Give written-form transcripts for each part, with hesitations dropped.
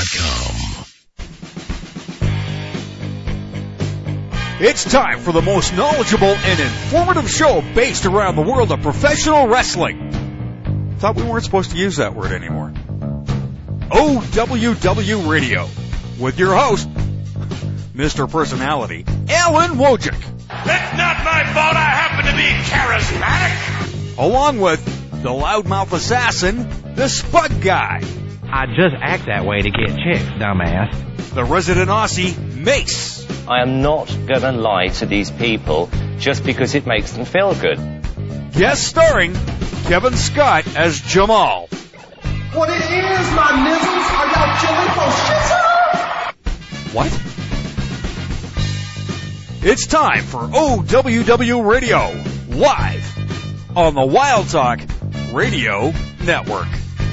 It's time for the most knowledgeable and informative show based around the world of professional wrestling. Thought we weren't supposed to use that word anymore. OWW Radio with your host, Mr. Personality, Alan Wojcik. It's not my fault I happen to be charismatic. Along with the loudmouth assassin, the Spud Guy. I just act that way to get chicks, dumbass. The resident Aussie, Mace. I am not going to lie to these people just because it makes them feel good. Guest starring Kevin Scott as Jamal. What it is, my nizzles? Are y'all chilling for shizzle? What? It's time for OWW Radio, live on the Wild Talk Radio Network.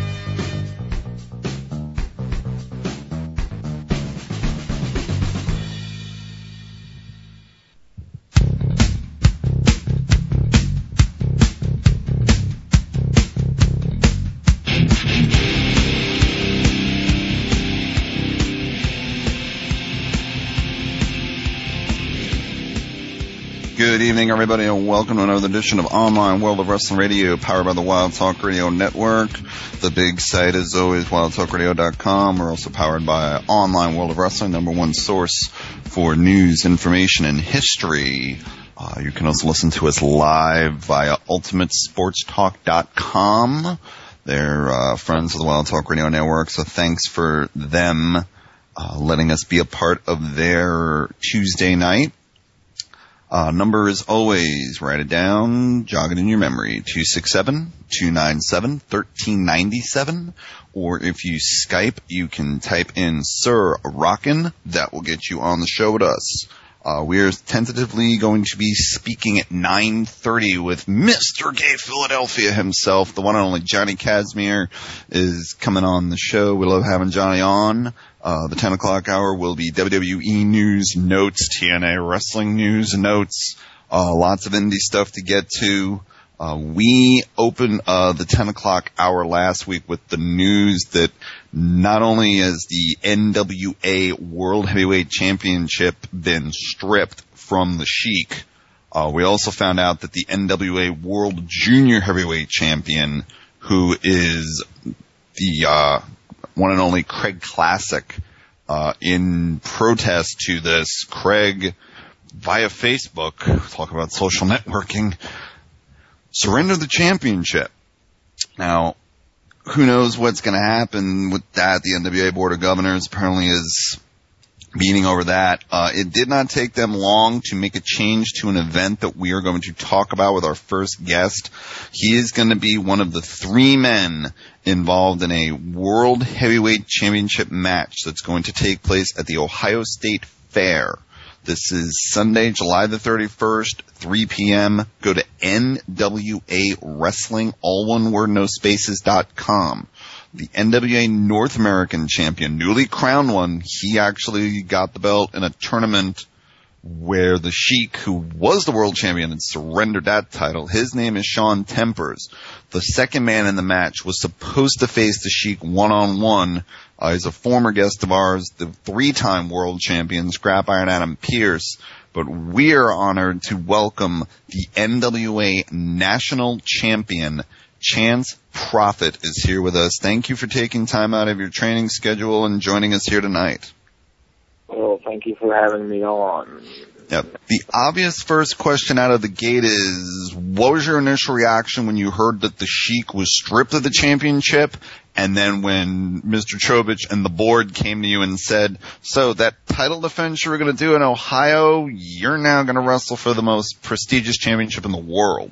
Good evening, everybody, and welcome to another edition of Online World of Wrestling Radio, powered by the Wild Talk Radio Network. The big site is always wildtalkradio.com. We're also powered by Online World of Wrestling, number one source for news, information, and history. You can also listen to us live via ultimatesportstalk.com. They're friends of the Wild Talk Radio Network, so thanks for them letting us be a part of their Tuesday night. Number is always, write it down, jog it in your memory, 267-297-1397. Or if you Skype, you can type in Sir Rockin'. That will get you on the show with us. We're tentatively going to be speaking at 9:30 with Mr. Gay Philadelphia himself. The one and only Johnny Casimir is coming on the show. We love having Johnny on. The 10 o'clock hour will be WWE news, notes, TNA wrestling news, notes, lots of indie stuff to get to. We opened the 10 o'clock hour last week with the news that not only has the NWA World Heavyweight Championship been stripped from the Sheik, we also found out that the NWA World Junior Heavyweight Champion, who is the one and only Craig Classic, in protest to this, Craig, via Facebook, talk about social networking, surrendered the championship. Now, who knows what's going to happen with that? The NWA Board of Governors apparently is meeting over that. It did not take them long to make a change to an event that we are going to talk about with our first guest. He is going to be one of the three men involved in a World Heavyweight Championship match that's going to take place at the Ohio State Fair. This is Sunday, July the 31st, 3 p.m. Go to NWA Wrestling, all one word, no spaces.com. The NWA North American champion, newly crowned one, he actually got the belt in a tournament where the Sheik, who was the world champion, had surrendered that title. His name is Sean Tempers. The second man in the match was supposed to face the Sheik one-on-one. He's a former guest of ours, the three-time world champion, Scrap Iron Adam Pearce. But we are honored to welcome the NWA national champion, Chance Profit, is here with us. Thank you for taking time out of your training schedule and joining us here tonight. Well, thank you for having me on. Yep. The obvious first question out of the gate is, what was your initial reaction when you heard that the Sheik was stripped of the championship? And then when Mr. Chobich and the board came to you and said, so that title defense you were going to do in Ohio, you're now going to wrestle for the most prestigious championship in the world.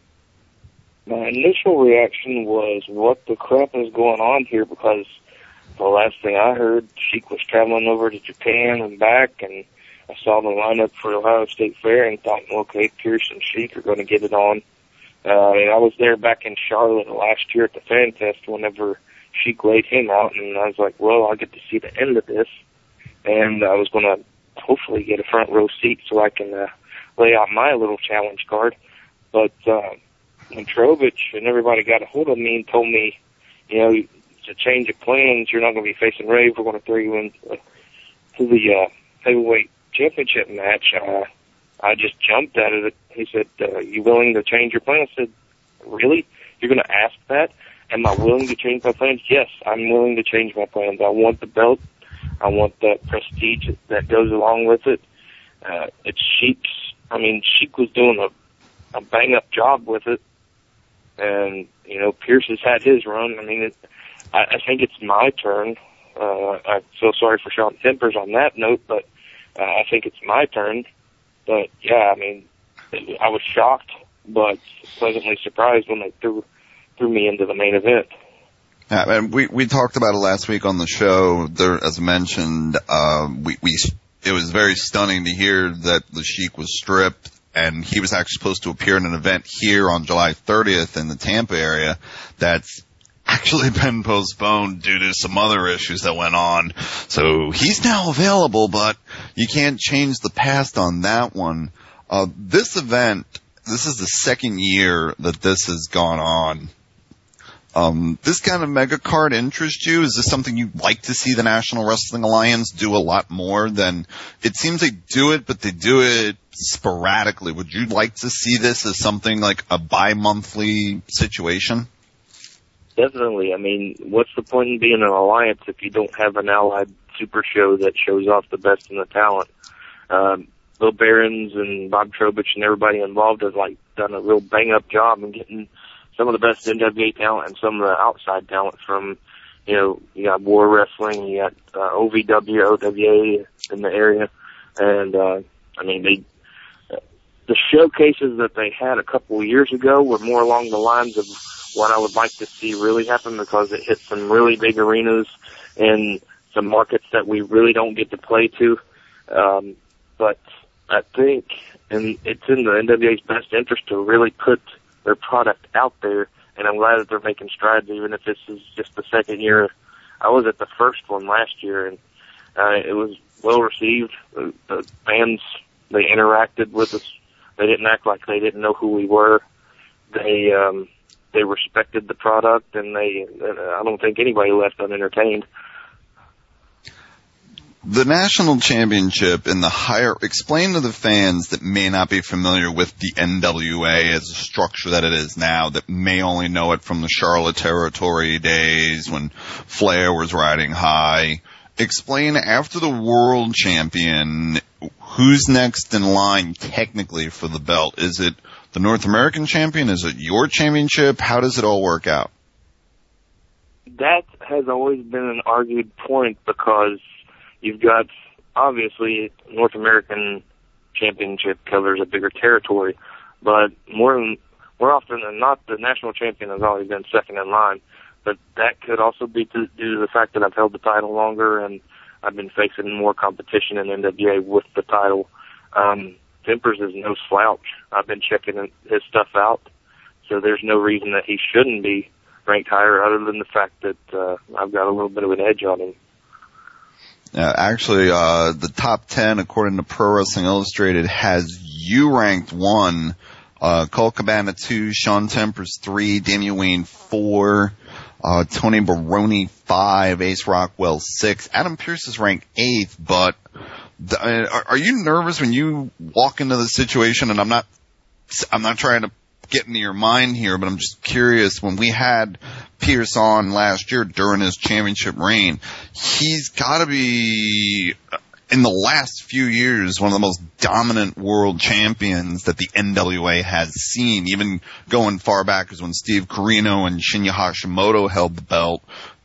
My initial reaction was, what the crap is going on here? Because the last thing I heard, Sheik was traveling over to Japan and back, and I saw the lineup for Ohio State Fair and thought, okay, Pearce and Sheik are going to get it on. I was there back in Charlotte last year at the Fan Fest whenever Sheik laid him out, and I was like, well, I'll get to see the end of this. And I was going to hopefully get a front row seat so I can lay out my little challenge card. But when Trovich and everybody got a hold of me and told me, you know, a change of plans. You're not going to be facing Rave. We're going to throw you in to the heavyweight championship match. I just jumped at it. He said, you willing to change your plan? I said, really? You're going to ask that? Am I willing to change my plans? Yes, I'm willing to change my plans. I want the belt. I want the prestige that goes along with it. It's Sheik's. I mean, Sheik was doing a bang-up job with it. And, you know, Pierce has had his run. I mean, I think it's my turn. I'm so sorry for Sean Tempers on that note, but I think it's my turn. But, yeah, I mean, I was shocked, but pleasantly surprised when they threw me into the main event. Yeah, and we talked about it last week on the show. There, as mentioned, it was very stunning to hear that the Sheik was stripped, and he was actually supposed to appear in an event here on July 30th in the Tampa area that's actually been postponed due to some other issues that went on. So he's now available, but you can't change the past on that one. This event, this is the second year that this has gone on. This kind of mega card interests you? Is this something you'd like to see the National Wrestling Alliance do a lot more than, it seems they do it, but they do it sporadically. Would you like to see this as something like a bi-monthly situation? Definitely. I mean, what's the point in being an alliance if you don't have an allied super show that shows off the best in the talent? Bill Behrens and Bob Trowbridge and everybody involved has done a real bang-up job in getting some of the best NWA talent and some of the outside talent from, you got War Wrestling, you got OVW, OWA in the area, and I mean, the showcases that they had a couple of years ago were more along the lines of what I would like to see really happen, because it hit some really big arenas and some markets that we really don't get to play to. But I think, and it's in the NWA's best interest to really put their product out there, and I'm glad that they're making strides, even if this is just the second year. I was at the first one last year, and it was well received. The fans, they interacted with us. They didn't act like they didn't know who we were. They respected the product, and I don't think anybody left unentertained. The national championship and explain to the fans that may not be familiar with the NWA as a structure that it is now, that may only know it from the Charlotte territory days when Flair was riding high. Explain, after the world champion, who's next in line technically for the belt? Is it the North American champion? Is it your championship? How does it all work out? That has always been an argued point, because you've got, obviously, North American championship covers a bigger territory, but more often than not, the national champion has always been second in line. But that could also be due to the fact that I've held the title longer and I've been facing more competition in NWA with the title. Tempers is no slouch. I've been checking his stuff out, so there's no reason that he shouldn't be ranked higher, other than the fact that I've got a little bit of an edge on him. Actually, the top 10, according to Pro Wrestling Illustrated, has you ranked 1, Colt Cabana 2, Sean Tempers 3, Damian Wayne 4, Tony Baroni 5, Ace Rockwell 6. Adam Pearce is ranked 8th, but are you nervous when you walk into the situation? And I'm not trying to get into your mind here, but I'm just curious, when we had Pierce on last year during his championship reign, he's got to be, in the last few years, one of the most dominant world champions that the NWA has seen, even going far back as when Steve Corino and Shinya Hashimoto held the belt.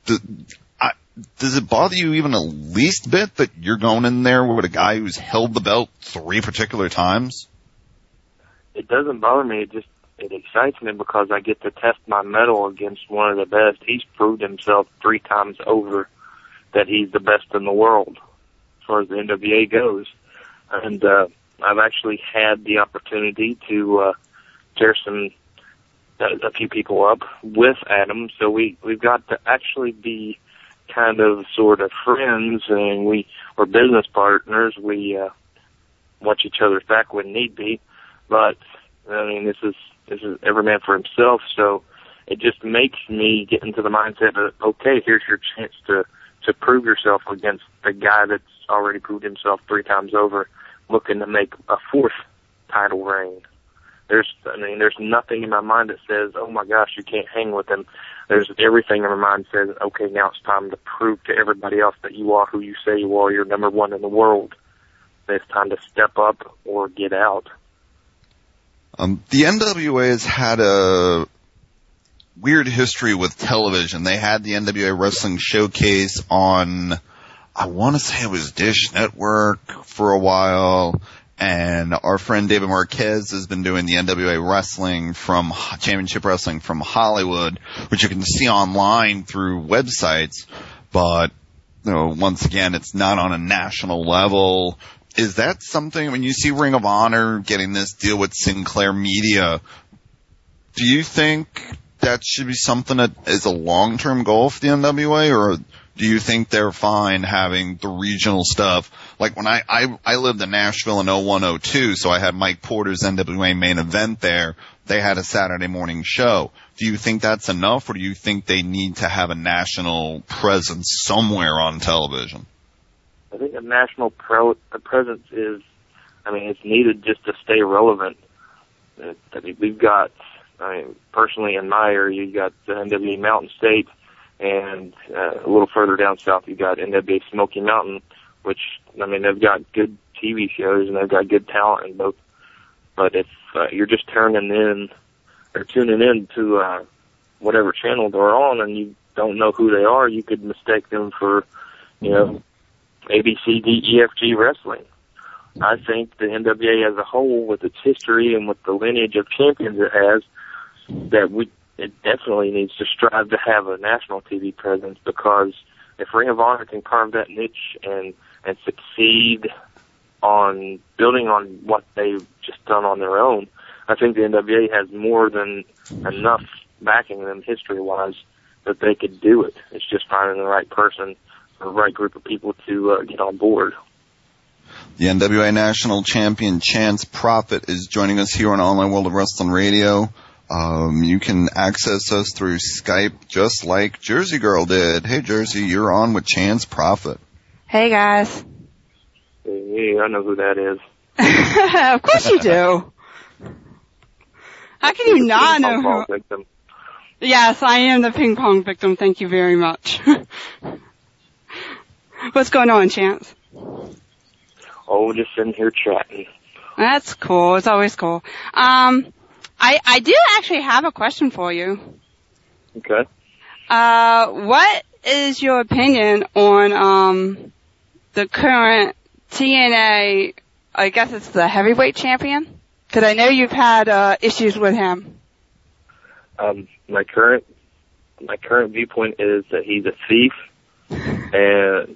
Does it bother you even a least bit that you're going in there with a guy who's held the belt 3 particular times? It doesn't bother me. It excites me because I get to test my mettle against one of the best. He's proved himself 3 times over that he's the best in the world as far as the NWA goes. And I've actually had the opportunity to tear a few people up with Adam, so we've got to actually be kind of sort of friends, and we're business partners. We watch each other's back when need be, but I mean, this is every man for himself. So it just makes me get into the mindset of, okay, here's your chance to prove yourself against the guy that's already proved himself 3 times over, looking to make a 4th title reign. There's nothing in my mind that says, oh my gosh, you can't hang with him. There's everything in my mind says, okay, now it's time to prove to everybody else that you are who you say you are. You're number 1 in the world. It's time to step up or get out. The NWA has had a weird history with television. They had the NWA Wrestling Showcase on, I want to say it was Dish Network for a while, and our friend David Marquez has been doing the NWA Wrestling from Championship Wrestling from Hollywood, which you can see online through websites, but once again, it's not on a national level. Is that something, when you see Ring of Honor getting this deal with Sinclair Media, do you think that should be something that is a long-term goal for the NWA, or do you think they're fine having the regional stuff? Like when I lived in Nashville in 01-02, so I had Mike Porter's NWA main event there. They had a Saturday morning show. Do you think that's enough, or do you think they need to have a national presence somewhere on television? I think a national presence is, it's needed just to stay relevant. We've got, personally in my area, you got the NWA Mountain State, and a little further down south, you got NWA Smoky Mountain, which, they've got good TV shows and they've got good talent in both. But if you're just tuning in to whatever channel they're on and you don't know who they are, you could mistake them for, ABCDEFG wrestling. I think the NWA as a whole, with its history and with the lineage of champions it has, it definitely needs to strive to have a national TV presence, because if Ring of Honor can carve that niche and succeed on building on what they've just done on their own, I think the NWA has more than enough backing them history-wise that they could do it. It's just finding the right person, the right group of people to get on board. The NWA National Champion Chance Prophet is joining us here on Online World of Wrestling Radio. You can access us through Skype just like Jersey Girl did. Hey, Jersey, you're on with Chance Prophet. Hey, guys. Hey, I know who that is. Of course you do. How can you not know who? Victim. Yes, I am the ping pong victim. Thank you very much. What's going on, Chance? Oh, just sitting here chatting. That's cool. It's always cool. I do actually have a question for you. Okay. What is your opinion on the current TNA, I guess it's the heavyweight champion? Because I know you've had issues with him. My current viewpoint is that he's a thief, and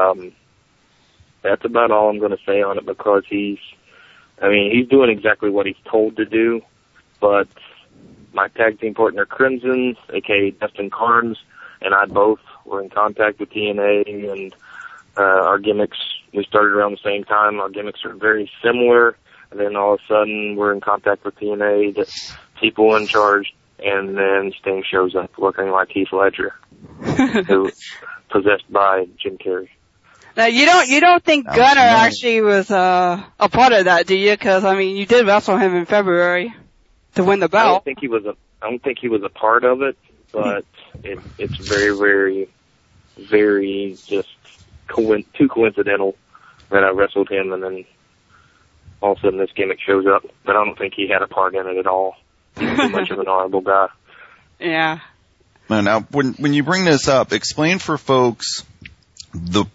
that's about all I'm going to say on it, because he's doing exactly what he's told to do. But my tag team partner Crimson, aka Dustin Carnes, and I both were in contact with TNA, and our gimmicks, we started around the same time. Our gimmicks are very similar, and then all of a sudden we're in contact with TNA, the people in charge, and then Sting shows up looking like Heath Ledger, who possessed by Jim Carrey. Now you don't think Gunner actually was a part of that, do you? Because you did wrestle him in February to win the belt. I don't think he was a part of it, but it's very, very, very just too coincidental that I wrestled him, and then all of a sudden this gimmick shows up. But I don't think he had a part in it at all. He's too much of an honorable guy. Yeah. Now, when you bring this up, explain for folks the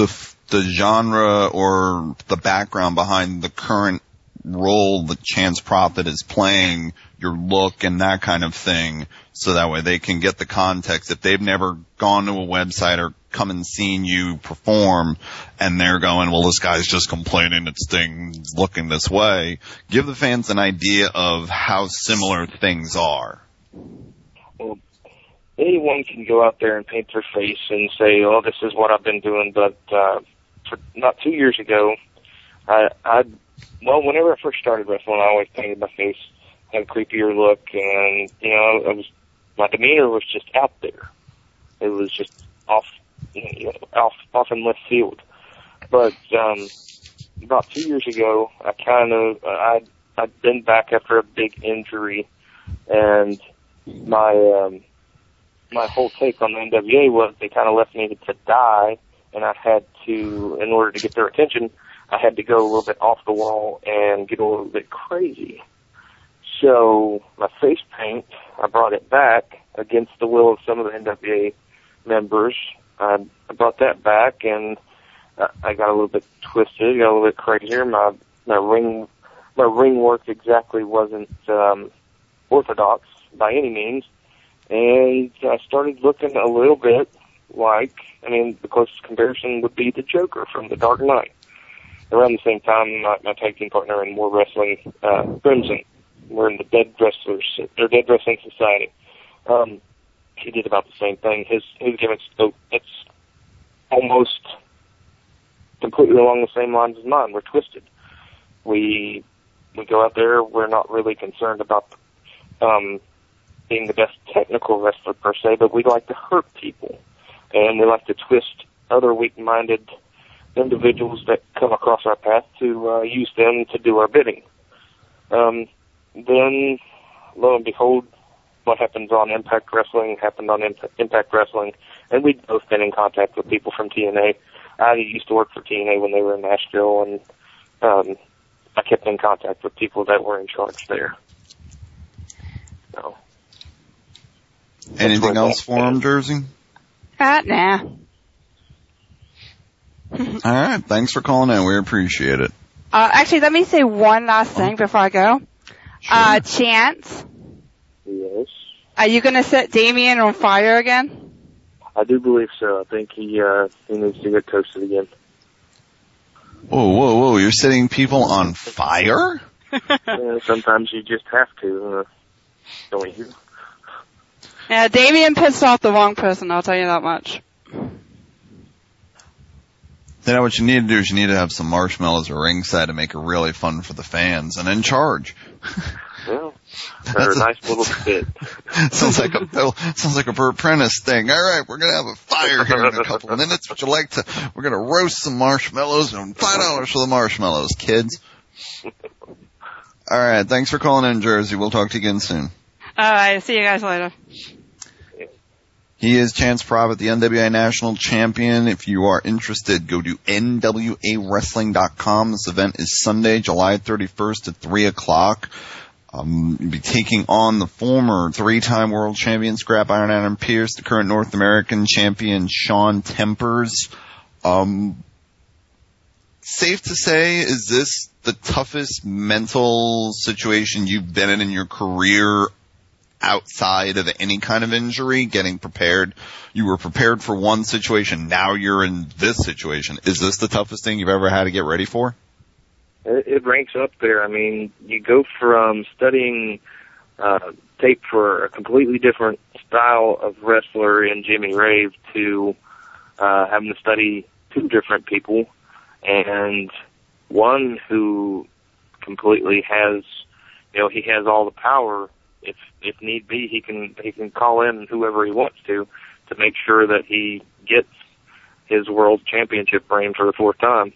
genre or the background behind the current role that Chance Prophet is playing, your look and that kind of thing, so that way they can get the context. If they've never gone to a website or come and seen you perform and they're going, well, this guy's just complaining that Sting's looking this way, give the fans an idea of how similar things are. Well, anyone can go out there and paint their face and say, oh, this is what I've been doing, but not 2 years ago, whenever I first started wrestling, I always painted my face, had a creepier look, and, I was my demeanor was just out there. It was just off in left field. But about 2 years ago, I'd been back after a big injury, and my whole take on the NWA was they kind of left me to die, and I had to, in order to get their attention, I had to go a little bit off the wall and get a little bit crazy. So my face paint, I brought it back against the will of some of the NWA members. I brought that back, and I got a little bit twisted, got a little bit crazier. My ring work exactly wasn't orthodox by any means, and I started looking a little bit like, the closest comparison would be the Joker from The Dark Knight. Around the same time, my tag team partner in War Wrestling, Crimson, we're in the Dead Wrestling Society. He did about the same thing. His gimmick's it's almost completely along the same lines as mine. We're twisted. We go out there. We're not really concerned about being the best technical wrestler per se, but we like to hurt people, and we like to twist other weak-minded individuals that come across our path to use them to do our bidding. Then, lo and behold, what happens on Impact Wrestling happened on Impact Wrestling, and we'd both been in contact with people from TNA. I used to work for TNA when they were in Nashville, and I kept in contact with people that were in charge there. So, anything else for him, Jersey? Nah. All right, thanks for calling in. We appreciate it. Actually, let me say one last thing before I go. Sure. Chance. Yes. Are you going to set Damien on fire again? I do believe so. I think he needs to get toasted again. Whoa. You're setting people on fire? Yeah, sometimes you just have to, don't you? Yeah, Damien pissed off the wrong person, I'll tell you that much. You know what you need to do is you need to have some marshmallows or ringside to make it really fun for the fans, and then charge. Well, they're a nice little bit. sounds like a Burt Prentice thing. All right, we're gonna have a fire here in a couple of minutes. Would you like to? We're gonna roast some marshmallows and $5 for the marshmallows, kids. All right, thanks for calling in, Jersey. We'll talk to you again soon. All right, see you guys later. He is Chance Profit, the NWA National Champion. If you are interested, go to nwawrestling.com. This event is Sunday, July 31st at 3 o'clock. You'll be taking on the former three-time world champion Scrap Iron Adam Pearce, the current North American champion Sean Tempers. Safe to say, is this the toughest mental situation you've been in your career outside of any kind of injury, getting prepared? You were prepared for one situation, now you're in this situation. Is this the toughest thing you've ever had to get ready for? It ranks up there. I mean, you go from studying tape for a completely different style of wrestler in Jimmy Rave to having to study two different people, and one who completely has, he has all the power. If need be, he can call in whoever he wants to make sure that he gets his world championship reign for the fourth time.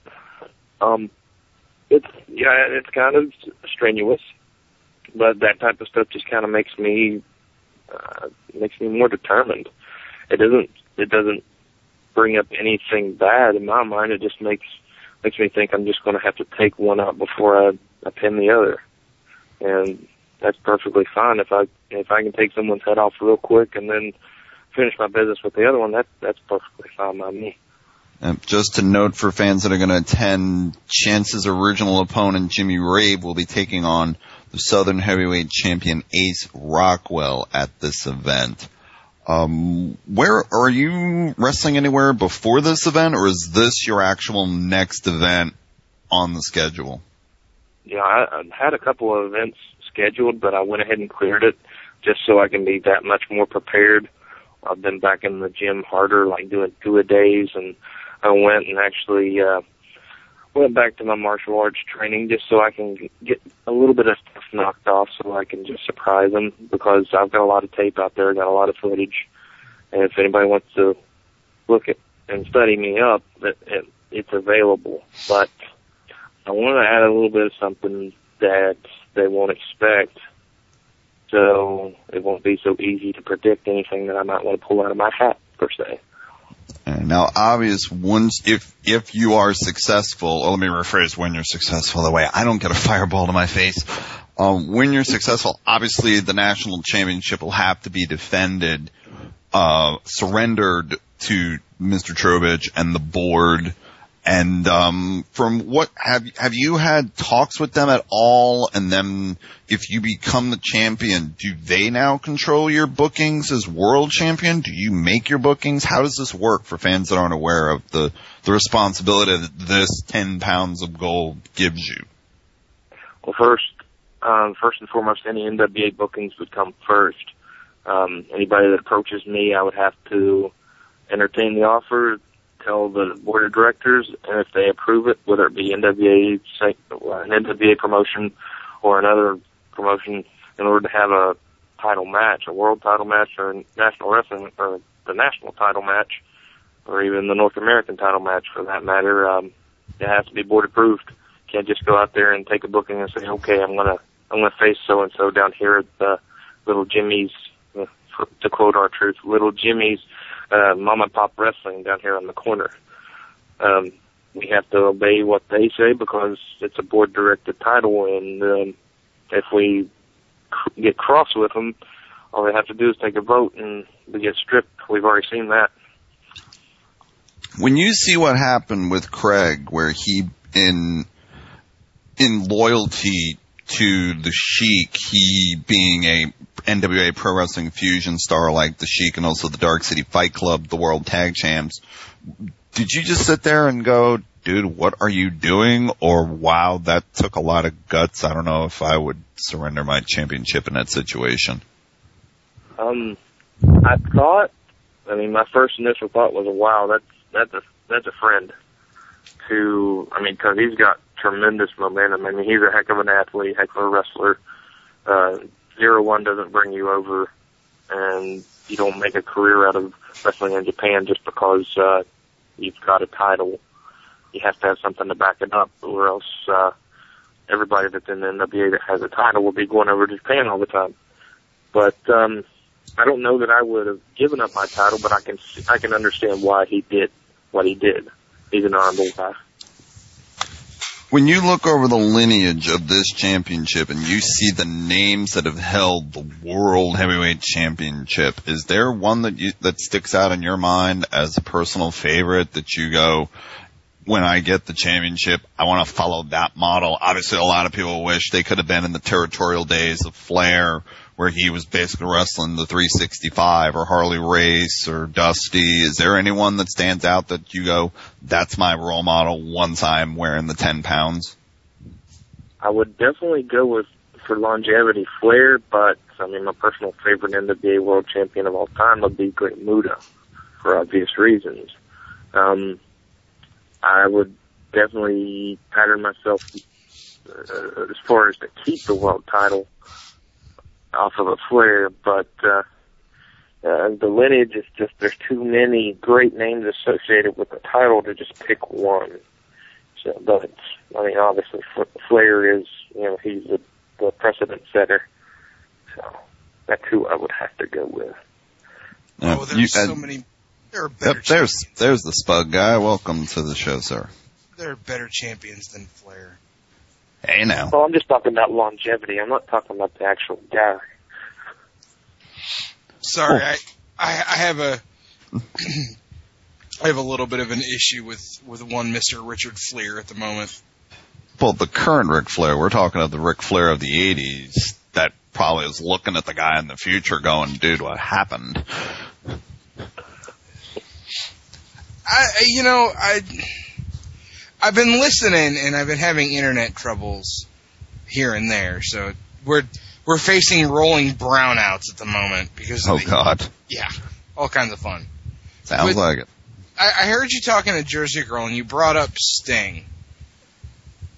It's kind of strenuous, but that type of stuff just kind of makes me more determined. It doesn't bring up anything bad in my mind. It just makes me think I'm just going to have to take one out before I pin the other, and that's perfectly fine. If I can take someone's head off real quick and then finish my business with the other one, that's perfectly fine by me. Just to note for fans that are going to attend, Chance's original opponent, Jimmy Rave, will be taking on the Southern Heavyweight Champion Ace Rockwell at this event. Where are you wrestling anywhere before this event, or is this your actual next event on the schedule? Yeah, I had a couple of events scheduled, but I went ahead and cleared it just so I can be that much more prepared. I've been back in the gym harder, like doing two-a-days, and I went and actually went back to my martial arts training just so I can get a little bit of stuff knocked off so I can just surprise them, because I've got a lot of tape out there, got a lot of footage, and if anybody wants to look at and study me up, it's available. But I want to add a little bit of something that they won't expect, so it won't be so easy to predict anything that I might want to pull out of my hat, per se. Now, obvious, if you are successful, or let me rephrase, when you're successful, that way I don't get a fireball to my face. When you're successful, obviously the national championship will have to be defended, surrendered to Mr. Trowbridge and the board. And from what have you had talks with them at all? And then, if you become the champion, do they now control your bookings as world champion? Do you make your bookings? How does this work for fans that aren't aware of the responsibility that this 10 pounds of gold gives you? Well, first and foremost, any NWA bookings would come first. Anybody that approaches me, I would have to entertain the offer, tell the board of directors, and if they approve it, whether it be an NWA promotion or another promotion, in order to have a title match, a world title match, or a national wrestling, or the national title match, or even the North American title match for that matter, it has to be board approved. You can't just go out there and take a booking and say, okay, I'm gonna face so and so down here at the Little Jimmy's, to quote R-Truth, Little Jimmy's mom and pop wrestling down here on the corner. We have to obey what they say because it's a board directed title, and if we get cross with them, all they have to do is take a vote and we get stripped. We've already seen that. When you see what happened with Craig, where he, in loyalty to the Sheik, he being a NWA Pro Wrestling Fusion star like the Sheik and also the Dark City Fight Club, the World Tag Champs, did you just sit there and go, dude, what are you doing? Or, wow, that took a lot of guts. I don't know if I would surrender my championship in that situation. My first initial thought was, wow, that's a friend. Because he's got tremendous momentum. I mean, he's a heck of an athlete, heck of a wrestler. 0-1 doesn't bring you over, and you don't make a career out of wrestling in Japan just because you've got a title. You have to have something to back it up, or else everybody that's in the NWA that has a title will be going over to Japan all the time. But I don't know that I would have given up my title, but I can understand why he did what he did. He's an honorable guy. When you look over the lineage of this championship and you see the names that have held the World Heavyweight Championship, is there one that sticks out in your mind as a personal favorite that you go, when I get the championship, I want to follow that model? Obviously, a lot of people wish they could have been in the territorial days of Flair, where he was basically wrestling the 365, or Harley Race, or Dusty. Is there anyone that stands out that you go, that's my role model once I'm wearing the 10 pounds? I would definitely go with, for longevity, Flair, but, my personal favorite NWA World Champion of all time would be Great Muta, for obvious reasons. I would definitely pattern myself as far as to keep the world title off of a Flair, but the lineage is just, there's too many great names associated with the title to just pick one. So, but obviously Flair is, he's the precedent setter. So that's who I would have to go with. There's so many. There are better there's the Spud guy. Welcome to the show, sir. There are better champions than Flair. Hey, now. Well, I'm just talking about longevity. I'm not talking about the actual guy. Sorry, I have a little bit of an issue with one Mr. Richard Flair at the moment. Well, the current Ric Flair, we're talking of the Ric Flair of the 80s that probably is looking at the guy in the future going, dude, what happened? I've been listening, and I've been having internet troubles here and there, so we're facing rolling brownouts at the moment because of God. Yeah, all kinds of fun. Sounds like it. I heard you talking to Jersey Girl, and you brought up Sting.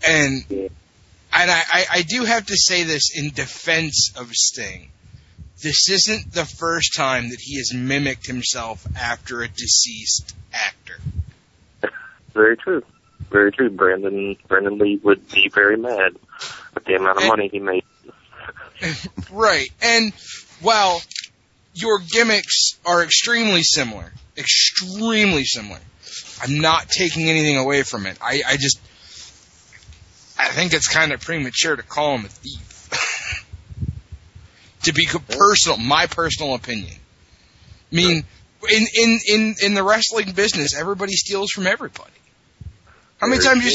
And I do have to say this in defense of Sting. This isn't the first time that he has mimicked himself after a deceased actor. Very true. Very true. Brandon Lee would be very mad at the amount of money he made. Right. And, well, your gimmicks are extremely similar. Extremely similar. I'm not taking anything away from it. I think it's kind of premature to call him a thief. To be personal, my personal opinion. I mean, in the wrestling business, everybody steals from everybody. How many times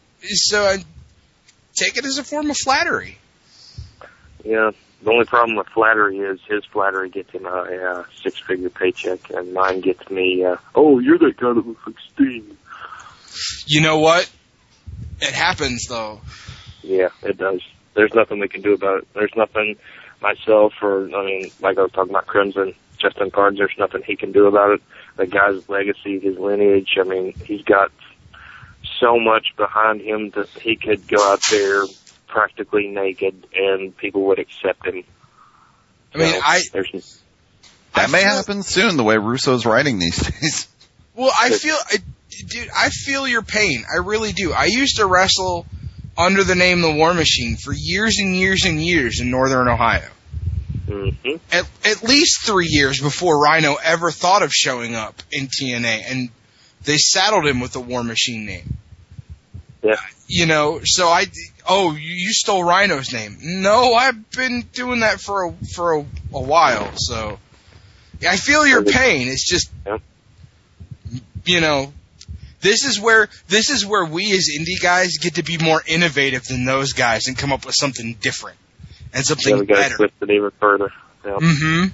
take it as a form of flattery? Yeah, the only problem with flattery is his flattery gets him a six-figure paycheck, and mine gets me, oh, you're that guy that looks like Sting. You know what? It happens, though. Yeah, it does. There's nothing we can do about it. There's nothing myself or, like I was talking about Crimson, Justin Carnes, there's nothing he can do about it. The guy's legacy, his lineage, he's got so much behind him that he could go out there practically naked and people would accept him. That may happen soon, the way Russo's writing these days. Well, I feel your pain. I really do. I used to wrestle under the name The War Machine for years and years and years in Northern Ohio. Mm-hmm. At least 3 years before Rhino ever thought of showing up in TNA, and they saddled him with the War Machine name. Yeah. So you stole Rhino's name. No, I've been doing that for a while, so I feel your pain. It's just, this is where we as indie guys get to be more innovative than those guys and come up with something different and something we gotta better. Twist it even further. Yeah. Mm-hmm.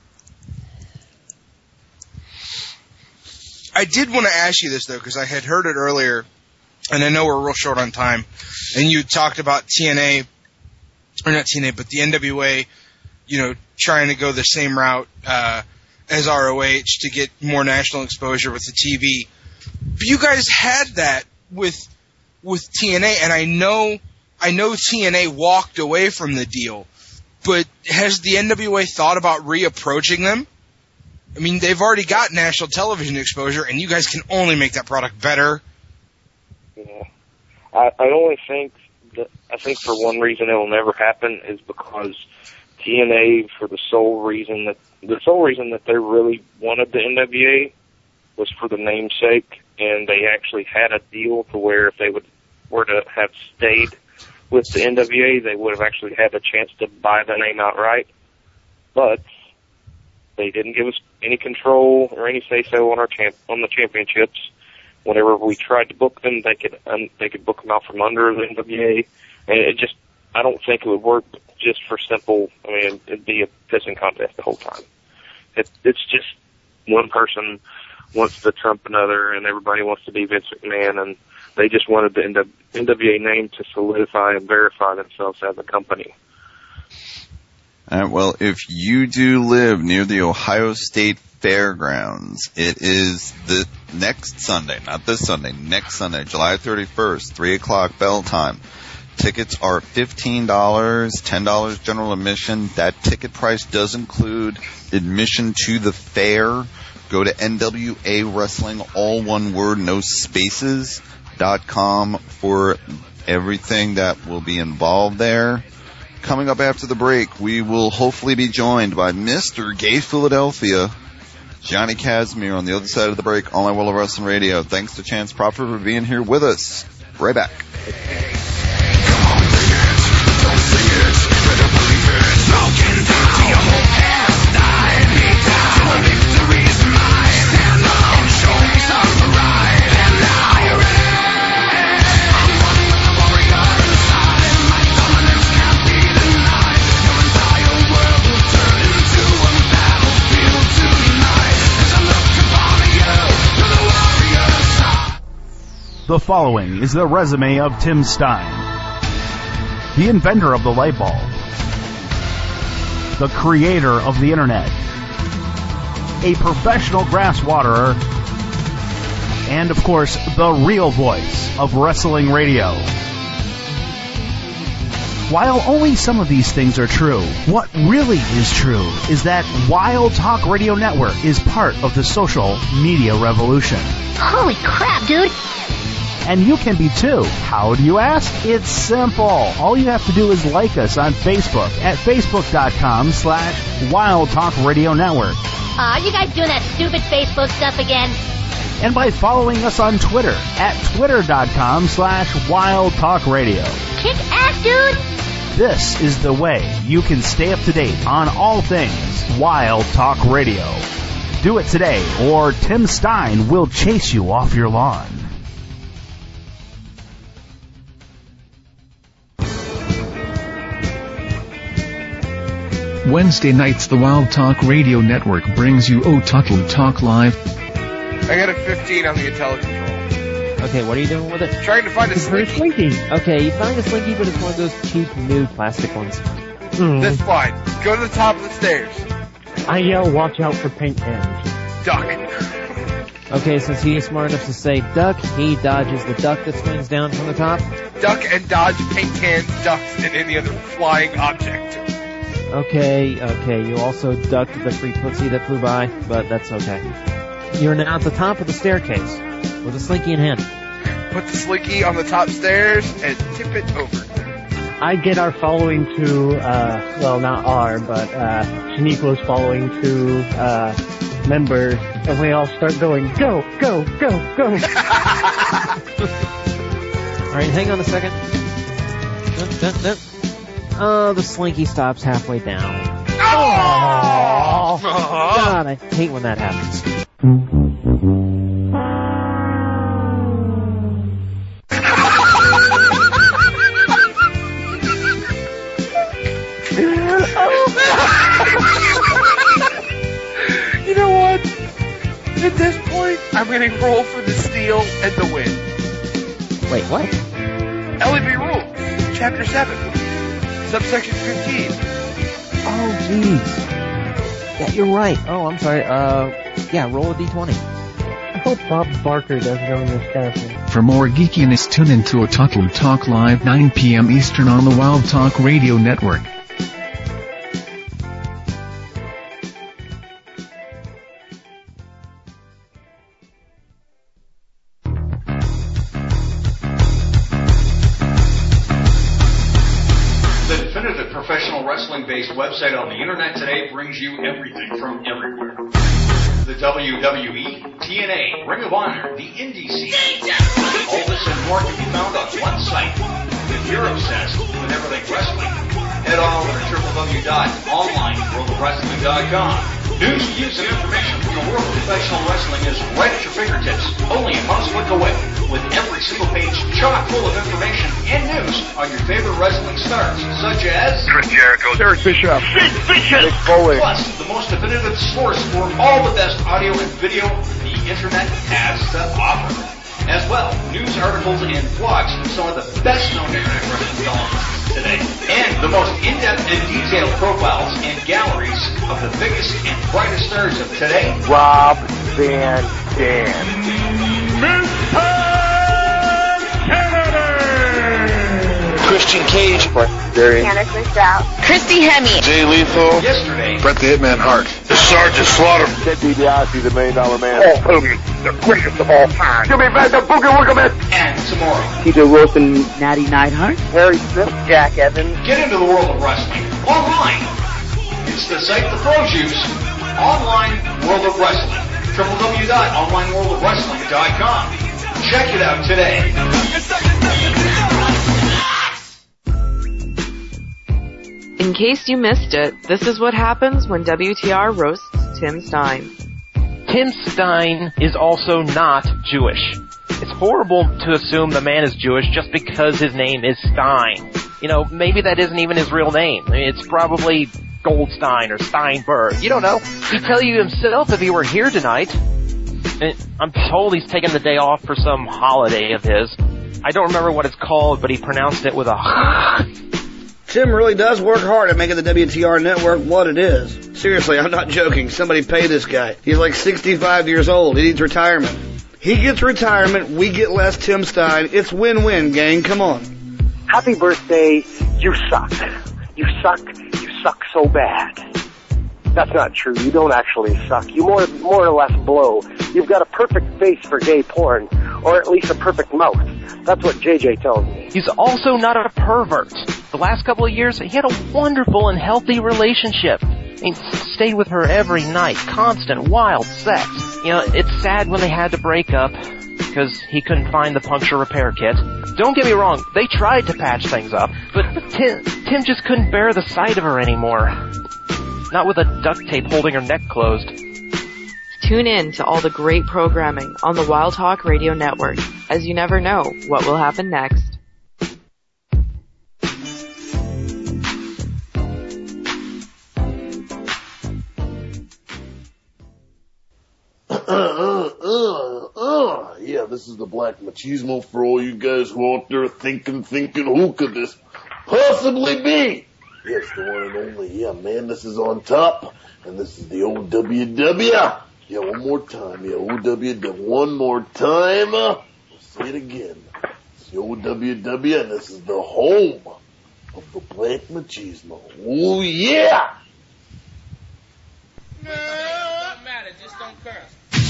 I did want to ask you this though, because I had heard it earlier, and I know we're real short on time, and you talked about TNA, or not TNA, but the NWA, trying to go the same route as ROH to get more national exposure with the TV. But you guys had that with TNA, and I know TNA walked away from the deal, but has the NWA thought about reapproaching them? I mean, they've already got national television exposure, and you guys can only make that product better. Yeah. I think for one reason it will never happen is because TNA, for the sole reason that they really wanted the NWA was for the namesake, and they actually had a deal to where if they were to have stayed with the NWA, they would have actually had a chance to buy the name outright. But they didn't give us any control or any say-so on on the championships. Whenever we tried to book them, they could book them out from under the NWA, and I don't think it would work just for simple. It'd be a pissing contest the whole time. It's just one person wants to trump another, and everybody wants to be Vince McMahon, and they just wanted the NWA name to solidify and verify themselves as a company. All right, well, if you do live near the Ohio State Fairgrounds, it is the next Sunday, not this Sunday, next Sunday, July 31st, 3 o'clock bell time. Tickets are $15, $10 general admission. That ticket price does include admission to the fair. Go to NWA Wrestling, all one word, no spaces.com for everything that will be involved there. Coming up after the break, we will hopefully be joined by Mr. Gay Philadelphia, Johnny Casimir, on the other side of the break, on my World of Wrestling Radio. Thanks to Chance Prophet for being here with us. Right back. The following is the resume of Tim Stein, the inventor of the light bulb, the creator of the internet, a professional grass waterer, and of course, the real voice of wrestling radio. While only some of these things are true, what really is true is that Wild Talk Radio Network is part of the social media revolution. Holy crap, dude! And you can be too. How do you ask? It's simple. All you have to do is like us on Facebook at facebook.com/Wild Talk Radio Network. Are you guys doing that stupid Facebook stuff again? And by following us on Twitter at twitter.com/Wild Talk Radio. Kick ass, dude! This is the way you can stay up to date on all things Wild Talk Radio. Do it today, or Tim Stein will chase you off your lawn. Wednesday nights, the Wild Talk Radio Network brings you Otaku Talk Live. I got a 15 on the IntelliControl. Okay, what are you doing with it? Trying to find a Slinky. Okay, you find a Slinky, but it's one of those cheap, new plastic ones. That's fine. Go to the top of the stairs. I yell, watch out for paint cans. Duck. Okay, since he is smart enough to say duck, he dodges the duck that swings down from the top. Duck and dodge paint cans, ducks, and any other flying object. Okay, you also ducked the free Tootsie that flew by, but that's okay. You're now at the top of the staircase with a Slinky in hand. Put the Slinky on the top stairs and tip it over. I get our following to, well, not our, but Shaniqua's following to members, and we all start going, go, go, go, go. Alright, hang on a second. Oh, the Slinky stops halfway down. Oh! God, I hate when that happens. You know what? At this point, I'm going to roll for the steal and the win. Wait, what? LEB Rules, Chapter 7, Subsection 15. Oh, jeez. Yeah, you're right. Oh, I'm sorry. Yeah, roll a d20. I hope Bob Barker doesn't own this castle. For more geekiness, tune into Otaku Talk Live 9 p.m. Eastern on the Wild Talk Radio Network. Wrestling-based website on the internet today brings you everything from everywhere. The WWE, TNA, Ring of Honor, the Indie scene. All this and more can be found on one site. If you're obsessed with everything wrestling, head on over to www.onlineworldofwrestling.com. News, views, and information from the world of professional wrestling is right at your fingertips, only a mouse click away, with every single page chock full of information and news on your favorite wrestling stars, such as Chris Jericho, Eric Bischoff, Sid Vicious, Mick Foley. Plus, the most definitive source for all the best audio and video the internet has to offer. As well, news articles and blogs from some of the best-known internet wrestling columnists today, and the most in-depth and detailed profiles and galleries of the biggest and brightest stars of today. Rob Van Dam, Mr. Kennedy, Christian Cage, Janice Michelle, Christy Hemme, Jay Lethal, yesterday, Bret the Hitman Hart, the Sergeant Slaughter, Ted DiBiase, the $1 Million Man, Hulk Hogan, the greatest of all time, Jimmy Van the Boogie Woogerman, and tomorrow, Peter Wilson, Natty Neidhart, Harry Smith, Jack Evans. Get into the world of wrestling online. It's the site the pros use. Online World of Wrestling. www.onlineworldofwrestling.com. Check it out today. In case you missed it, this is what happens when WTR roasts Tim Stein. Tim Stein is also not Jewish. It's horrible to assume the man is Jewish just because his name is Stein. You know, maybe that isn't even his real name. I mean, it's probably Goldstein or Steinberg. You don't know. He'd tell you himself if he were here tonight. And I'm told he's taking the day off for some holiday of his. I don't remember what it's called, but he pronounced it with a Tim really does work hard at making the WTR network what it is. Seriously, I'm not joking. Somebody pay this guy. He's like 65 years old. He needs retirement. He gets retirement, we get less Tim Stein. It's win-win, gang. Come on. Happy birthday You suck. You suck. You suck so bad. That's not true. You don't actually suck. You more or less blow. You've got a perfect face for gay porn, or at least a perfect mouth. That's what JJ tells me. He's also not a pervert. The last couple of years, he had a wonderful and healthy relationship. He stayed with her every night, constant, wild sex. You know, it's sad when they had to break up, because he couldn't find the puncture repair kit. Don't get me wrong, they tried to patch things up, but Tim just couldn't bear the sight of her anymore. Not with a duct tape holding her neck closed. Tune in to all the great programming on the Wild Talk Radio Network, as you never know what will happen next. Yeah, this is the Black Machismo for all you guys who are out there thinking, who could this possibly be? Yes, the one and only. Yeah, man, this is On Top, and this is the OWW. Yeah, one more time. Yeah, OWW. One more time. We'll say it again. It's the OWW, and this is the home of the Black Machismo. Oh, yeah! Don't matter, just don't curse.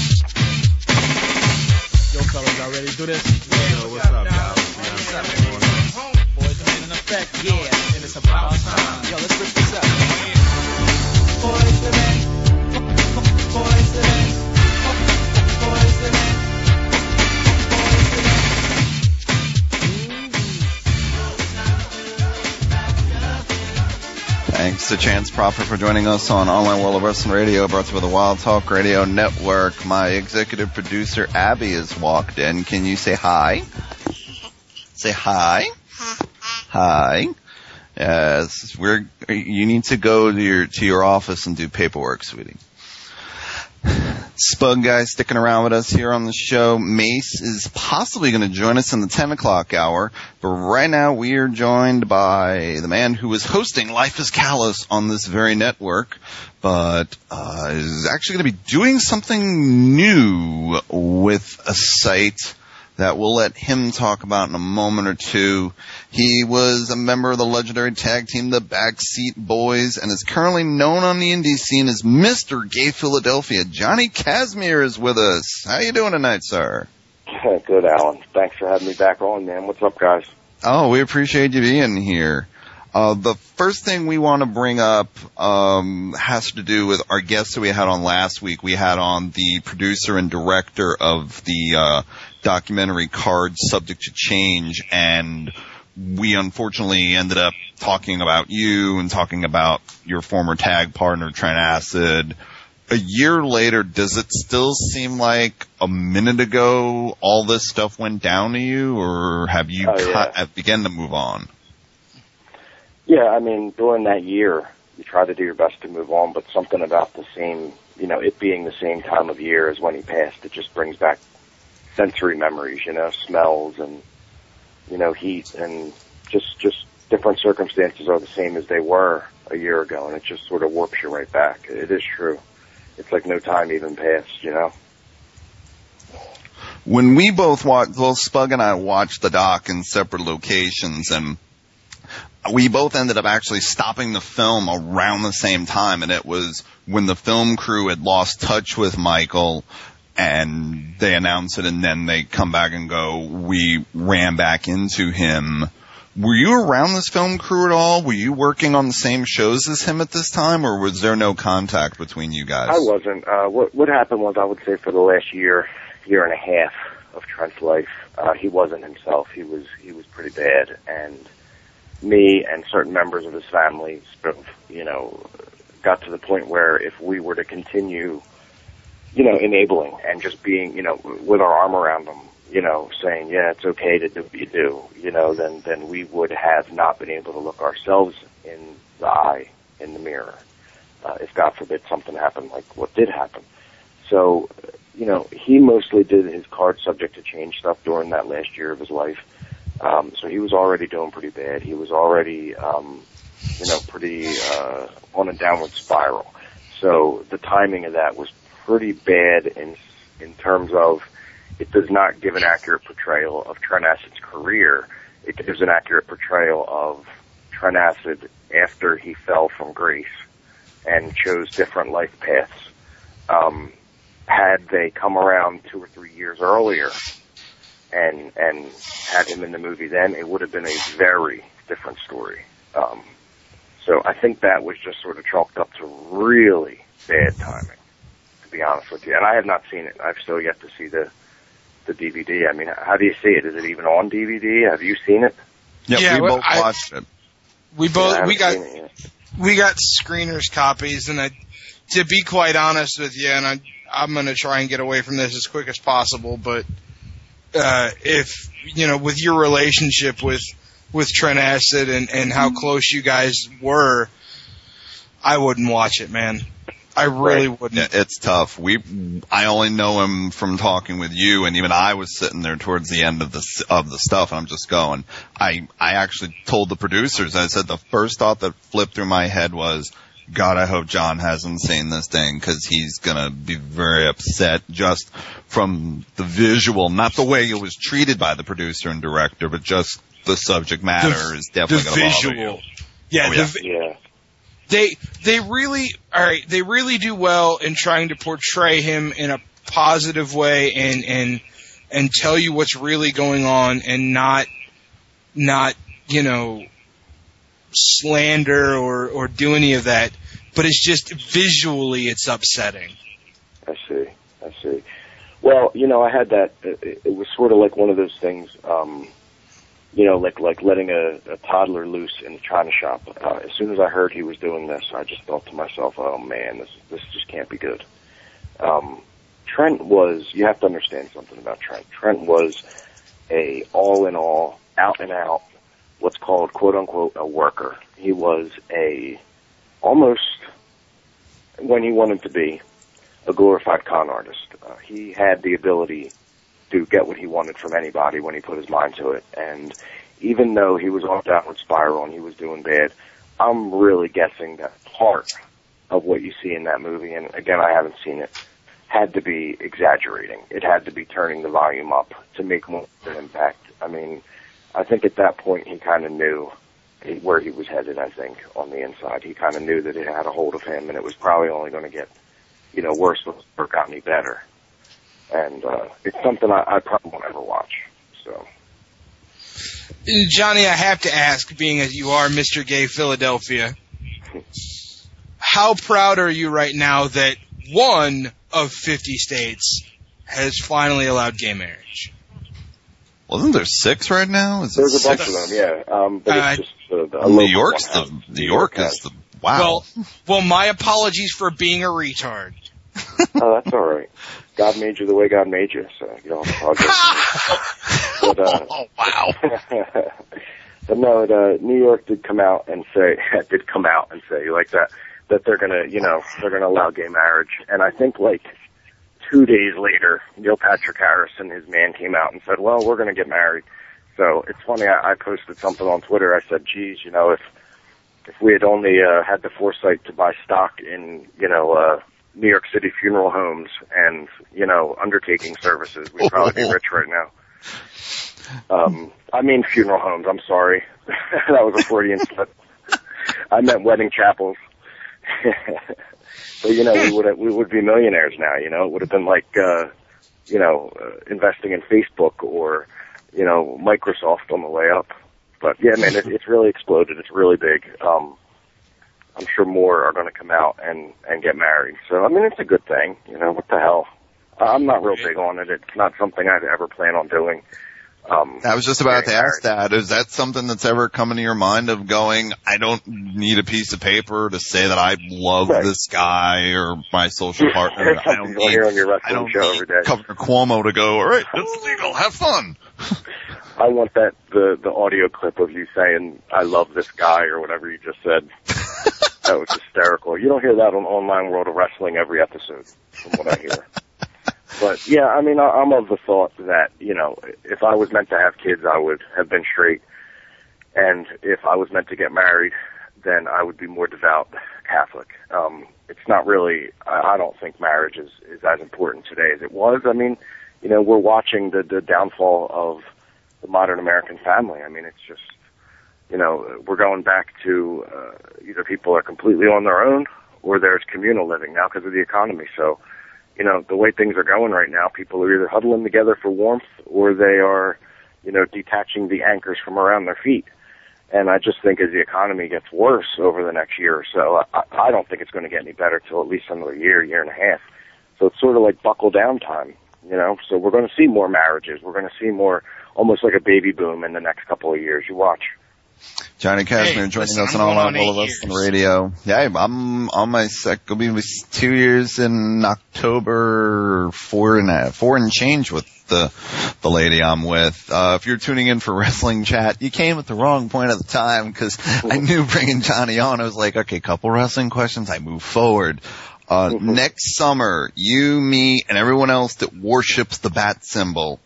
Yo, fellas, y'all ready to do this? Yo, what's up, guys? What's up, man? Boys are in effect, yeah, and it's about time. Yo, let's rip this up. Boys to men, boys to men, boys to men. Thanks to Chance Prophet for joining us on Online World of Wrestling Radio, brought to you by the Wild Talk Radio Network. My executive producer, Abby, has walked in. Can you say hi? Say hi. Hi. Yes, you need to go to your office and do paperwork, sweetie. Spug guy sticking around with us here on the show. Mace is possibly going to join us in the 10 o'clock hour, but right now we are joined by the man who is hosting Life is Callous on this very network, but is actually going to be doing something new with a site that we'll let him talk about in a moment or two. He was a member of the legendary tag team, the Backseat Boys, and is currently known on the indie scene as Mr. Gay Philadelphia. Johnny Casimir is with us. How you doing tonight, sir? Good, Alan. Thanks for having me back on, man. What's up, guys? Oh, we appreciate you being here. The first thing we want to bring up has to do with our guest that we had on last week. We had on the producer and director of the documentary Cards Subject to Change, and we unfortunately ended up talking about you and talking about your former tag partner, Trent Acid. A year later, does it still seem like a minute ago all this stuff went down to you, or have you begun to move on? Yeah, I mean, during that year, you try to do your best to move on, but something about the same, it being the same time of year as when he passed, it just brings back sensory memories, smells and, heat, and just different circumstances are the same as they were a year ago, and it just sort of warps you right back. It is true. It's like no time even passed, When we both Spug and I watched the doc in separate locations, and we both ended up actually stopping the film around the same time, and it was when the film crew had lost touch with Michael, and they announce it, and then they come back and go, we ran back into him. Were you around this film crew at all? Were you working on the same shows as him at this time, or was there no contact between you guys? I wasn't. What happened was, I would say for the last year and a half of Trent's life, he wasn't himself. He was pretty bad, and me and certain members of his family, got to the point where if we were to continue, enabling and just being, with our arm around them, saying, yeah, it's okay to do what you do, then we would have not been able to look ourselves in the eye, in the mirror, if God forbid something happened like what did happen. So, he mostly did his Card Subject to Change stuff during that last year of his life. So he was already doing pretty bad. He was already, pretty on a downward spiral. So the timing of that was pretty bad in terms of it does not give an accurate portrayal of Trent Acid's career. It gives an accurate portrayal of Trent Acid after he fell from grace and chose different life paths. Had they come around 2 or 3 years earlier and had him in the movie then, it would have been a very different story. So I think that was just sort of chalked up to really bad timing, to be honest with you. And I have not seen it. I've still yet to see the DVD. I mean, how do you see it? Is it even on DVD? Have you seen it? Yeah, we both watched it. We got screeners copies, and to be quite honest with you, and I'm going to try and get away from this as quick as possible, but if, with your relationship with Trent Acid and how close you guys were, I wouldn't watch it, man. I really wouldn't. Yeah, it's tough. I only know him from talking with you, and even I was sitting there towards the end of the stuff, and I'm just going. I actually told the producers, I said the first thought that flipped through my head was, God, I hope John hasn't seen this thing, because he's gonna be very upset just from the visual, not the way it was treated by the producer and director, but just the subject matter is definitely gonna bother you. Yeah, They really do well in trying to portray him in a positive way and tell you what's really going on and not slander or do any of that. But it's just visually it's upsetting. I see. Well, I had that. It was sort of like one of those things. Like letting a toddler loose in the china shop. As soon as I heard he was doing this, I just thought to myself, oh man, this just can't be good. Trent was, you have to understand something about Trent. Trent was a all in all, out and out, what's called quote unquote a worker. He was almost, when he wanted to be, a glorified con artist. He had the ability to get what he wanted from anybody when he put his mind to it. And even though he was on a downward spiral and he was doing bad, I'm really guessing that part of what you see in that movie, and again, I haven't seen it, had to be exaggerating. It had to be turning the volume up to make more of an impact. I mean, I think at that point he kind of knew where he was headed, I think, on the inside. He kind of knew that it had a hold of him, and it was probably only going to get, worse before it got any better. And it's something I probably won't ever watch. So, Johnny, I have to ask, being as you are Mr. Gay Philadelphia, how proud are you right now that one of 50 states has finally allowed gay marriage? Wasn't there 6 right now? There's a bunch of them, yeah. But it's just New York is the wow. Well, my apologies for being a retard. Oh, that's all right. God made you the way God made you, so you don't have to apologize. But, oh, wow. But no, New York did come out and say like that they're gonna allow gay marriage. And I think like 2 days later, Neil Patrick Harris and his man came out and said, well, we're gonna get married. So it's funny, I posted something on Twitter. I said, geez, if we had only had the foresight to buy stock in, New York City funeral homes and, undertaking services, we'd probably be rich right now. I mean funeral homes, I'm sorry. That was a Freudian slip. I meant wedding chapels. But, we would be millionaires now, It would have been like, investing in Facebook or, Microsoft on the way up. But, yeah, man, it's really exploded. It's really big. I'm sure more are going to come out and get married. So, I mean, it's a good thing. What the hell? I'm not real big on it. It's not something I'd ever plan on doing. I was just about to ask that. Is that something that's ever come into your mind of going, I don't need a piece of paper to say that I love this guy or my social partner. I don't need Governor Cuomo to go, all right, it's legal, have fun. I want the audio clip of you saying, I love this guy or whatever you just said. That was hysterical. You don't hear that on Online World of Wrestling every episode, from what I hear. But, yeah, I mean, I'm of the thought that, if I was meant to have kids, I would have been straight. And if I was meant to get married, then I would be more devout Catholic. It's not really, I don't think marriage is as important today as it was. I mean, we're watching the downfall of the modern American family. I mean, it's just, you know, we're going back to either people are completely on their own or there's communal living now because of the economy. So, you know, the way things are going right now, people are either huddling together for warmth or they are, you know, detaching the anchors from around their feet. And I just think as the economy gets worse over the next year or so, I don't think it's going to get any better till at least another year and a half. So it's sort of like buckle down time, you know. So we're going to see more marriages. We're going to see more, almost like a baby boom in the next couple of years. You watch. Johnny Kashmir joining us on All of Us on the radio. Yeah, I'm on my it'll be 2 years in October, four and change with the lady I'm with. If you're tuning in for Wrestling Chat, you came at the wrong point at the time because I knew bringing Johnny on, I was like, okay, couple wrestling questions, I move forward. Next summer, you, me, and everyone else that worships the bat symbol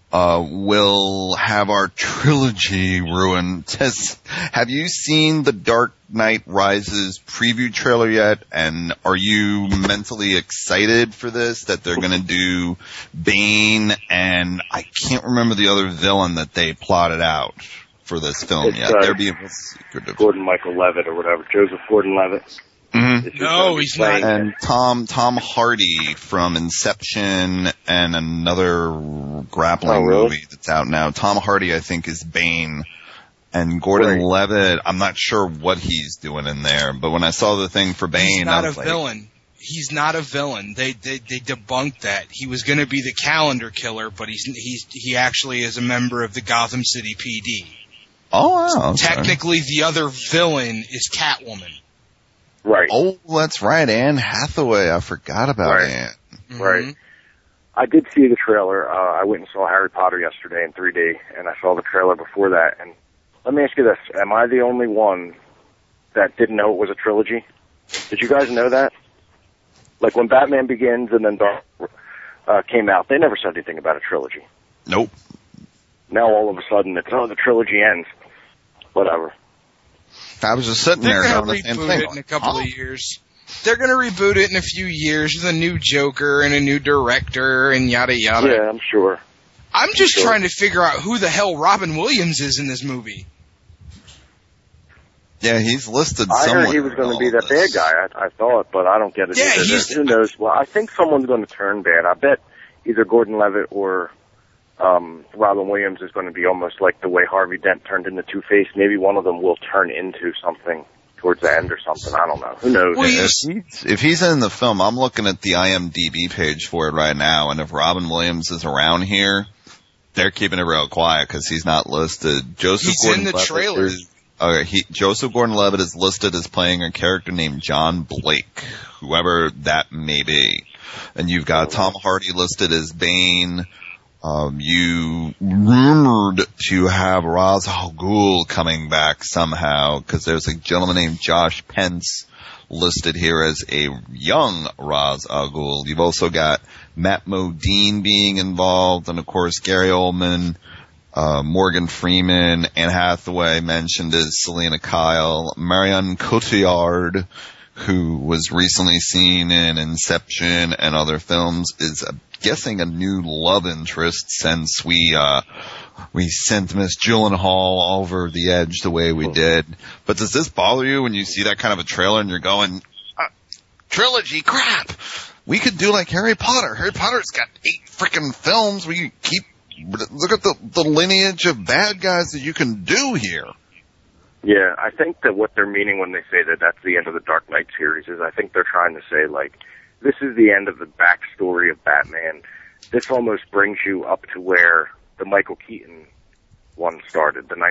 will have our trilogy ruined. Have you seen the Dark Knight Rises preview trailer yet? And are you mentally excited for this, that they're going to do Bane and I can't remember the other villain that they plotted out for this film yet? They're being secretive. Gordon Michael Levitt or whatever. Joseph Gordon-Levitt. Mm-hmm. No, he's not. And Tom Hardy from Inception and another grappling movie that's out now. Tom Hardy, I think, is Bane. And Gordon Levitt, I'm not sure what he's doing in there, but when I saw the thing for Bane, he's not I was like, villain. He's not a villain. They debunked that. He was going to be the calendar killer, but he actually is a member of the Gotham City PD. Oh, wow. Okay. Technically, the other villain is Catwoman. Right. Oh, that's right. Anne Hathaway. I forgot about Anne. Mm-hmm. Right. I did see the trailer. I went and saw Harry Potter yesterday in 3D, and I saw the trailer before that. And let me ask you this. Am I the only one that didn't know it was a trilogy? Did you guys know that? Like when Batman Begins and then Dark came out, they never said anything about a trilogy. Nope. Now all of a sudden it's, the trilogy ends. Whatever. I was just sitting there doing the same thing. They're going to reboot it in a couple of years. They're going to reboot it in a few years with a new Joker and a new director and yada yada. Yeah, I'm sure. I'm just trying to figure out who the hell Robin Williams is in this movie. Yeah, he's listed I somewhere. heard he was going to be that bad guy, I thought, but I don't get it either. Who knows? Well, I think someone's going to turn bad. I bet either Gordon Levitt or Robin Williams is going to be almost like the way Harvey Dent turned into Two-Face. Maybe one of them will turn into something towards the end or something. I don't know. Who knows? Well, if he's in the film, I'm looking at the IMDb page for it right now, and if Robin Williams is around here, they're keeping it real quiet because he's not listed. He's in the trailer. Joseph Gordon-Levitt is listed as playing a character named John Blake, whoever that may be. And you've got Tom Hardy listed as Bane. You rumored to have Ra's al Ghul coming back somehow because there's a gentleman named Josh Pence listed here as a young Ra's al Ghul. You've also got Matt Modine being involved, and of course Gary Oldman, Morgan Freeman, Anne Hathaway mentioned as Selena Kyle, Marion Cotillard, who was recently seen in Inception and other films, is guessing a new love interest since we sent Miss Gyllenhaal over the edge the way we did. But does this bother you when you see that kind of a trailer and you're going, trilogy crap? We could do like Harry Potter. Harry Potter's got 8 freaking films. Look at the lineage of bad guys that you can do here. Yeah, I think that what they're meaning when they say that that's the end of the Dark Knight series is I think they're trying to say, like, this is the end of the backstory of Batman. This almost brings you up to where the Michael Keaton one started, the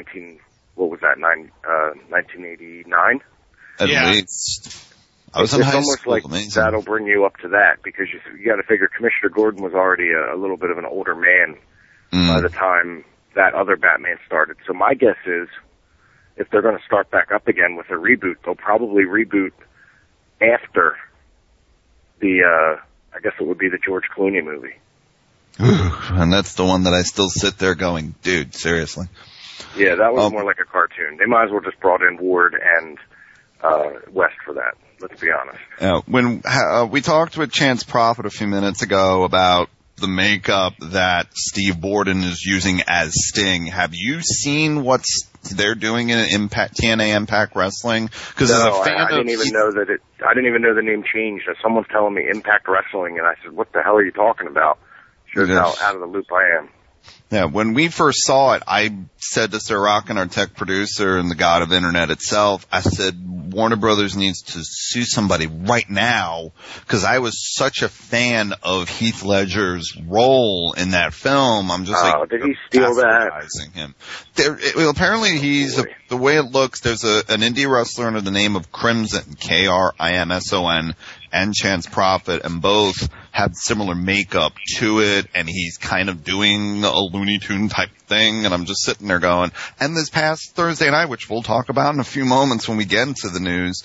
1989? At least. I was in high almost school. Like amazing. that'll bring you up to that because you got to figure Commissioner Gordon was already a little bit of an older man by the time that other Batman started. So my guess is if they're going to start back up again with a reboot, they'll probably reboot after I guess it would be the George Clooney movie. And that's the one that I still sit there going, dude, seriously. Yeah, that was more like a cartoon. They might as well just brought in Ward and West for that. Let's be honest. When we talked with Chance Prophet a few minutes ago about the makeup that Steve Borden is using as Sting. Have you seen what they're doing in TNA Impact Wrestling? Because no, as a fan I didn't even know that I didn't even know the name changed. Someone's telling me Impact Wrestling, and I said, "What the hell are you talking about?" Shows how out of the loop I am. Yeah, when we first saw it, I said to Sir Rockin, our tech producer and the god of internet itself, I said, Warner Brothers needs to sue somebody right now, because I was such a fan of Heath Ledger's role in that film. I'm just did he steal that? Him. Apparently the way it looks, there's an indie wrestler under the name of Crimson, Krimson, and Chance Prophet, and both have similar makeup to it, and he's kind of doing a Looney Tune type thing, and I'm just sitting there going, and this past Thursday night, which we'll talk about in a few moments when we get into the news,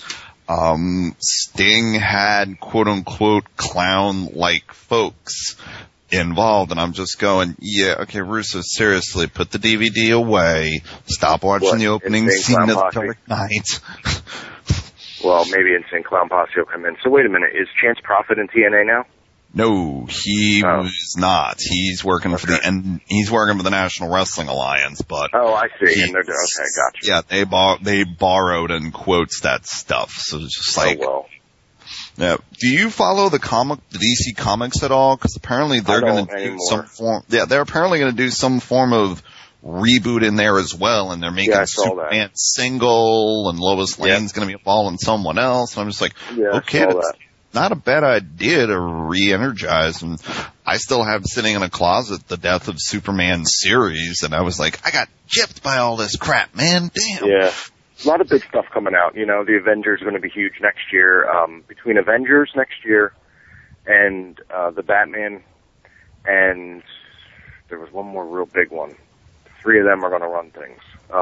Sting had quote-unquote clown-like folks involved, and I'm just going, yeah, okay, Russo, seriously, put the DVD away, stop watching the opening scene of The Dark Knight. Well, maybe Insane Clown Posse will come in. So wait a minute, is Chance Prophet in TNA now? No, he was not. He's working for he's working for the National Wrestling Alliance, but I see. And they're okay, gotcha. Yeah, they borrowed and quotes that stuff. So it's just like, yeah. Do you follow the DC Comics at all? Because apparently they're going to do some form. Yeah, they're apparently going to do some form of reboot in there as well, and they're making Superman single, and Lois Lane's going to be involved in someone else. And I'm just like, okay, that's not a bad idea to re-energize. And I still have sitting in a closet the Death of Superman series, and I was like, I got gypped by all this crap, man. Damn. Yeah. A lot of big stuff coming out. You know, the Avengers are going to be huge next year. Between Avengers next year and the Batman, and there was one more real big one. 3 of them are going to run things.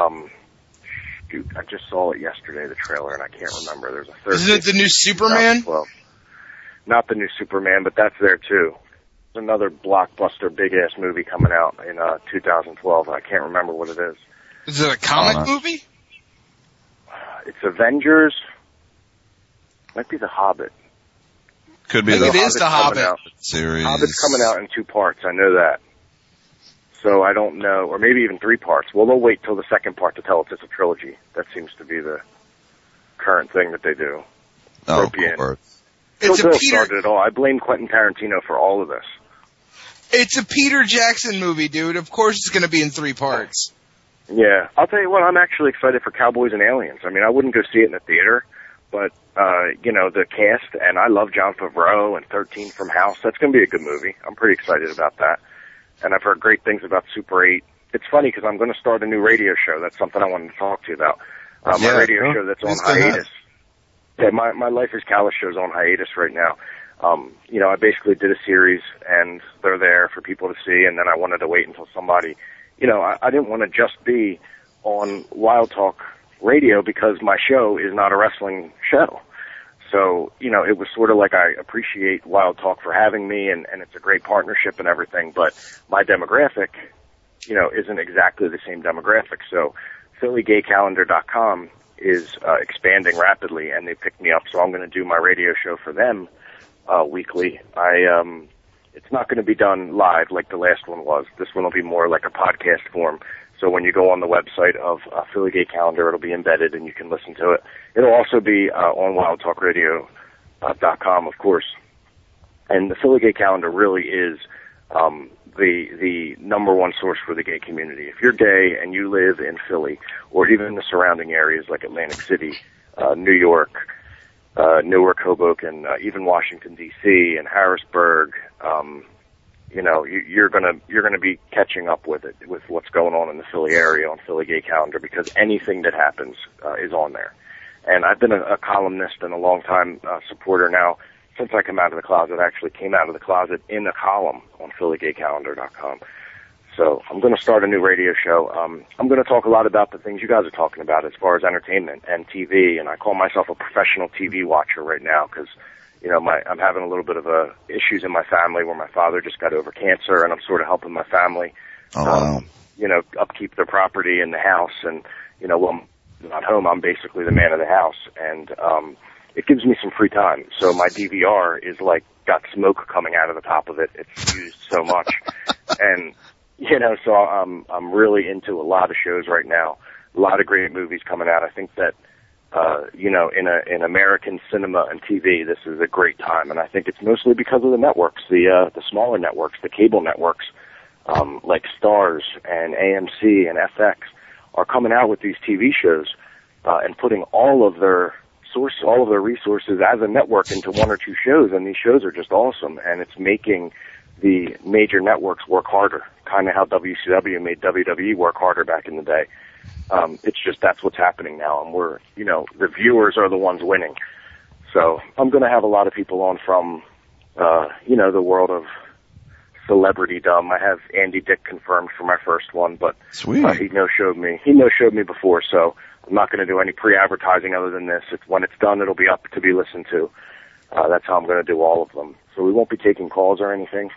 Shoot, I just saw it yesterday, the trailer, and I can't remember. There's a third. Isn't it the new Superman? Well, not the new Superman, but that's there too. There's another blockbuster, big-ass movie coming out in 2012. I can't remember what it is. Is it a comic movie? It's Avengers. Might be The Hobbit. Could be. It is The Hobbit series. Hobbit's coming out in 2 parts. I know that. So I don't know, or maybe even 3 parts. Well, they'll wait till the second part to tell it's a trilogy. That seems to be the current thing that they do. Oh, of course. It's a Peter started it all. I blame Quentin Tarantino for all of this. It's a Peter Jackson movie, dude. Of course it's going to be in 3 parts. Yeah. I'll tell you what, I'm actually excited for Cowboys and Aliens. I mean, I wouldn't go see it in the theater, but, you know, the cast, and I love Jon Favreau and 13 from House. That's going to be a good movie. I'm pretty excited about that. And I've heard great things about Super 8. It's funny because I'm going to start a new radio show. That's something I wanted to talk to you about. My radio show that's on hiatus. Yeah, my Life is Callous show's on hiatus right now. You know, I basically did a series, and they're there for people to see, and then I wanted to wait until somebody, you know, I didn't want to just be on Wild Talk Radio because my show is not a wrestling show. So, you know, it was sort of like I appreciate Wild Talk for having me, and it's a great partnership and everything, but my demographic, you know, isn't exactly the same demographic. So PhillyGayCalendar.com is expanding rapidly, and they picked me up, so I'm going to do my radio show for them weekly. It's not going to be done live like the last one was. This one will be more like a podcast form. So when you go on the website of Philly Gay Calendar, it'll be embedded and you can listen to it. It'll also be on WildTalkRadio.com, of course. And the Philly Gay Calendar really is the number one source for the gay community. If you're gay and you live in Philly or even in the surrounding areas like Atlantic City, New York, Newark, Hoboken, even Washington D.C. and Harrisburg, you know, you're gonna be catching up with it, with what's going on in the Philly area on Philly Gay Calendar, because anything that happens is on there. And I've been a columnist and a long-time supporter now. Since I came out of the closet, I actually came out of the closet in a column on PhillyGayCalendar.com. So I'm going to start a new radio show. I'm going to talk a lot about the things you guys are talking about as far as entertainment and TV, and I call myself a professional TV watcher right now because, you know, I'm having a little bit of issues in my family where my father just got over cancer, and I'm sort of helping my family, you know, upkeep their property in the house. And, you know, when I'm not home, I'm basically the man of the house, and it gives me some free time. So my DVR is like got smoke coming out of the top of it. It's used so much. And, you know, so I'm really into a lot of shows right now. A lot of great movies coming out. I think that, you know, in American cinema and TV, this is a great time. And I think it's mostly because of the networks, the smaller networks, the cable networks, like Starz and AMC and FX are coming out with these TV shows, and putting all of their resources as a network into one or two shows, and these shows are just awesome, and it's making the major networks work harder, kind of how WCW made WWE work harder back in the day. It's just that's what's happening now, and we're, you know, the viewers are the ones winning. So I'm going to have a lot of people on from, you know, the world of celebritydom. I have Andy Dick confirmed for my first one, but Sweet. He no-showed me before, so I'm not going to do any pre-advertising other than this. When it's done, it'll be up to be listened to. That's how I'm going to do all of them. So we won't be taking calls or anything.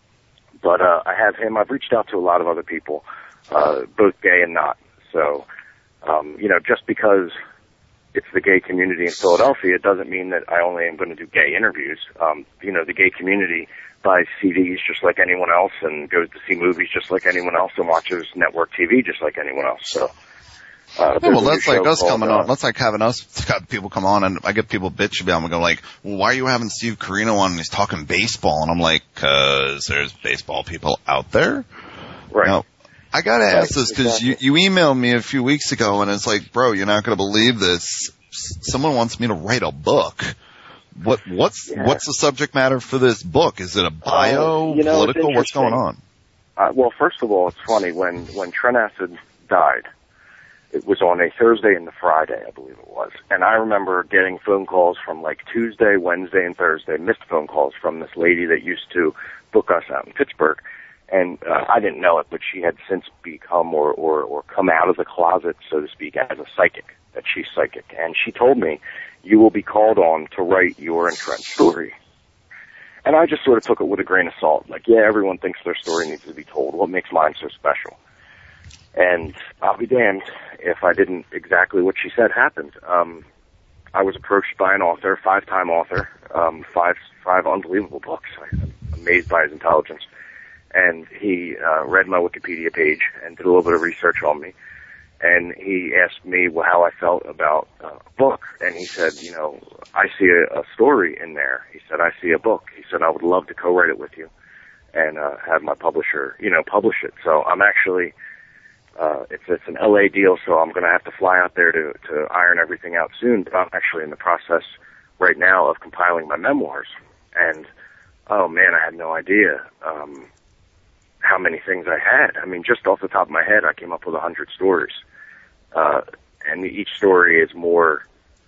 But I have him. I've reached out to a lot of other people, both gay and not. So, you know, just because it's the gay community in Philadelphia, it doesn't mean that I only am going to do gay interviews. You know, the gay community buys CDs just like anyone else and goes to see movies just like anyone else and watches network TV just like anyone else. So, well, that's like us coming on. That's like having us got people come on, and I get people bitch about them and go like, well, why are you having Steve Carino on and he's talking baseball? And I'm like, 'cause there's baseball people out there. Right. Now, I gotta ask this because you emailed me a few weeks ago, and it's like, bro, you're not gonna believe this. Someone wants me to write a book. What's the subject matter for this book? Is it a bio, you know, political? What's going on? Well, first of all, it's funny when Trent Acid died. It was on a Thursday and a Friday, I believe it was. And I remember getting phone calls from like Tuesday, Wednesday, and Thursday, missed phone calls from this lady that used to book us out in Pittsburgh. And I didn't know it, but she had since become or come out of the closet, so to speak, as a psychic, that she's psychic. And she told me, you will be called on to write your and Trent's story. And I just sort of took it with a grain of salt. Like, yeah, everyone thinks their story needs to be told. What makes mine so special? And I'll be damned if I didn't exactly what she said happened. I was approached by an author, 5-time author, five unbelievable books. I'm amazed by his intelligence. And he read my Wikipedia page and did a little bit of research on me. And he asked me how I felt about a book. And he said, you know, I see a story in there. He said, I see a book. He said, I would love to co-write it with you and have my publisher, you know, publish it. So I'm actually... it's an LA deal, so I'm going to have to fly out there to iron everything out soon, but I'm actually in the process right now of compiling my memoirs. And, oh man, I had no idea, how many things I had. I mean, just off the top of my head, I came up with 100 stories. And each story is more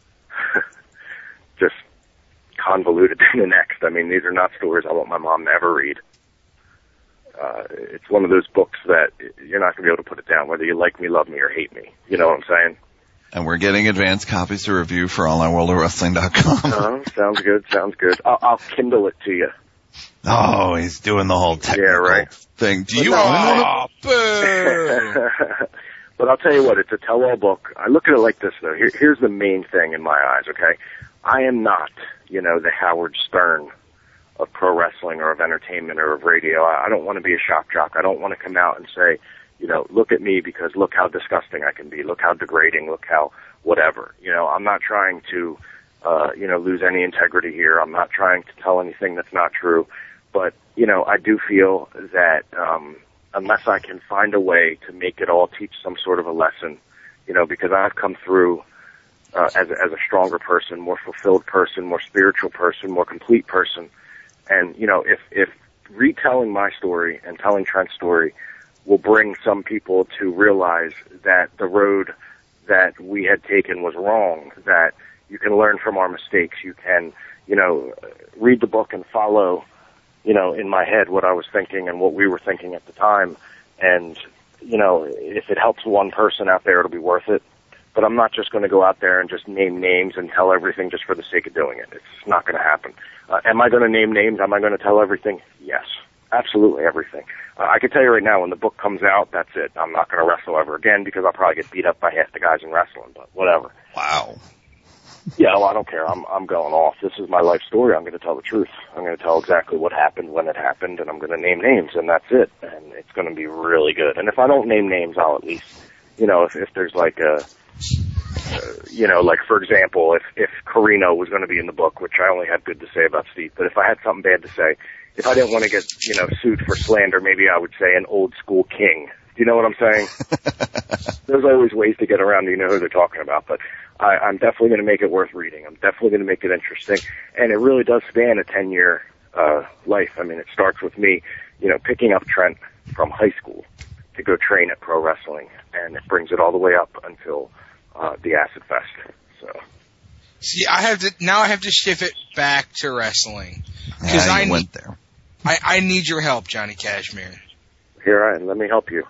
just convoluted than the next. I mean, these are not stories I want my mom to ever read. It's one of those books that you're not going to be able to put it down, whether you like me, love me, or hate me. You know what I'm saying? And we're getting advanced copies to review for onlineworldofwrestling.com. Sounds good, sounds good. I'll Kindle it to you. Oh, he's doing the whole technical thing. Do you own it? But I'll tell you what, it's a tell-all book. I look at it like this, though. Here's the main thing in my eyes, okay? I am not, you know, the Howard Stern of pro wrestling or of entertainment or of radio. I don't want to be a shock jock. I don't want to come out and say, you know, look at me because look how disgusting I can be. Look how degrading. Look how whatever. You know, I'm not trying to, you know, lose any integrity here. I'm not trying to tell anything that's not true. But, you know, I do feel that unless I can find a way to make it all teach some sort of a lesson, you know, because I've come through as a stronger person, more fulfilled person, more spiritual person, more complete person. And, you know, if retelling my story and telling Trent's story will bring some people to realize that the road that we had taken was wrong, that you can learn from our mistakes, you can, you know, read the book and follow, you know, in my head what I was thinking and what we were thinking at the time. And, you know, if it helps one person out there, it'll be worth it. But I'm not just going to go out there and just name names and tell everything just for the sake of doing it. It's not going to happen. Am I going to name names? Am I going to tell everything? Yes, absolutely everything. I can tell you right now, when the book comes out, that's it. I'm not going to wrestle ever again because I'll probably get beat up by half the guys in wrestling, but whatever. Wow. Yeah, well, I don't care. I'm going off. This is my life story. I'm going to tell the truth. I'm going to tell exactly what happened, when it happened, and I'm going to name names, and that's it. And it's going to be really good. And if I don't name names, I'll at least, if there's like a, like for example, if Carino was going to be in the book, which I only had good to say about Steve, but if I had something bad to say, if I didn't want to get, sued for slander, maybe I would say an old school king. Do you know what I'm saying? There's always ways to get around, who they're talking about, but I'm definitely going to make it worth reading. I'm definitely going to make it interesting. And it really does span a 10-year life. I mean, it starts with me, picking up Trent from high school to go train at pro wrestling, and it brings it all the way up until the Acid Fest. So, see, I have to shift it back to wrestling because went there. I need your help, Johnny Cashmere. Here I am. Let me help you.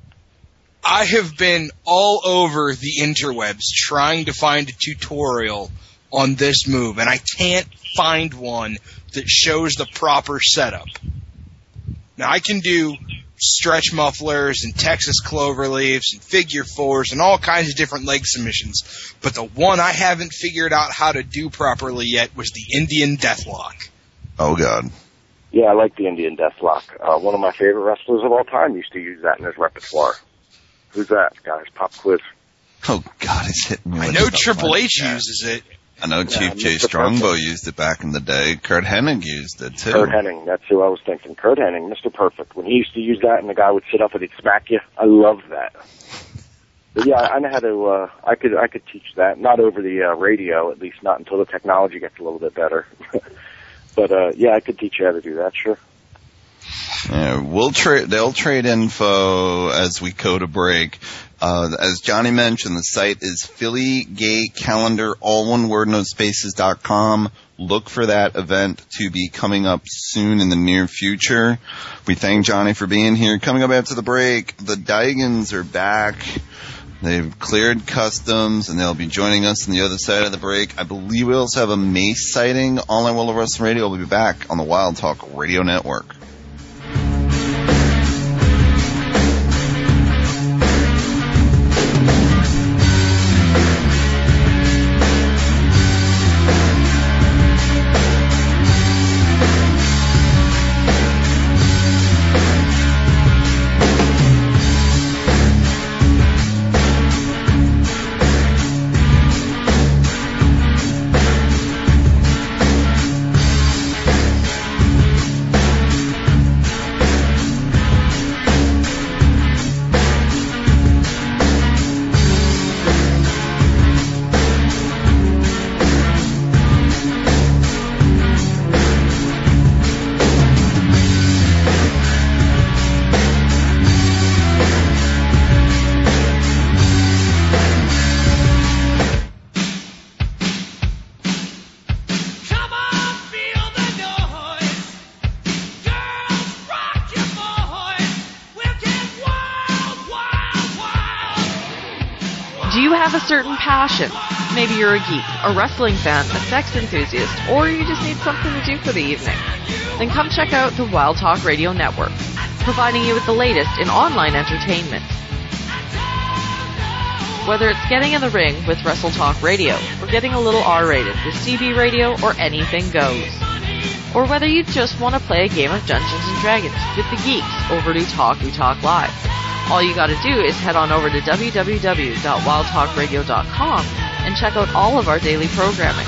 I have been all over the interwebs trying to find a tutorial on this move, and I can't find one that shows the proper setup. Now, I can do stretch mufflers and Texas cloverleafs and figure fours and all kinds of different leg submissions, but the one I haven't figured out how to do properly yet was the Indian Deathlock. Oh, God. Yeah, I like the Indian Deathlock. One of my favorite wrestlers of all time used to use that in his repertoire. Who's that, guys? Pop quiz. Oh, God, it's hitting me. I know Triple H uses it. I know Chief J. Strongbow used it back in the day. Kurt Hennig used it, too. Kurt Hennig, that's who I was thinking. Kurt Hennig, Mr. Perfect. When he used to use that and the guy would sit up and he'd smack you, I loved that. But yeah, I know how to, I could teach that. Not over the radio, at least not until the technology gets a little bit better. But yeah, I could teach you how to do that, sure. Yeah, they'll trade info as we go to break. As Johnny mentioned, the site is Philly Gay Calendar, all one word, no spaces.com. Look for that event to be coming up soon in the near future. We thank Johnny for being here. Coming up after the break, the Digans are back. They've cleared customs, and they'll be joining us on the other side of the break. I believe we also have a Mace sighting. Online World of Wrestling Radio will be back on the Wild Talk Radio Network. Certain passion. Maybe you're a geek, a wrestling fan, a sex enthusiast, or you just need something to do for the evening. Then come check out the Wild Talk Radio Network, providing you with the latest in online entertainment. Whether it's getting in the ring with Wrestle Talk Radio, or getting a little R-rated with CB Radio, or anything goes. Or whether you just want to play a game of Dungeons & Dragons with the geeks over to Talk We Talk Live. All you gotta do is head on over to www.wildtalkradio.com and check out all of our daily programming.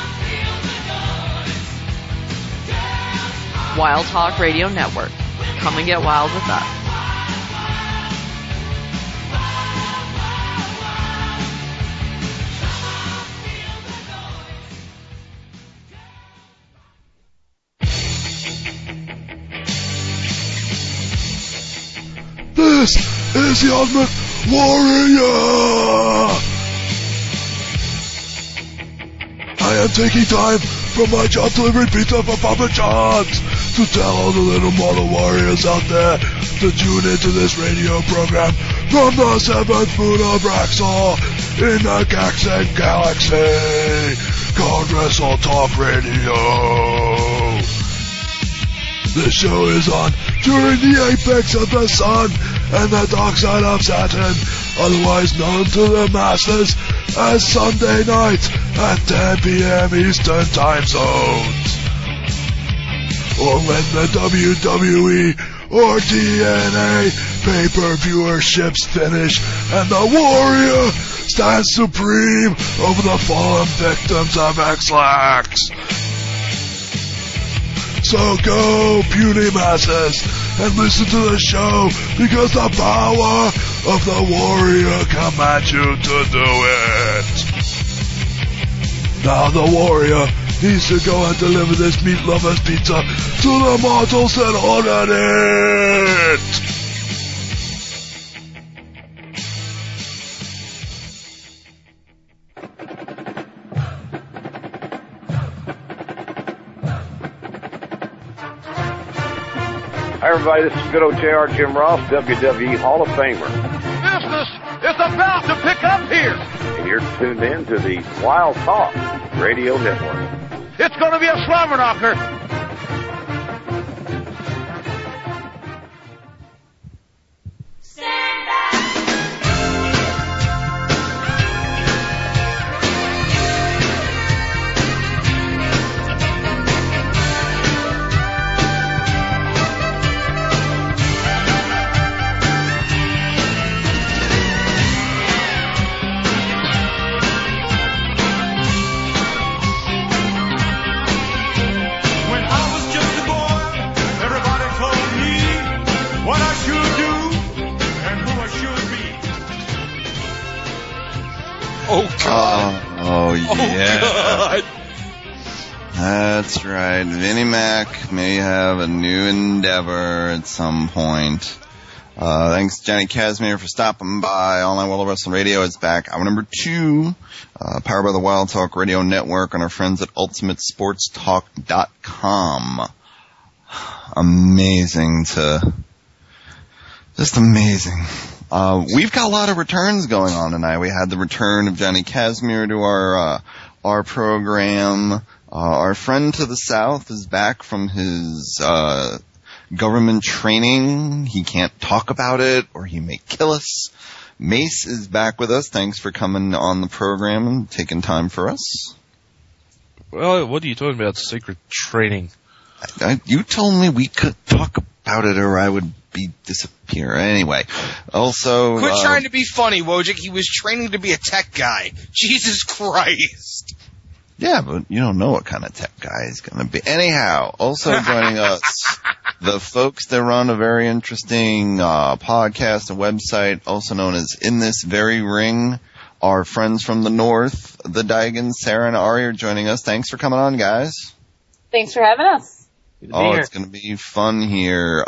Wild Talk Radio Network. Come and get wild with us. This is the Ultimate Warrior! I am taking time from my job delivering pizza for Papa John's to tell all the little model warriors out there to tune into this radio program from the seventh moon of Raxol in the Gaxen Galaxy called Wrestle Talk Radio. This show is on during the apex of the sun and the Dark Side of Saturn, otherwise known to the masses as Sunday night at 10 p.m. Eastern Time Zones. Or when the WWE or TNA pay-per-viewerships finish and the Warrior stands supreme over the fallen victims of X-Lax. So go, puny masses, and listen to the show, because the power of the Warrior commands you to do it. Now the Warrior needs to go and deliver this Meat Lovers pizza to the mortals that ordered it. Hi, everybody. This is good old JR Jim Ross, WWE Hall of Famer. Business is about to pick up here. And you're tuned in to the Wild Talk Radio Network. It's going to be a slobber knocker. That's right. Vinnie Mac may have a new endeavor at some point. Thanks, Johnny Casimir, for stopping by. All Night World of Wrestling Radio is back. Hour number 2, powered by the Wild Talk Radio Network and our friends at UltimateSportsTalk.com. Just amazing. We've got a lot of returns going on tonight. We had the return of Johnny Casimir to our program. Our friend to the south is back from his government training. He can't talk about it or he may kill us. Mace is back with us. Thanks for coming on the program and taking time for us. Well, what are you talking about, secret training? You told me we could talk about it or I would disappear. Anyway, also... Quit trying to be funny, Wojcik. He was training to be a tech guy. Jesus Christ. Yeah, but you don't know what kind of tech guy he's going to be. Anyhow, also joining us, the folks that run a very interesting podcast and website, also known as In This Very Ring, our friends from the north, the Daigan, Sarah, and Ari are joining us. Thanks for coming on, guys. Thanks for having us. It's going to be fun here.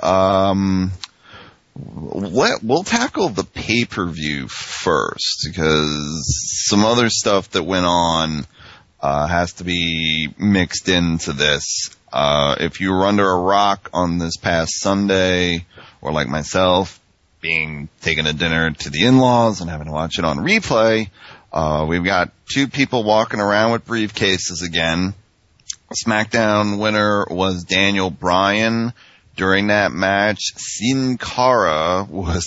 We'll tackle the pay-per-view first, because some other stuff that went on has to be mixed into this. If you were under a rock on this past Sunday, or like myself, being taken to dinner to the in-laws and having to watch it on replay, we've got two people walking around with briefcases again. SmackDown winner was Daniel Bryan. During that match, Sin Cara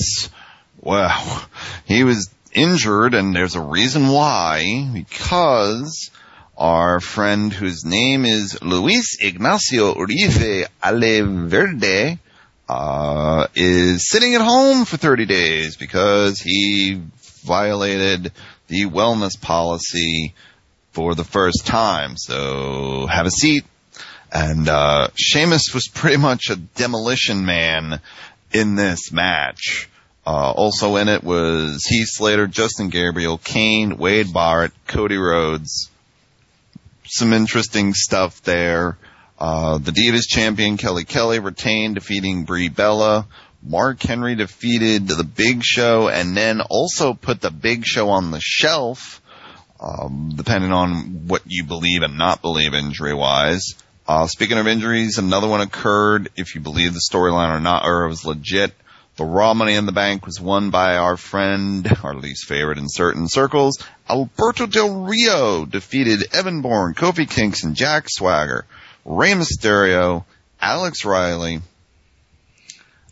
he was injured, and there's a reason why, because our friend whose name is Luis Ignacio Uribe Aleverde is sitting at home for 30 days because he violated the wellness policy for the first time. So have a seat. And Sheamus was pretty much a demolition man in this match. Also in it was Heath Slater, Justin Gabriel, Kane, Wade Barrett, Cody Rhodes. Some interesting stuff there. The Divas champion Kelly Kelly retained, defeating Brie Bella. Mark Henry defeated the Big Show and then also put the Big Show on the shelf, depending on what you believe and not believe injury-wise. Speaking of injuries, another one occurred, if you believe the storyline or not, or it was legit. The Raw Money in the Bank was won by our friend, our least favorite in certain circles, Alberto Del Rio defeated Evan Bourne, Kofi Kingston, Jack Swagger, Rey Mysterio, Alex Riley,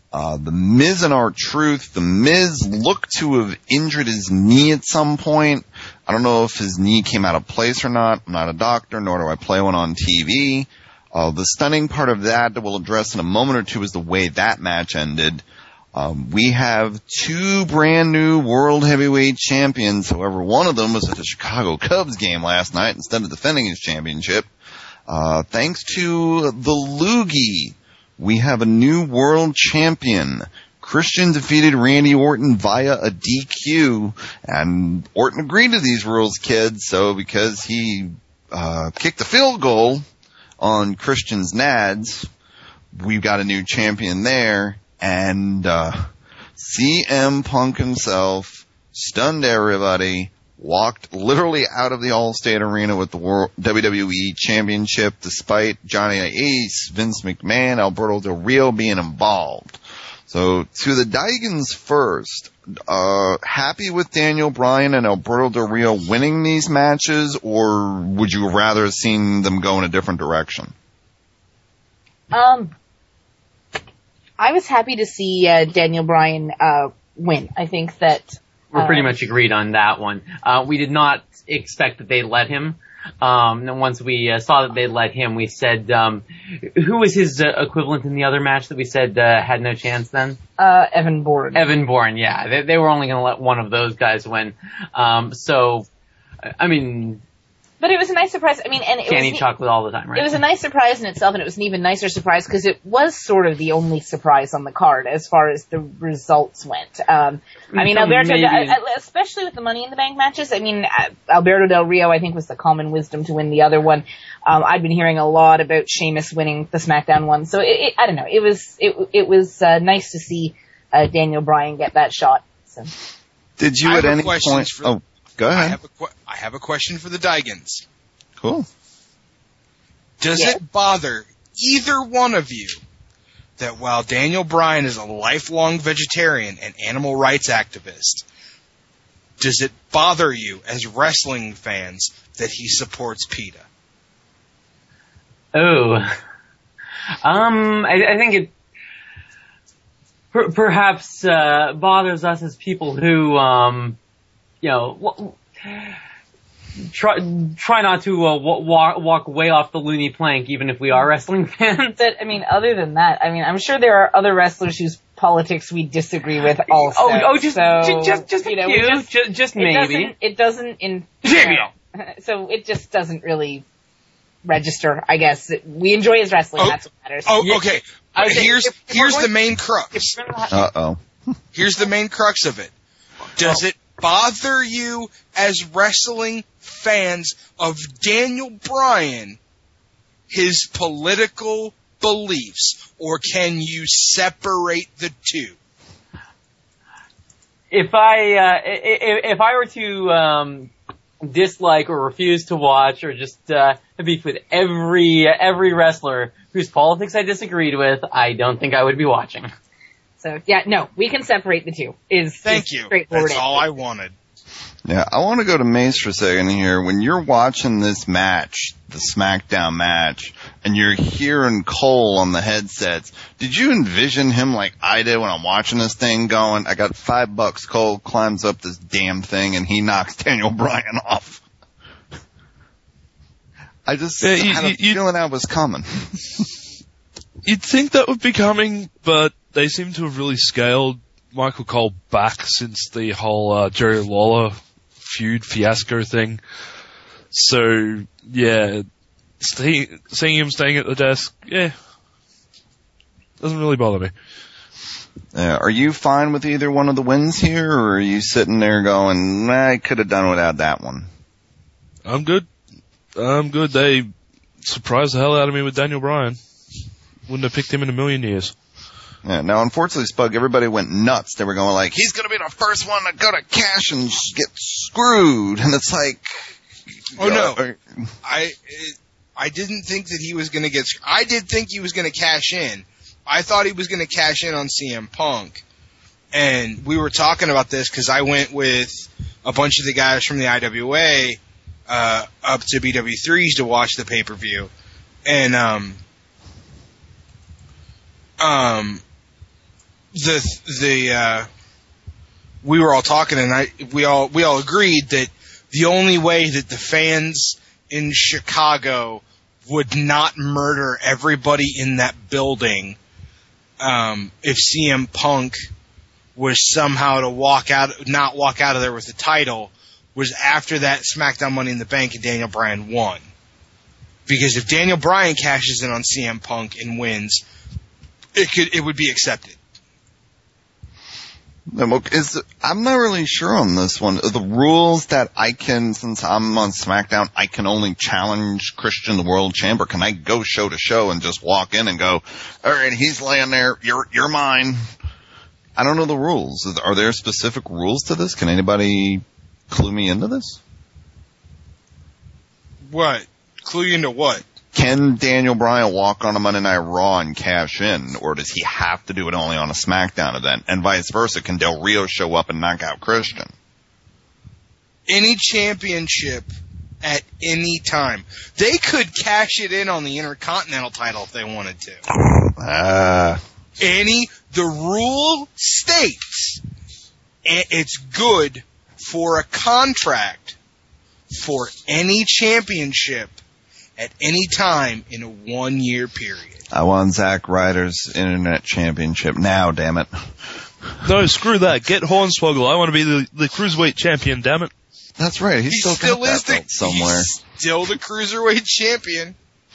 The Miz and R-Truth. The Miz looked to have injured his knee at some point. I don't know if his knee came out of place or not. I'm not a doctor, nor do I play one on TV. The stunning part of that we'll address in a moment or two is the way that match ended. We have 2 brand new World Heavyweight Champions. However, one of them was at the Chicago Cubs game last night instead of defending his championship. Thanks to the Loogie, we have a new world champion. Christian defeated Randy Orton via a DQ, and Orton agreed to these rules, kids, so because he kicked a field goal on Christian's nads, we've got a new champion there, and CM Punk himself stunned everybody, walked literally out of the Allstate Arena with the World WWE Championship despite Johnny Ace, Vince McMahon, Alberto Del Rio being involved. So to the Digans first, happy with Daniel Bryan and Alberto Del Rio winning these matches, or would you rather have seen them go in a different direction? I was happy to see Daniel Bryan win. I think that we're pretty much agreed on that one. We did not expect that they'd let him. And once we saw that they'd let him, we said, who was his equivalent in the other match that we said had no chance then? Evan Bourne. Evan Bourne, yeah. They were only going to let one of those guys win. So, I mean... But it was a nice surprise. I mean, and can't eat chocolate all the time, right? It was a nice surprise in itself, and it was an even nicer surprise because it was sort of the only surprise on the card as far as the results went. I mean, Alberto, especially with the Money in the Bank matches. I mean, Alberto Del Rio, I think, was the common wisdom to win the other one. I've been hearing a lot about Sheamus winning the SmackDown one, so I don't know. It was nice to see Daniel Bryan get that shot. So. Did you at any point? Go ahead. I have a question for the Digans. Cool. Does it bother either one of you that while Daniel Bryan is a lifelong vegetarian and animal rights activist, does it bother you as wrestling fans that he supports PETA? Oh. I think it perhaps bothers us as people who, try not to walk way off the loony plank, even if we are wrestling fans. But, I mean, other than that, I mean, I'm sure there are other wrestlers whose politics we disagree with also. Just maybe. It doesn't so it just doesn't really register, I guess. We enjoy his wrestling, that's what matters. Okay. Here's the main crux. Uh-oh. Here's the main crux of it. Does it bother you as wrestling fans of Daniel Bryan, his political beliefs, or can you separate the two? If I were to dislike or refuse to watch or just beef with every wrestler whose politics I disagreed with, I don't think I would be watching. So, yeah, no, we can separate the two. Thank you. That's all I wanted. Yeah, I want to go to Mace for a second here. When you're watching this match, the SmackDown match, and you're hearing Cole on the headsets, did you envision him like I did when I'm watching this thing going, I got $5, Cole climbs up this damn thing and he knocks Daniel Bryan off? I just had a feeling that was coming. You'd think that would be coming, but they seem to have really scaled Michael Cole back since the whole Jerry Lawler feud fiasco thing. So, yeah, seeing him staying at the desk, doesn't really bother me. Are you fine with either one of the wins here, or are you sitting there going, I could have done without that one? I'm good. They surprised the hell out of me with Daniel Bryan. Wouldn't have picked him in a million years. Yeah, now, unfortunately, Spug, everybody went nuts. They were going like, he's going to be the first one to go to cash and get screwed. And it's like... no. I didn't think that he was going to get... I did think he was going to cash in. I thought he was going to cash in on CM Punk. And we were talking about this because I went with a bunch of the guys from the IWA up to BW3s to watch the pay-per-view. And... we were all talking, and we all agreed that the only way that the fans in Chicago would not murder everybody in that building, if CM Punk was somehow to not walk out of there with the title, was after that SmackDown Money in the Bank and Daniel Bryan won. Because if Daniel Bryan cashes in on CM Punk and wins, it would be accepted. I'm not really sure on this one. The rules that I can, since I'm on SmackDown, I can only challenge Christian the World Champ, or can I go show to show and just walk in and go, all right, he's laying there, you're mine. I don't know the rules. Are there specific rules to this? Can anybody clue me into this? What? Clue you into what? Can Daniel Bryan walk on a Monday Night Raw and cash in, or does he have to do it only on a SmackDown event? And vice versa, can Del Rio show up and knock out Christian? Any championship at any time. They could cash it in on the Intercontinental title if they wanted to. The rule states it's good for a contract for any championship at any time in a 1-year period. I want Zack Ryder's Internet Championship now, damn it. No, screw that. Get Hornswoggle. I want to be the Cruiserweight Champion, damn it. That's right. He still got that belt somewhere. He's still the Cruiserweight Champion.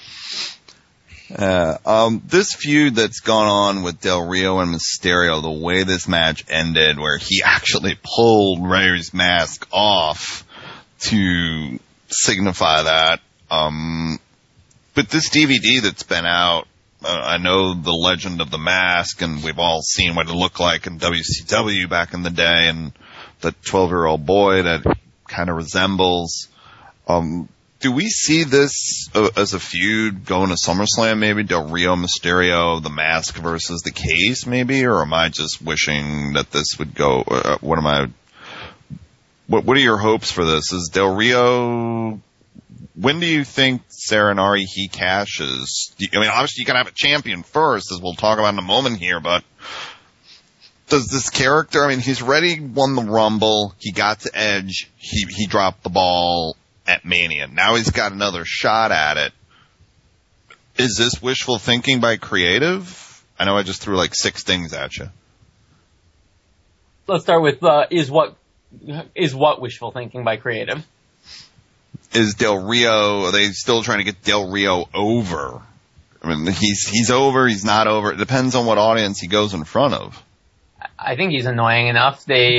This feud that's gone on with Del Rio and Mysterio, the way this match ended, where he actually pulled Ray's mask off to signify that, but this DVD that's been out, I know the legend of the mask, and we've all seen what it looked like in WCW back in the day, and the 12-year-old boy that kind of resembles. Do we see this as a feud going to SummerSlam, maybe? Del Rio, Mysterio, the mask versus the case, maybe? Or am I just wishing that this would go, what are your hopes for this? Is Del Rio, when do you think Serenari he cashes? I mean, obviously you gotta have a champion first, as we'll talk about in a moment here, but does this character, I mean, he's already won the Rumble, he got to Edge, he dropped the ball at Mania. Now he's got another shot at it. Is this wishful thinking by creative? I know I just threw like 6 things at you. Let's start with, is what wishful thinking by creative? Is Del Rio, are they still trying to get Del Rio over? I mean, he's over, he's not over. It depends on what audience he goes in front of. I think he's annoying enough. They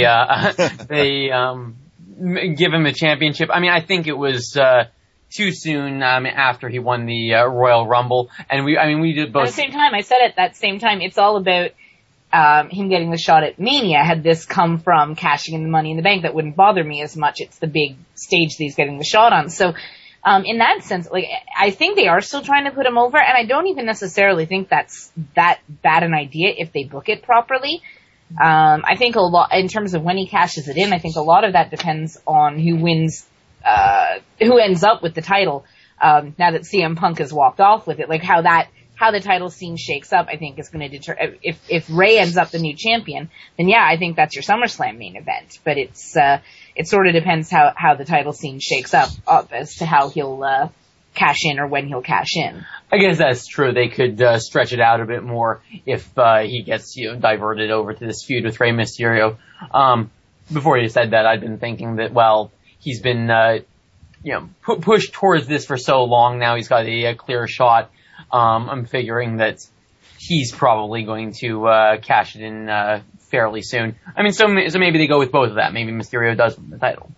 give him a championship. I mean, I think it was too soon after he won the Royal Rumble, and we did both. At the same time, I said at that same time, it's all about him getting the shot at Mania. Had this come from cashing in the Money in the Bank, that wouldn't bother me as much. It's the big stage that he's getting the shot on. So, in that sense, like, I think they are still trying to put him over, and I don't even necessarily think that's that bad an idea if they book it properly. I think a lot, in terms of when he cashes it in, I think a lot of that depends on who wins, who ends up with the title, now that CM Punk has walked off with it, like how the title scene shakes up, I think is going to deter, if Ray ends up the new champion, then yeah, I think that's your SummerSlam main event, but it sort of depends how the title scene shakes up as to how he'll, cash in or when he'll cash in. I guess that's true. They could stretch it out a bit more if he gets diverted over to this feud with Rey Mysterio. Before you said that, I'd been thinking that, well, he's been pushed towards this for so long now. He's got a clear shot. I'm figuring that he's probably going to cash it in fairly soon. I mean, so maybe they go with both of that. Maybe Mysterio does win the title.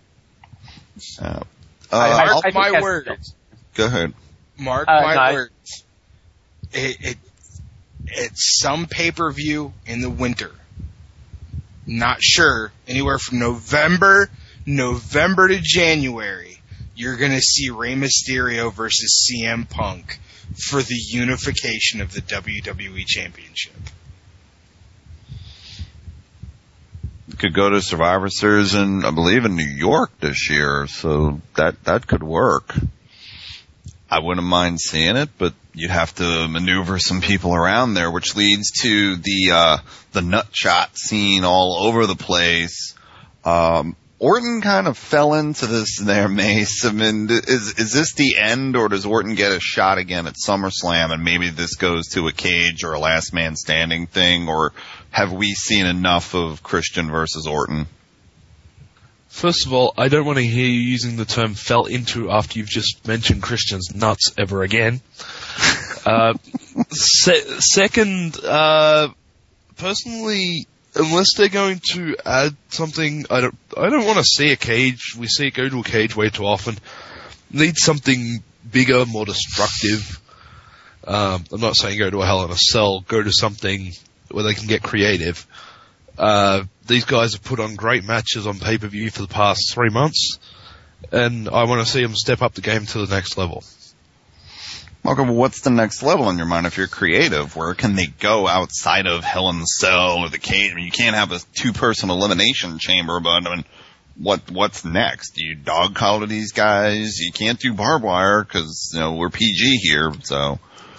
Mark my words. Go ahead. Mark my words. It's some pay-per-view in the winter. Not sure. Anywhere from November to January, you're going to see Rey Mysterio versus CM Punk for the unification of the WWE Championship. Could go to Survivor Series I believe in New York this year, so that could work. I wouldn't mind seeing it, but you'd have to maneuver some people around there, which leads to the nut shot scene all over the place. Orton kind of fell into this there, Mace. I mean, is this the end, or does Orton get a shot again at SummerSlam, and maybe this goes to a cage or a last man standing thing, or have we seen enough of Christian versus Orton? First of all, I don't want to hear you using the term fell into after you've just mentioned Christian's nuts ever again. Second, personally, unless they're going to add something, I don't want to see a cage. We see it go to a cage way too often. Need something bigger, more destructive. I'm not saying go to a Hell in a Cell. Go to something where they can get creative. These guys have put on great matches on pay-per-view for the past 3 months, and I want to see them step up the game to the next level. Okay, well, what's the next level in your mind if you're creative? Where can they go outside of Hell in the Cell or the cage? I mean, you can't have a 2-person elimination chamber, but I mean, what's next? Do you dog collar these guys? You can't do barbed wire because, you know, we're PG here, so.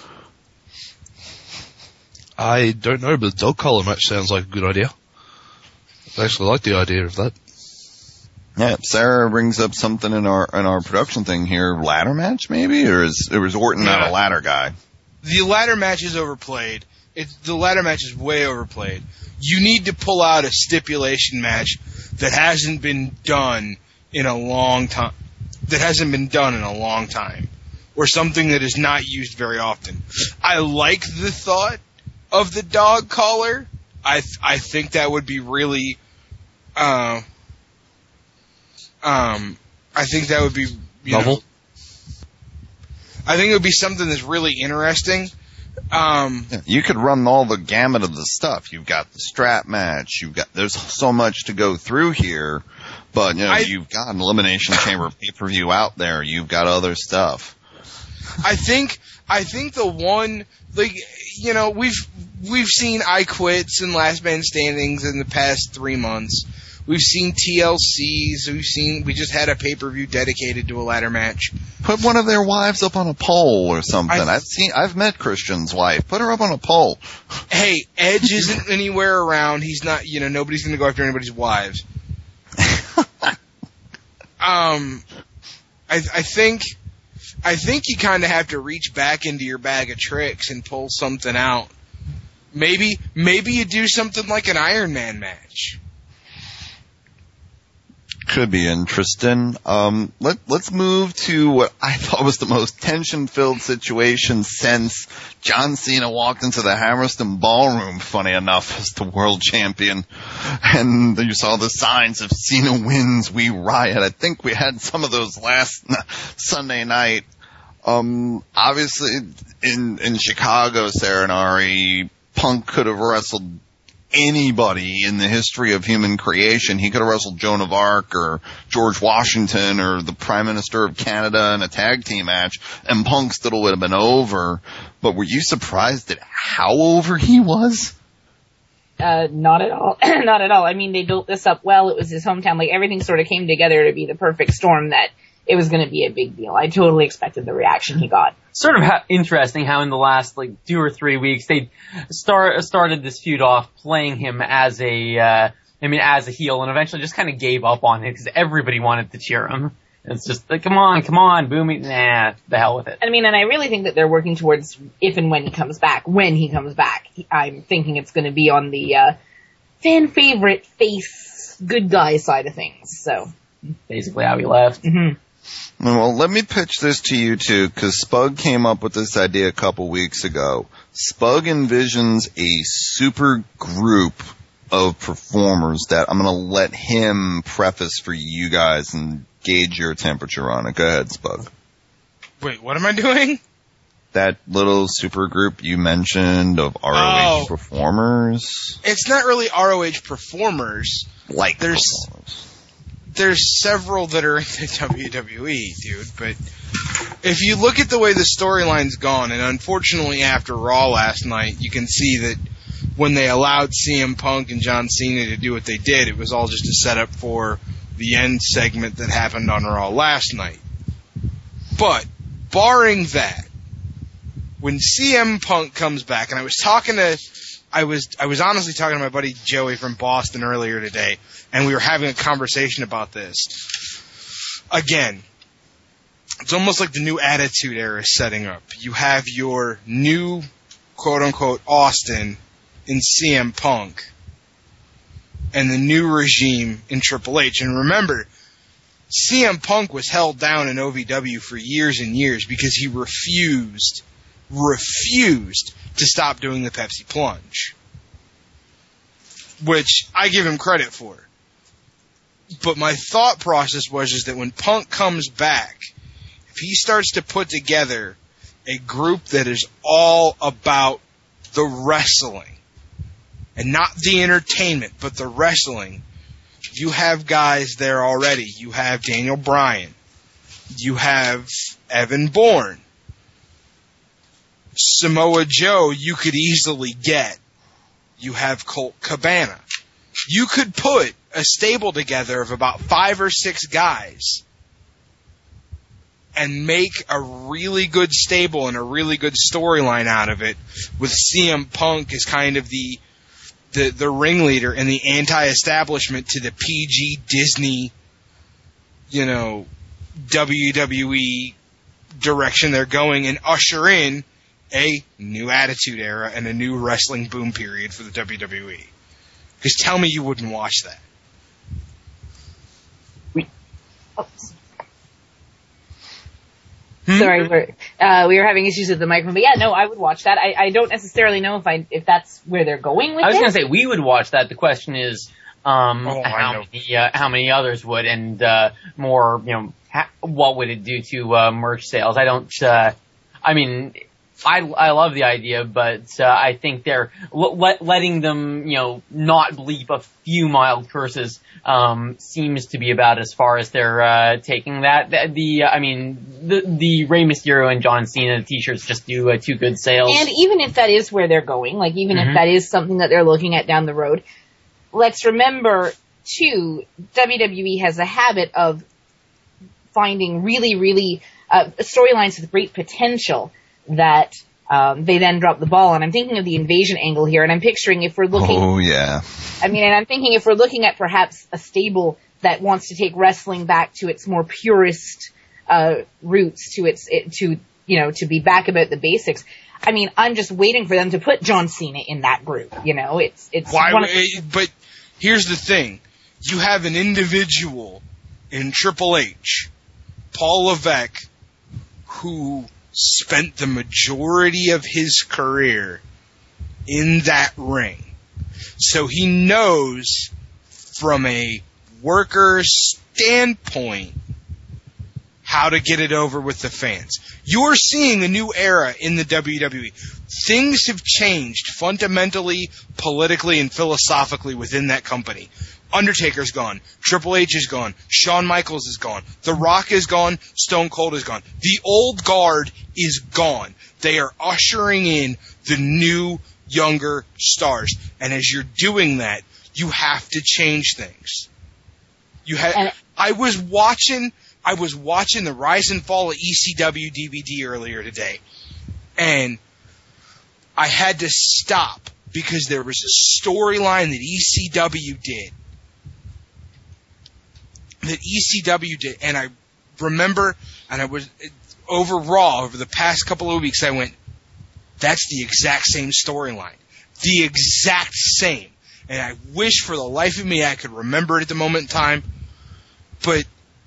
I don't know, but the dog collar match sounds like a good idea. I actually like the idea of that. Yeah, Sarah brings up something in our production thing here. Ladder match, maybe? Or is Orton not a ladder guy? The ladder match is overplayed. The ladder match is way overplayed. You need to pull out a stipulation match that hasn't been done in a long time. Or something that is not used very often. I like the thought of the dog collar. I think that would be really, I think that would be novel. I think it would be something that's really interesting. You could run all the gamut of the stuff. You've got the strap match. There's so much to go through here, but you know, you've got an Elimination Chamber pay-per-view out there. You've got other stuff. I think the one, like, you know, we've seen I Quits and Last Man Standings in the past 3 months. We've seen TLCs. We just had a pay-per-view dedicated to a ladder match. Put one of their wives up on a pole or something. I've met Christian's wife. Put her up on a pole. Hey, Edge isn't anywhere around. He's not, you know, nobody's going to go after anybody's wives. I think you kind of have to reach back into your bag of tricks and pull something out. Maybe you do something like an Iron Man match. Could be interesting. Let's move to what I thought was the most tension-filled situation since John Cena walked into the Hammerstein Ballroom, funny enough, as the world champion. And you saw the signs of Cena wins, we riot. I think we had some of those last Sunday night. Obviously, in Chicago, Saranari, Punk could have wrestled anybody in the history of human creation. He could have wrestled Joan of Arc or George Washington or the Prime Minister of Canada in a tag team match, and Punk still would have been over. But were you surprised at how over he was? Not at all. Not at all. I mean, they built this up well. It was his hometown. Like, everything sort of came together to be the perfect storm that it was going to be a big deal. I totally expected the reaction he got. Sort of interesting how in the last 2 or 3 weeks they started this feud off playing him as a heel, and eventually just kind of gave up on it because everybody wanted to cheer him. It's just like, come on, Boomy, the hell with it. I mean, and I really think that they're working towards if and when he comes back. When he comes back, I'm thinking it's going to be on the fan favorite face good guy side of things. So basically how he left. Mm-hmm. Well, let me pitch this to you two, because Spug came up with this idea a couple weeks ago. Spug envisions a super group of performers that I'm going to let him preface for you guys and gauge your temperature on it. Go ahead, Spug. Wait, what am I doing? That little super group you mentioned of ROH performers. It's not really ROH performers. There's several that are in the WWE, dude, but if you look at the way the storyline's gone, and unfortunately after Raw last night, you can see that when they allowed CM Punk and John Cena to do what they did, it was all just a setup for the end segment that happened on Raw last night. But barring that, when CM Punk comes back, and I was honestly talking to my buddy Joey from Boston earlier today, and we were having a conversation about this. Again, it's almost like the new Attitude Era is setting up. You have your new, quote-unquote, Austin in CM Punk, and the new regime in Triple H. And remember, CM Punk was held down in OVW for years and years because he refused to stop doing the Pepsi Plunge, which I give him credit for. But my thought process was that when Punk comes back, if he starts to put together a group that is all about the wrestling, and not the entertainment, but the wrestling, you have guys there already. You have Daniel Bryan. You have Evan Bourne. Samoa Joe, you could easily get. You have Colt Cabana. You could put a stable together of about 5 or 6 guys and make a really good stable and a really good storyline out of it, with CM Punk as kind of the ringleader and the anti-establishment to the PG Disney, WWE direction they're going, and usher in a new Attitude Era and a new wrestling boom period for the WWE. Because tell me you wouldn't watch that. Sorry, we were having issues with the microphone, but yeah, no, I would watch that. I don't necessarily know if that's where they're going with it. I was going to say we would watch that. The question is how many others would, and more, what would it do to merch sales? I love the idea, but I think they're letting them, not bleep a few mild curses seems to be about as far as they're taking that. The Rey Mysterio and John Cena t-shirts just do too good sales. And even if that is where they're going, if that is something that they're looking at down the road, let's remember too, WWE has a habit of finding really, really storylines with great potential that they then drop the ball on. I'm thinking of the invasion angle here, and I'm picturing if we're looking... Oh, yeah. and I'm thinking if we're looking at perhaps a stable that wants to take wrestling back to its more purest roots, to be back about the basics. I'm just waiting for them to put John Cena in that group. But here's the thing. You have an individual in Triple H, Paul Levesque, who spent the majority of his career in that ring. So he knows from a worker standpoint how to get it over with the fans. You're seeing a new era in the WWE. Things have changed fundamentally, politically, and philosophically within that company. Undertaker's gone. Triple H is gone. Shawn Michaels is gone. The Rock is gone. Stone Cold is gone. The old guard is gone. They are ushering in the new, younger stars. And as you're doing that, you have to change things. I was watching the Rise and Fall of ECW DVD earlier today, and I had to stop because there was a storyline that ECW did. And I remember, and I was over Raw over the past couple of weeks, I went, that's the exact same storyline. The exact same. And I wish for the life of me I could remember it at the moment in time, but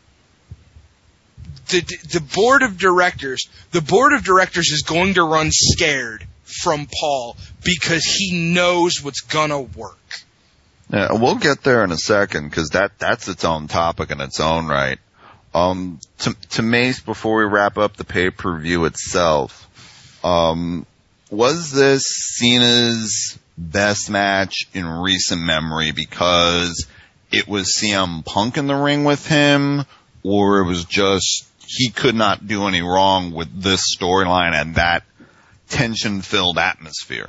the board of directors is going to run scared from Paul because he knows what's gonna work. Yeah, we'll get there in a second because that's its own topic in its own right. To Mace, before we wrap up the pay-per-view itself, was this Cena's best match in recent memory because it was CM Punk in the ring with him, or it was just he could not do any wrong with this storyline and that tension-filled atmosphere?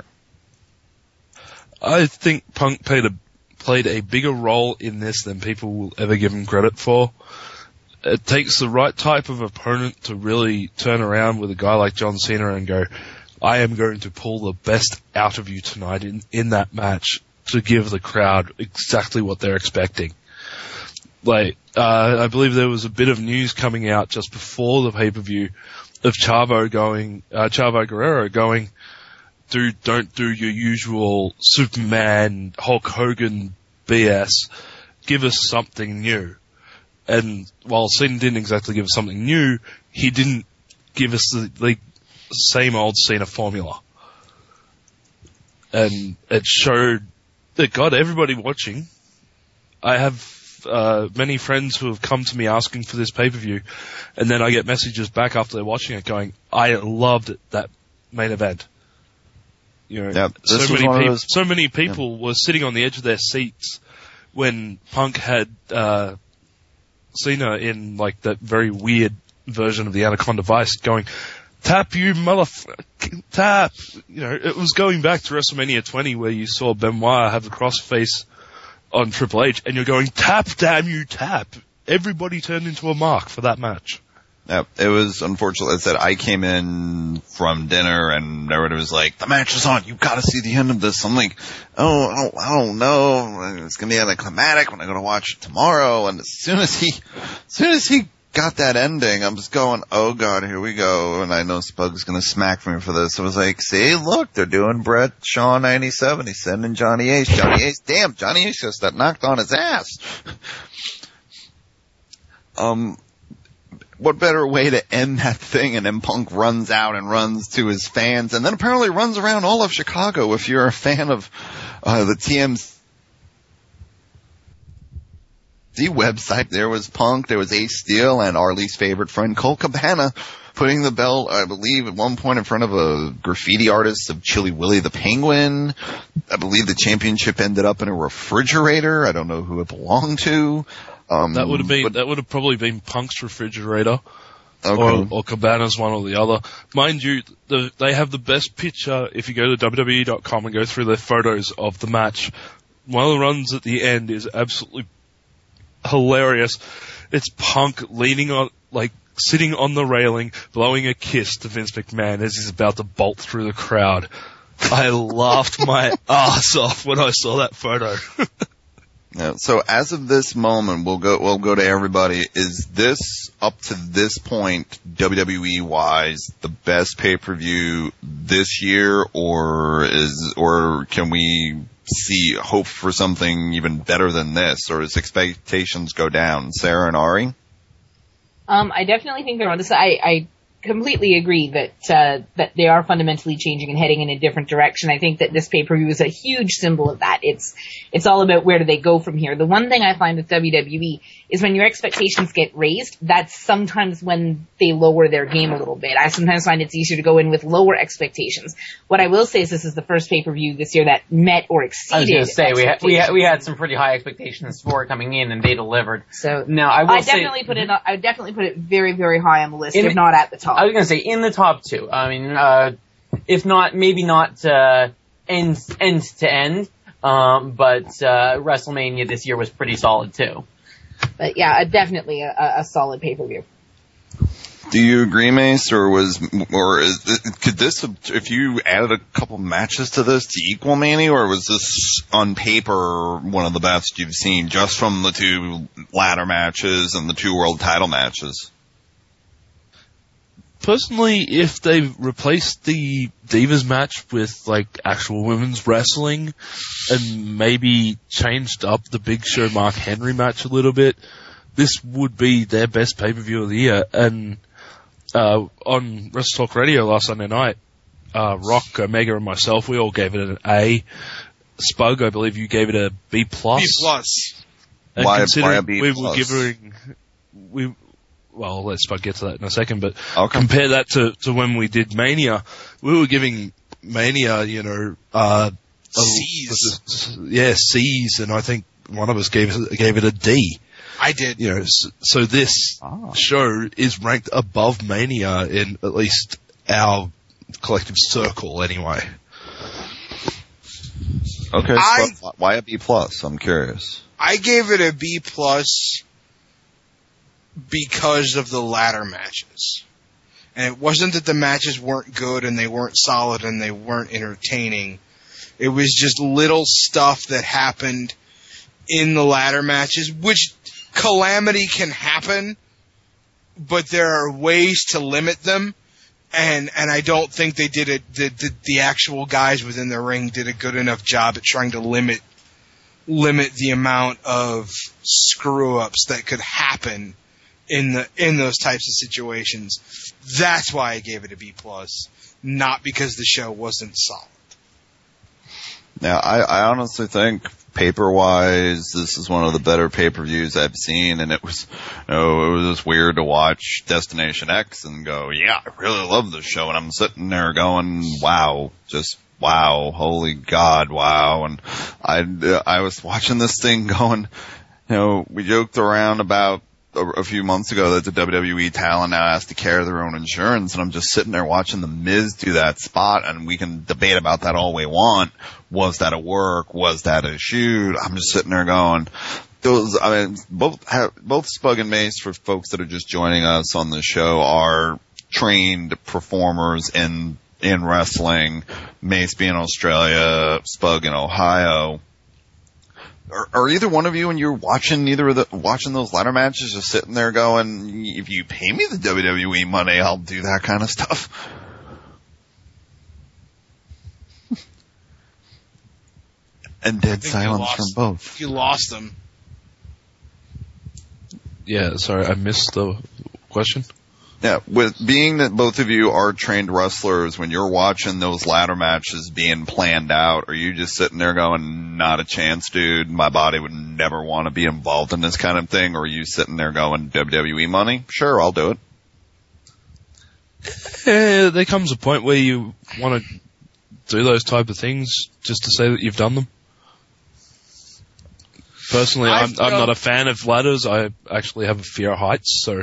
I think Punk played a bigger role in this than people will ever give him credit for. it takes the right type of opponent to really turn around with a guy like John Cena and go, I am going to pull the best out of you tonight in that match to give the crowd exactly what they're expecting. Like, I believe there was a bit of news coming out just before the pay-per-view of Chavo Guerrero going, dude, don't do your usual Superman, Hulk Hogan BS. Give us something new. And while Cena didn't exactly give us something new, he didn't give us the same old Cena formula. And it got everybody watching. I have many friends who have come to me asking for this pay-per-view, and then I get messages back after they're watching it going, I loved that main event. You know, so many people were sitting on the edge of their seats when Punk had Cena in like that very weird version of the Anaconda Vice going, tap you motherfucker, tap. You know, it was going back to WrestleMania 20 where you saw Benoit have the crossface on Triple H and you're going, tap, damn you, tap. Everybody turned into a mark for that match. Yeah, it was unfortunate. I said I came in from dinner and everybody was like, the match is on. You gotta see the end of this. I'm like, I don't know. It's gonna be anticlimactic when I go to watch it tomorrow. And as soon as he got that ending, I'm just going, oh god, here we go. And I know Spug's gonna smack me for this. I was like, see, look, they're doing Brett Shaw 97. He's sending Johnny Ace. Damn, Johnny Ace just got knocked on his ass. What better way to end that thing? And then Punk runs out and runs to his fans and then apparently runs around all of Chicago. If you're a fan of the TMZ website, there was Punk, there was Ace Steel, and our least favorite friend Colt Cabana putting the belt, I believe, at one point in front of a graffiti artist of Chili Willy the Penguin. I believe the championship ended up in a refrigerator. I don't know who it belonged to. That would have probably been Punk's refrigerator, or Cabana's, one or the other. Mind you, they have the best picture if you go to WWE.com and go through their photos of the match. One of the runs at the end is absolutely hilarious. It's Punk leaning on, like, sitting on the railing, blowing a kiss to Vince McMahon as he's about to bolt through the crowd. I laughed my ass off when I saw that photo. Yeah, so as of this moment, we'll go to everybody. Is this, up to this point, WWE-wise, the best pay-per-view this year, or can we hope for something even better than this, or does expectations go down? Sarah and Ari? I definitely think they're on this. I completely agree that they are fundamentally changing and heading in a different direction. I think that this pay-per-view is a huge symbol of that. It's all about where do they go from here. The one thing I find with WWE is when your expectations get raised, that's sometimes when they lower their game a little bit. I sometimes find it's easier to go in with lower expectations. What I will say is this is the first pay-per-view this year that met or exceeded. I was going to say we had some pretty high expectations for it coming in, and they delivered. So now I definitely put it very, very high on the list, if not at the top. I was going to say in the top two. I mean, if not, maybe not end to end. But WrestleMania this year was pretty solid too. But yeah, definitely a solid pay-per-view. Do you agree, Mace, could this, if you added a couple matches to this, to equal Mania, or was this on paper one of the best you've seen just from the two ladder matches and the two world title matches? Personally, if they replaced the Divas match with, like, actual women's wrestling and maybe changed up the Big Show Mark Henry match a little bit, this would be their best pay-per-view of the year. And on Wrestle Talk Radio last Sunday night, Rock, Omega, and myself, we all gave it an A. Spug, I believe you gave it a B+. B+. And why a B+? We were giving... Well, I'll let Spud get to that in a second, but compare that to when we did Mania. We were giving Mania, C's. C's, and I think one of us gave it a D. I did. So this show is ranked above Mania in at least our collective circle, anyway. Okay, so why a B+? I'm curious. I gave it a B+. because of the ladder matches. And it wasn't that the matches weren't good and they weren't solid and they weren't entertaining. It was just little stuff that happened in the ladder matches, which calamity can happen, but there are ways to limit them. And I don't think they did it. The actual guys within the ring did a good enough job at trying to limit the amount of screw ups that could happen in those types of situations. That's why I gave it a B+, not because the show wasn't solid. Now, I honestly think paper-wise, this is one of the better pay-per-views I've seen, and it was just weird to watch Destination X and go, yeah, I really love this show, and I'm sitting there going, wow, just wow, holy God, wow, and I was watching this thing going, we joked around about a few months ago that the WWE talent now has to carry their own insurance, and I'm just sitting there watching The Miz do that spot, and we can debate about that all we want. Was that a work? Was that a shoot? I'm just sitting there going, both Spug and Mace, for folks that are just joining us on the show, are trained performers in wrestling. Mace being Australia, Spug in Ohio. Are either one of you, when you're watching watching those ladder matches, just sitting there going, if you pay me the WWE money, I'll do that kind of stuff? And dead silence from both. You lost them. Yeah, sorry, I missed the question. Yeah, with being that both of you are trained wrestlers, when you're watching those ladder matches being planned out, are you just sitting there going, not a chance, dude, my body would never want to be involved in this kind of thing? Or are you sitting there going, WWE money? Sure, I'll do it. Yeah, there comes a point where you want to do those type of things just to say that you've done them. Personally, I'm not a fan of ladders. I actually have a fear of heights, so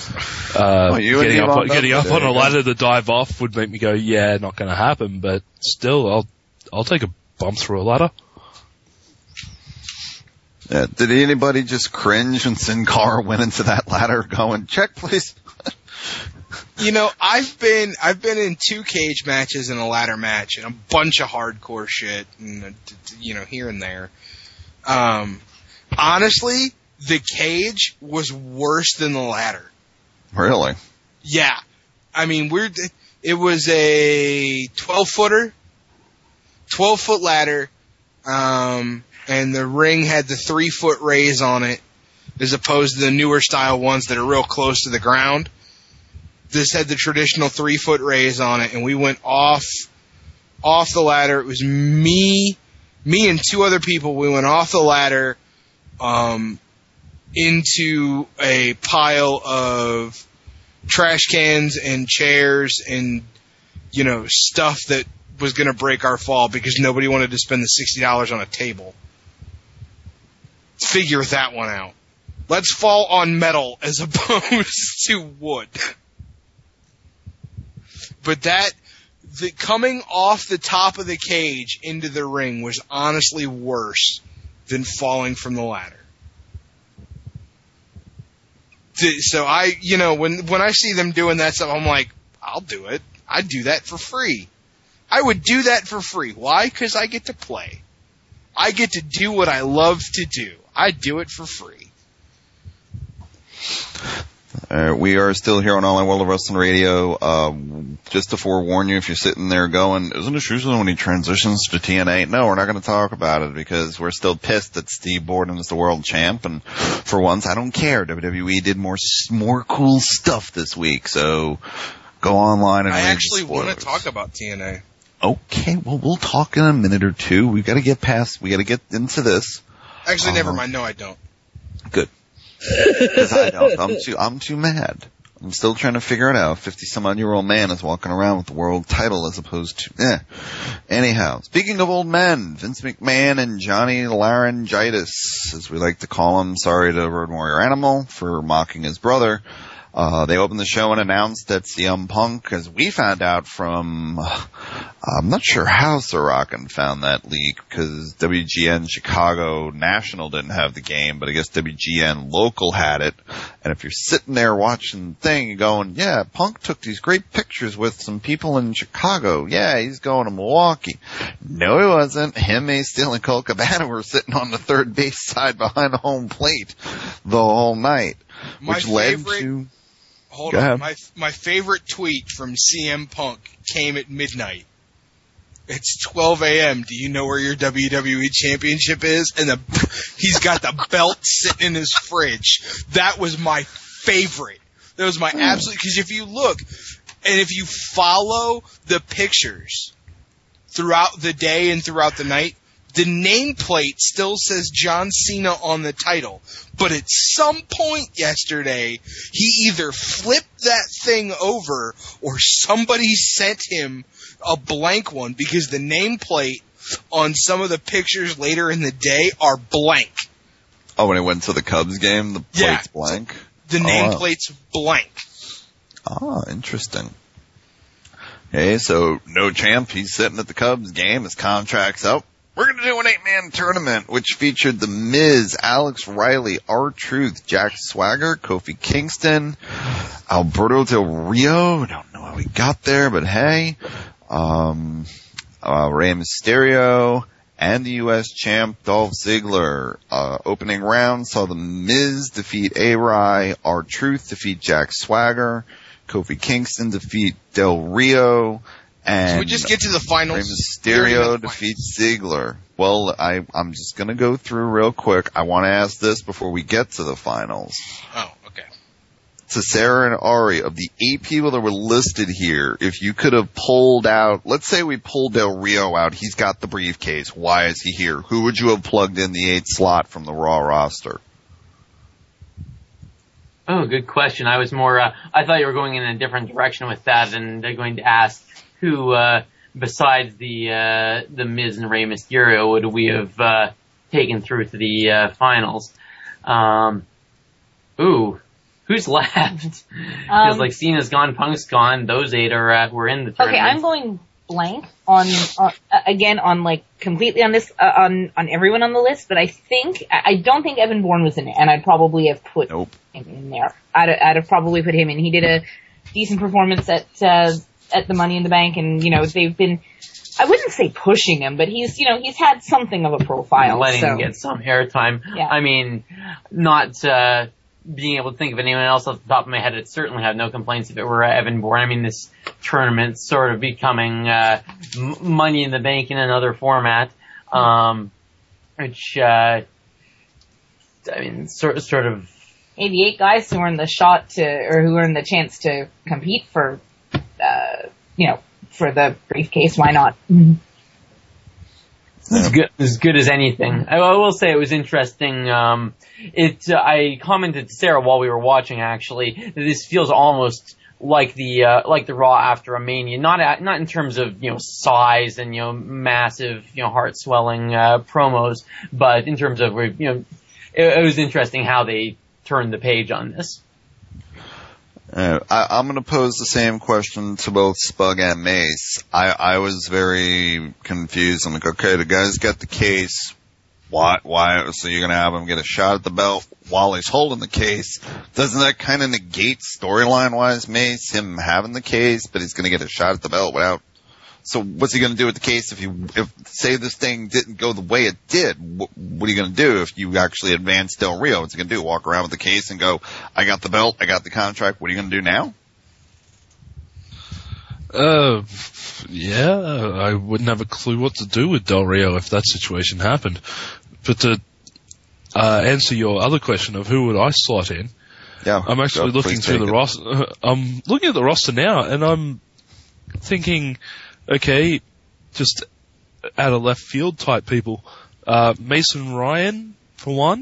getting up on a ladder to dive off would make me go, yeah, not going to happen. But still, I'll take a bump through a ladder. Yeah, did anybody just cringe when Sin Cara went into that ladder going, check, please? I've been in 2 cage matches and a ladder match and a bunch of hardcore shit, and here and there. Honestly, the cage was worse than the ladder. Really? Yeah. I mean, it was a 12-footer, 12-foot ladder, and the ring had the 3-foot raise on it, as opposed to the newer style ones that are real close to the ground. This had the traditional 3-foot raise on it, and we went off the ladder. It was me and 2 other people. We went off the ladder, into a pile of trash cans and chairs and, stuff that was going to break our fall because nobody wanted to spend the $60 on a table. Figure that one out. Let's fall on metal as opposed to wood. But the coming off the top of the cage into the ring was honestly worse than falling from the ladder. So when I see them doing that stuff, I'm like, I'll do it. I'd do that for free. I would do that for free. Why? Because I get to play. I get to do what I love to do. I'd do it for free. We are still here on All In World of Wrestling Radio. Just to forewarn you, if you're sitting there going, isn't it usually when he transitions to TNA? No, we're not going to talk about it because we're still pissed that Steve Borden is the world champ. And for once, I don't care. WWE did more cool stuff this week. So go online and read I actually spoilers. want to talk about TNA. Okay, well, we'll talk in a minute or two. We got to get into this. Actually, never mind. No, I don't. Good. Because I don't. I'm too mad. I'm still trying to figure it out. 50-some-odd-year-old man is walking around with the world title as opposed to, Anyhow, speaking of old men, Vince McMahon and Johnny Laryngitis, as we like to call him, sorry to Road Warrior Animal for mocking his brother, They opened the show and announced that CM Punk, as we found out from, I'm not sure how Sorokin found that leak, because WGN Chicago National didn't have the game, but I guess WGN Local had it. And if you're sitting there watching the thing, you're going, yeah, Punk took these great pictures with some people in Chicago. Yeah, he's going to Milwaukee. No, he wasn't. Him, Ace Steel, and Colt Cabana were sitting on the third base side behind the home plate the whole night, which led to... Hold on. My favorite tweet from CM Punk came at midnight. It's 12 a.m. Do you know where your WWE Championship is? And he's got the belt sitting in his fridge. That was my favorite. That was my absolute... Because if you look, and if you follow the pictures throughout the day and throughout the night, the nameplate still says John Cena on the title, but at some point yesterday, he either flipped that thing over or somebody sent him a blank one, because the nameplate on some of the pictures later in the day are blank. Oh, when it went to the Cubs game, the plate's blank? The nameplate's blank. Oh, interesting. Okay, so no champ, he's sitting at the Cubs game, his contract's up. We're going to do an 8-man tournament, which featured The Miz, Alex Riley, R-Truth, Jack Swagger, Kofi Kingston, Alberto Del Rio. I don't know how we got there, but hey. Rey Mysterio, and the U.S. champ Dolph Ziggler. Opening round saw The Miz defeat A-Rai, R-Truth defeat Jack Swagger, Kofi Kingston defeat Del Rio, and can we just get to the finals? Rey Mysterio defeats Ziggler. Well, I'm just going to go through real quick. I want to ask this before we get to the finals. Oh, okay. To Sarah and Ari, of the 8 people that were listed here, if you could have pulled out, let's say we pulled Del Rio out, he's got the briefcase, why is he here? Who would you have plugged in the 8th slot from the Raw roster? Oh, good question. I was more, I thought you were going in a different direction with that, and they're going to ask who, besides the Miz and Rey Mysterio, would we have, taken through to the, finals. Who's left? Feels like Cena's gone, Punk's gone, those 8 were in the tournament. Okay, I'm going blank on like completely on this, on everyone on the list, but I don't think Evan Bourne was in it, and I'd probably have put him in there. I'd have probably put him in. He did a decent performance at the Money in the Bank, and, they've been, I wouldn't say pushing him, but he's had something of a profile. Letting him get some airtime. Yeah. I mean, not, being able to think of anyone else off the top of my head, I'd certainly have no complaints if it were Evan Bourne. I mean, this tournament's sort of becoming Money in the Bank in another format, which I mean, sort of. Maybe 8 guys who are in the shot who are in the chance to compete for, for the briefcase. Why not? As good as anything. I will say it was interesting. I commented to Sarah while we were watching, actually, that this feels almost like the Raw after a Mania. Not in terms of, size and, massive, heart swelling, promos, but in terms of, it was interesting how they turned the page on this. I'm going to pose the same question to both Spug and Mace. I was very confused. I'm like, okay, the guy's got the case. Why? So you're going to have him get a shot at the belt while he's holding the case? Doesn't that kind of negate storyline-wise, Mace, him having the case, but he's going to get a shot at the belt without? So what's he going to do with the case if say this thing didn't go the way it did? What are you going to do if you actually advance Del Rio? What's he going to do? Walk around with the case and go, I got the belt, I got the contract. What are you going to do now? Yeah, I wouldn't have a clue what to do with Del Rio if that situation happened. But to answer your other question of who would I slot in, I'm actually looking through the roster. I'm looking at the roster now, and I'm thinking, okay, just out of left field type people. Mason Ryan, for one.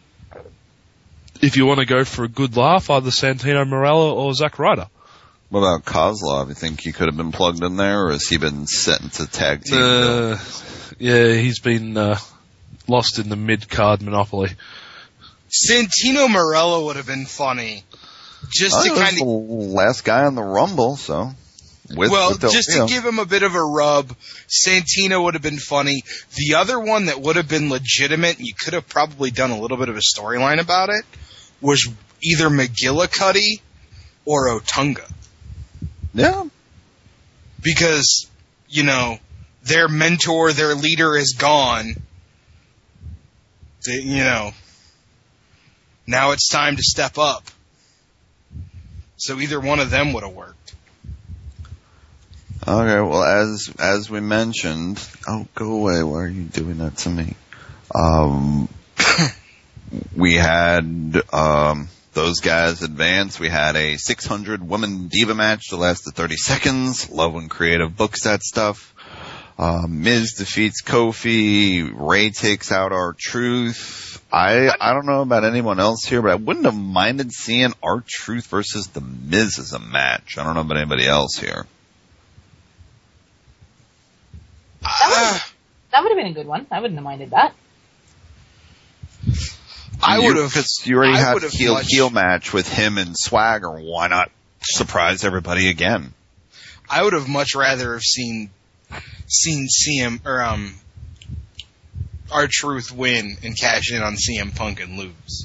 If you want to go for a good laugh, either Santino Marella or Zack Ryder. What about Kozlov? You think he could have been plugged in there, or has he been sent into tag team? Yeah, he's been lost in the mid-card monopoly. Santino Marella would have been funny. just to kind of the last guy on the Rumble, so. Just to give him a bit of a rub, Santino would have been funny. The other one that would have been legitimate, and you could have probably done a little bit of a storyline about it, was either McGillicuddy or Otunga. Yeah. Because, their mentor, their leader is gone. Now it's time to step up. So either one of them would have worked. Okay, well, as we mentioned, go away. Why are you doing that to me? We had those guys advance. We had a 600 woman diva match that lasted 30 seconds. Love when creative books that stuff. Miz defeats Kofi. Ray takes out R-Truth. I don't know about anyone else here, but I wouldn't have minded seeing R-Truth versus the Miz as a match. I don't know about anybody else here. That would have been a good one. I wouldn't have minded that. I would have. Because you already have heel match with him and Swagger. Why not surprise everybody again? I would have much rather have seen CM or R-Truth win and cash in on CM Punk and lose.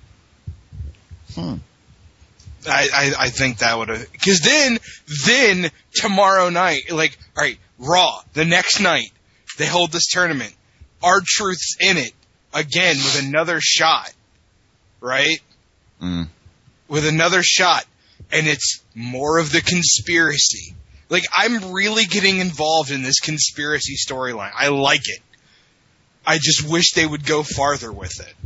I think that would have, because then tomorrow night, all right, Raw, the next night, they hold this tournament. R-Truth's in it again with another shot, right? With another shot, and it's more of the conspiracy. I'm really getting involved in this conspiracy storyline. I like it. I just wish they would go farther with it.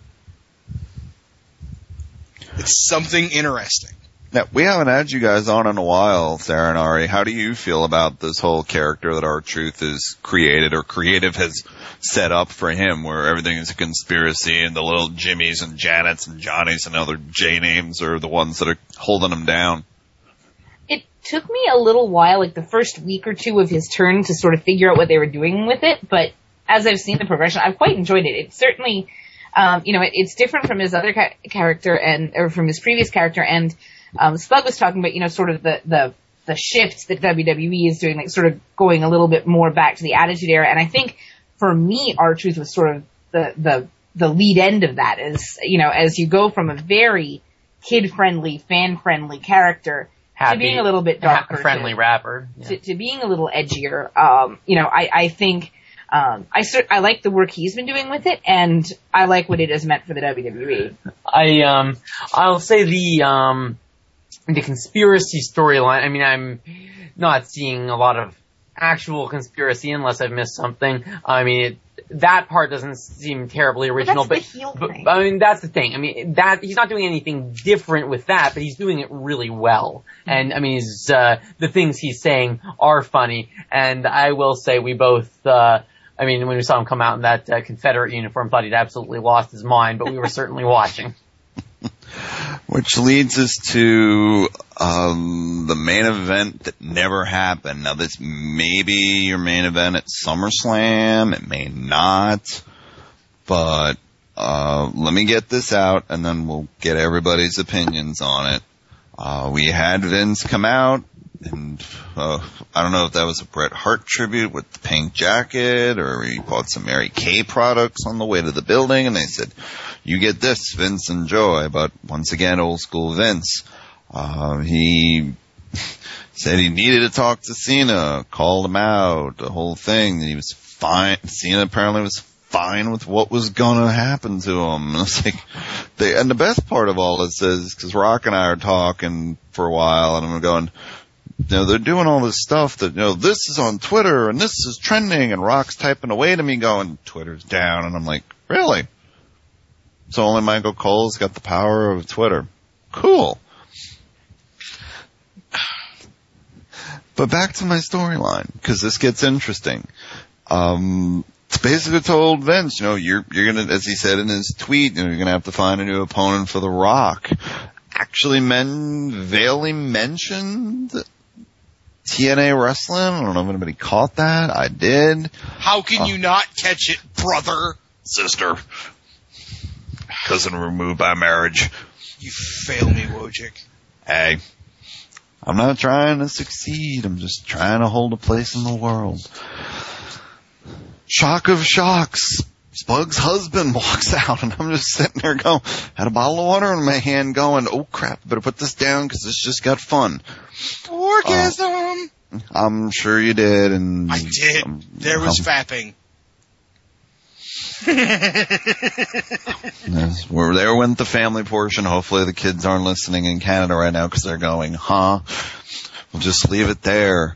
It's something interesting. Now, we haven't had you guys on in a while, Sarah and Ari. How do you feel about this whole character that R-Truth has created, or creative has set up for him, where everything is a conspiracy and the little Jimmys and Janets and Johnnies and other J names are the ones that are holding him down? It took me a little while, the first week or two of his turn, to sort of figure out what they were doing with it, but as I've seen the progression, I've quite enjoyed it. It's certainly, it's different from his other character or from his previous character, and Spud was talking about, sort of the shift that WWE is doing, sort of going a little bit more back to the Attitude Era. And I think for me, R-Truth was sort of the lead end of that, as you go from a very kid-friendly, fan-friendly character to being a little bit darker, friendly rapper, to being a little edgier. I think I like the work he's been doing with it, and I like what it has meant for the WWE. I'll say the conspiracy storyline. I mean, I'm not seeing a lot of actual conspiracy unless I've missed something. I mean, that part doesn't seem terribly original, but I mean, that's the thing. I mean, that he's not doing anything different with that, but he's doing it really well. And I mean, the things he's saying are funny. And I will say we both, I mean, when we saw him come out in that Confederate uniform, thought he'd absolutely lost his mind, but we were certainly watching. Which leads us to the main event that never happened. Now, this may be your main event at SummerSlam. It may not. But let me get this out, and then we'll get everybody's opinions on it. We had Vince come out, and I don't know if that was a Bret Hart tribute with the pink jacket, or he bought some Mary Kay products on the way to the building, and they said, "You get this, Vince, enjoy." But once again, old school Vince. He said he needed to talk to Cena, called him out, the whole thing. He was fine. Cena apparently was fine with what was gonna happen to him. And it's like, and the best part of all this is, because Rock and I are talking for a while, and I'm going, they're doing all this stuff that, this is on Twitter and this is trending, and Rock's typing away to me going, Twitter's down, and I'm like, really? So only Michael Cole's got the power of Twitter. Cool. But back to my storyline, because this gets interesting. It's basically told Vince, you're gonna, as he said in his tweet, you're gonna have to find a new opponent for The Rock. Actually, Bailey mentioned TNA wrestling. I don't know if anybody caught that. I did. How can you not catch it, brother? Sister. Cousin removed by marriage. You fail me, Wojcik. Hey, I'm not trying to succeed. I'm just trying to hold a place in the world. Shock of shocks. Spug's husband walks out, and I'm just sitting there going, had a bottle of water in my hand going, oh crap, better put this down because this just got fun. Orgasm! I'm sure you did, and I did. There was fapping. Yes, we're there with the family portion. Hopefully the kids aren't listening in Canada right now because they're going, huh? We'll just leave it there.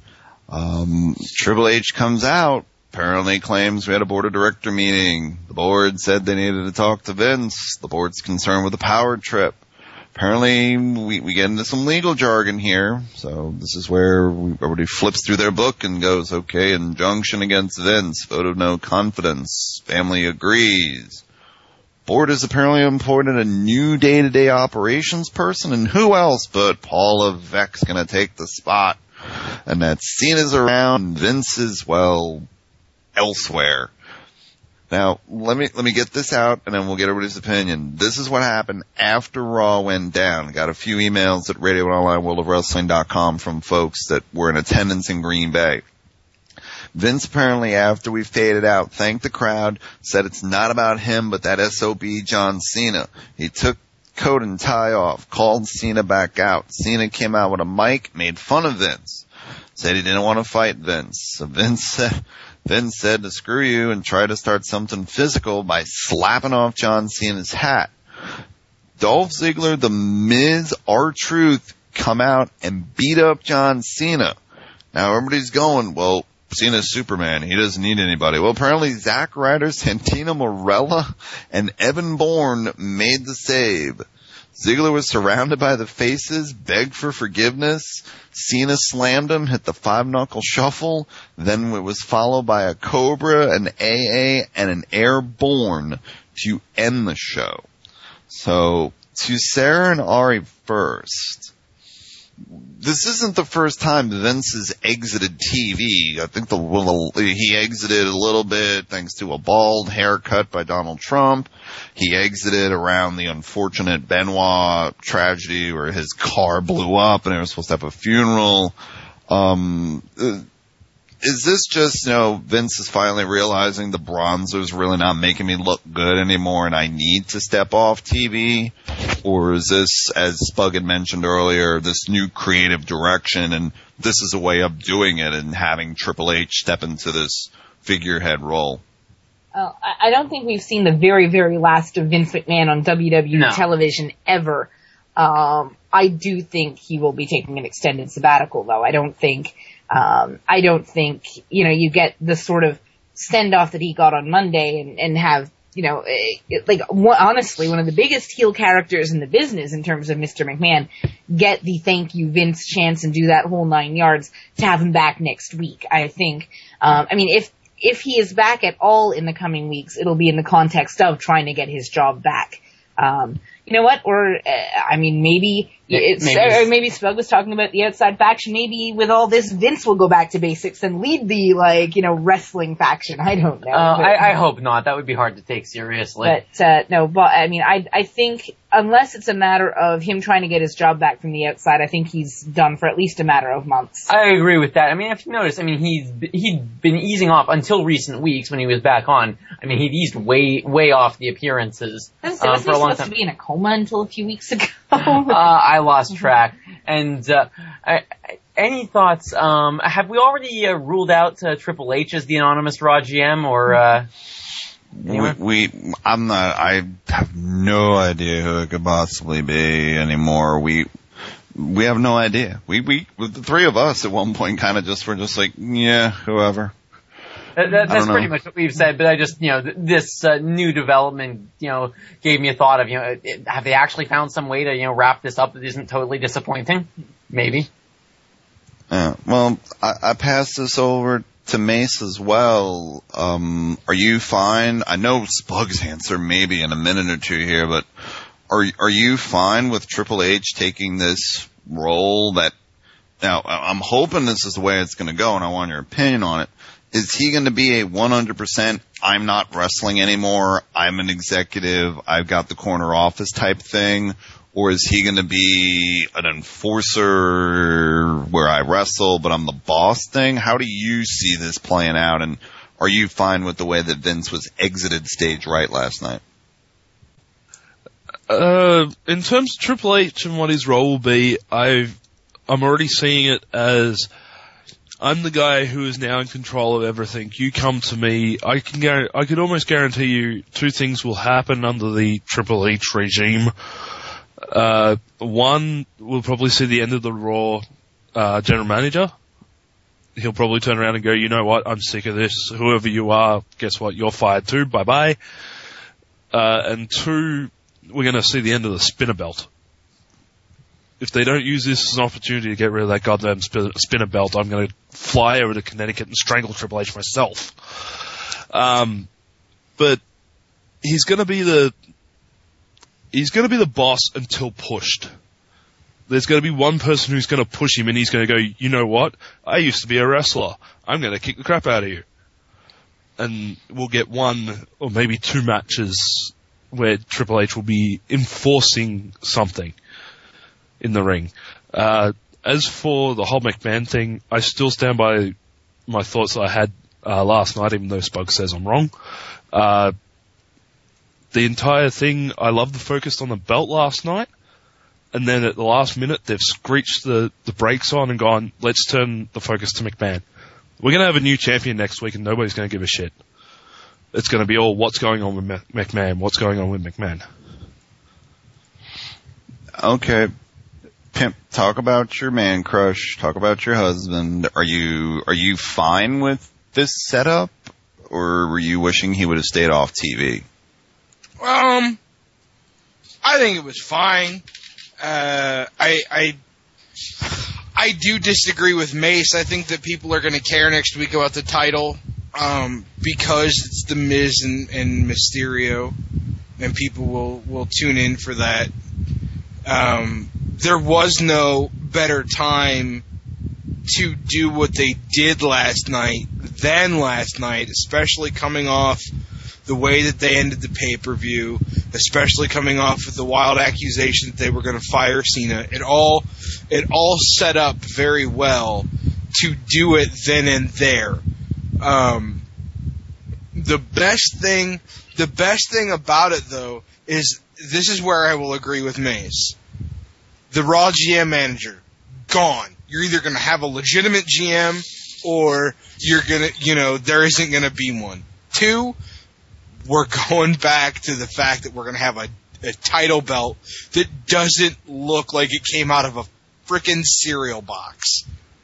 Triple H comes out. Apparently claims we had a board of director meeting. The board said they needed to talk to Vince. The board's concerned with the power trip. Apparently we get into some legal jargon here. So this is where everybody flips through their book and goes, okay, injunction against Vince, vote of no confidence, family agrees. Board has apparently appointed a new day-to-day operations person, and who else but Paul Levesque's gonna take the spot. And that Cena's around, Vince is, well, elsewhere. Now, let me get this out, and then we'll get everybody's opinion. This is what happened after Raw went down. Got a few emails at RadioOnlineWorldOfWrestling.com from folks that were in attendance in Green Bay. Vince apparently, after we faded out, thanked the crowd, said it's not about him, but that SOB John Cena. He took coat and tie off, called Cena back out. Cena came out with a mic, made fun of Vince, said he didn't want to fight Vince. So Vince said to screw you and try to start something physical by slapping off John Cena's hat. Dolph Ziggler, The Miz, R-Truth come out and beat up John Cena. Now everybody's going, well, Cena's Superman. He doesn't need anybody. Well, apparently Zack Ryder, Santino Marella, and Evan Bourne made the save. Ziggler was surrounded by the faces, begged for forgiveness. Cena slammed him, hit the 5-knuckle shuffle. Then it was followed by a Cobra, an AA, and an Airborne to end the show. So, to Sarah and Ari first. This isn't the first time Vince has exited TV. I think he exited a little bit thanks to a bald haircut by Donald Trump. He exited around the unfortunate Benoit tragedy where his car blew up and they were supposed to have a funeral. Is this just, Vince is finally realizing the bronzer's really not making me look good anymore and I need to step off TV? Or is this, as Spug had mentioned earlier, this new creative direction and this is a way of doing it and having Triple H step into this figurehead role? I don't think we've seen the very, very last of Vince McMahon on WWE television ever. I do think he will be taking an extended sabbatical, though. I don't think, you get the sort of send-off that he got on Monday and have, honestly, one of the biggest heel characters in the business in terms of Mr. McMahon get the thank you Vince chance and do that whole 9 yards to have him back next week. I think, if he is back at all in the coming weeks, it'll be in the context of trying to get his job back. You know what? Or, maybe Spug was talking about the outside faction. Maybe with all this, Vince will go back to basics and lead the, wrestling faction. I don't know. I hope not. That would be hard to take seriously. I think unless it's a matter of him trying to get his job back from the outside, I think he's done for at least a matter of months. I agree with that. If you notice, he'd been easing off until recent weeks when he was back on. He'd eased way off the appearances for a long time. Supposed to be in a coma until a few weeks ago. I lost track. And any thoughts? Have we already ruled out Triple H as the anonymous Raw GM, or? I have no idea who it could possibly be anymore. We have no idea. We the three of us at one point kind of were just like, yeah, whoever. That's pretty much what we've said, but I just, this new development, gave me a thought of, have they actually found some way to, wrap this up that isn't totally disappointing? Maybe. Well, I passed this over to Mace as well. Are you fine? I know Spug's answer maybe in a minute or two here, but are you fine with Triple H taking this role that, now I'm hoping this is the way it's going to go and I want your opinion on it. Is he going to be a 100% I'm not wrestling anymore, I'm an executive, I've got the corner office type thing? Or is he going to be an enforcer where I wrestle, but I'm the boss thing? How do you see this playing out? And are you fine with the way that Vince was exited stage right last night? In terms of Triple H and what his role will be, I'm already seeing it as I'm the guy who is now in control of everything. You come to me. I could almost guarantee you two things will happen under the Triple H regime. One, we'll probably see the end of the Raw general manager. He'll probably turn around and go, you know what, I'm sick of this. Whoever you are, guess what, you're fired too. Bye-bye. And two, we're going to see the end of the spinner belt. If they don't use this as an opportunity to get rid of that goddamn spinner belt, I'm going to fly over to Connecticut and strangle Triple H myself. But he's going to be the boss until pushed. There's going to be one person who's going to push him, and he's going to go, you know what? I used to be a wrestler. I'm going to kick the crap out of you. And we'll get one or maybe two matches where Triple H will be enforcing something in the ring. As for the whole McMahon thing, I still stand by my thoughts that I had last night, even though Spug says I'm wrong. The entire thing, I love the focus on the belt last night, and then at the last minute, they've screeched the brakes on and gone, let's turn the focus to McMahon. We're going to have a new champion next week, and nobody's going to give a shit. It's going to be all, what's going on with McMahon? What's going on with McMahon? Okay. Pimp, talk about your man crush. Talk about your husband. Are you fine with this setup, or were you wishing he would have stayed off TV? I think it was fine. I do disagree with Mace. I think that people are going to care next week about the title, because it's The Miz and Mysterio, and people will tune in for that. There was no better time to do what they did last night than last night, especially coming off the way that they ended the pay-per-view, especially coming off of the wild accusation that they were going to fire Cena. It all set up very well to do it then and there. The best thing about it, though, is this is where I will agree with Mace. The Raw GM manager, gone. You're either going to have a legitimate GM, or you're going to, there isn't going to be one. Two, we're going back to the fact that we're going to have a title belt that doesn't look like it came out of a frickin' cereal box.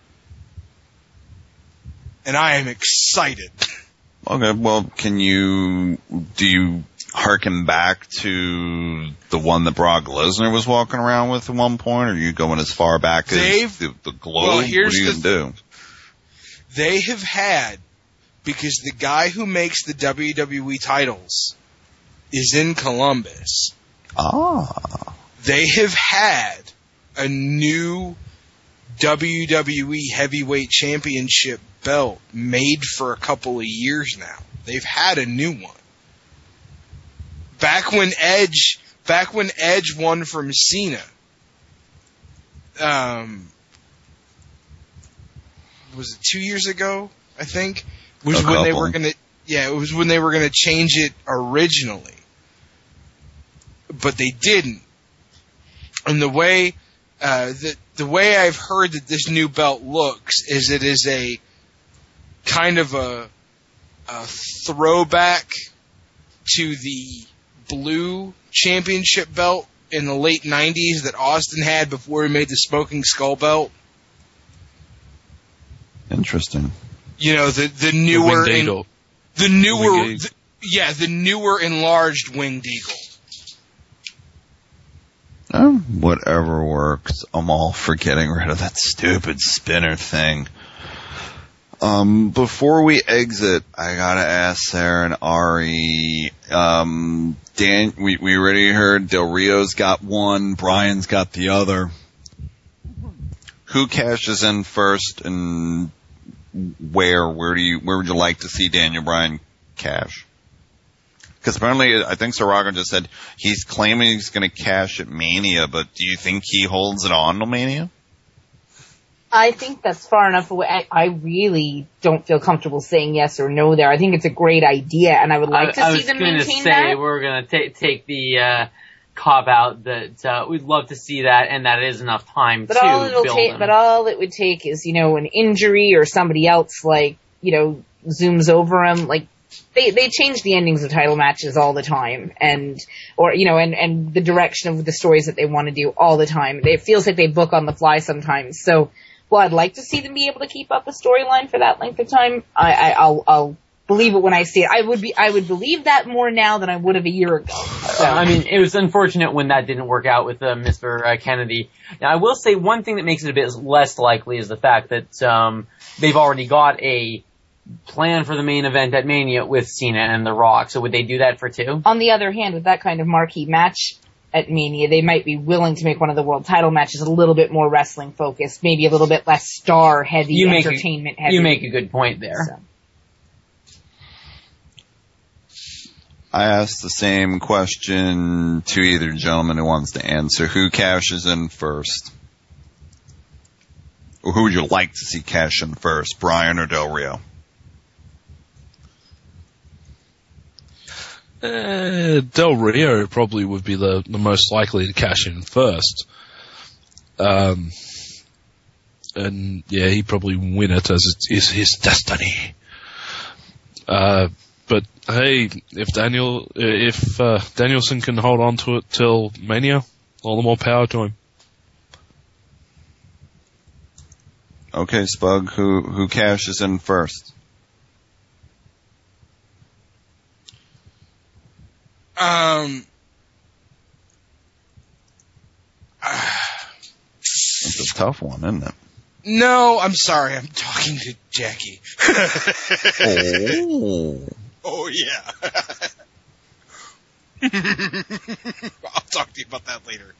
And I am excited. Okay, well, do you harken back to the one that Brock Lesnar was walking around with at one point, or are you going as far back as the Globe? Well, what are you going to do? They have had, because the guy who makes the WWE titles is in Columbus. They have had a new WWE Heavyweight Championship belt made for a couple of years now. They've had a new one. Back when Edge won from Cena, was it 2 years ago? I think was when they were gonna. Yeah, it was when they were gonna change it originally, but they didn't. And the way the way I've heard that this new belt looks is it is a kind of a throwback to the blue championship belt in the late 90s that Austin had before he made the Smoking Skull belt. Interesting. You know, the newer the newer enlarged Winged Eagle. Whatever works. I'm all for getting rid of that stupid spinner thing. Before we exit, I gotta ask Sarah and Ari, Dan, we already heard Del Rio's got one, Brian's got the other. Who cashes in first, and where would you like to see Daniel Bryan cash? Because apparently, I think Saraga just said he's claiming he's going to cash at Mania, but do you think he holds it on to Mania? I think that's far enough away. I really don't feel comfortable saying yes or no there. I think it's a great idea, and I would like to see them maintain that. I was going to say, we're going to take the cop-out that we'd love to see that, and that is enough time to build them. But all it would take is, an injury or somebody else, zooms over him. They change the endings of title matches all the time, and the direction of the stories that they want to do all the time. It feels like they book on the fly sometimes. So, I'd like to see them be able to keep up a storyline for that length of time. I'll believe it when I see it. I would believe that more now than I would have a year ago. So. It was unfortunate when that didn't work out with Mr. Kennedy. Now, I will say one thing that makes it a bit less likely is the fact that they've already got a plan for the main event at Mania with Cena and The Rock. So would they do that for 2? On the other hand, with that kind of marquee match at Mania, they might be willing to make one of the world title matches a little bit more wrestling focused, maybe a little bit less star heavy, entertainment heavy. You make a good point there. So. I asked the same question to either gentleman who wants to answer. Who cashes in first? Or who would you like to see cash in first, Brian or Del Rio? Del Rio probably would be the most likely to cash in first. And yeah, he'd probably win it as it is his destiny. But hey, if Danielson can hold on to it till Mania, all the more power to him. Okay, Spug, who cashes in first? It's a tough one, isn't it? No, I'm sorry. I'm talking to Jackie. Oh, yeah. I'll talk to you about that later.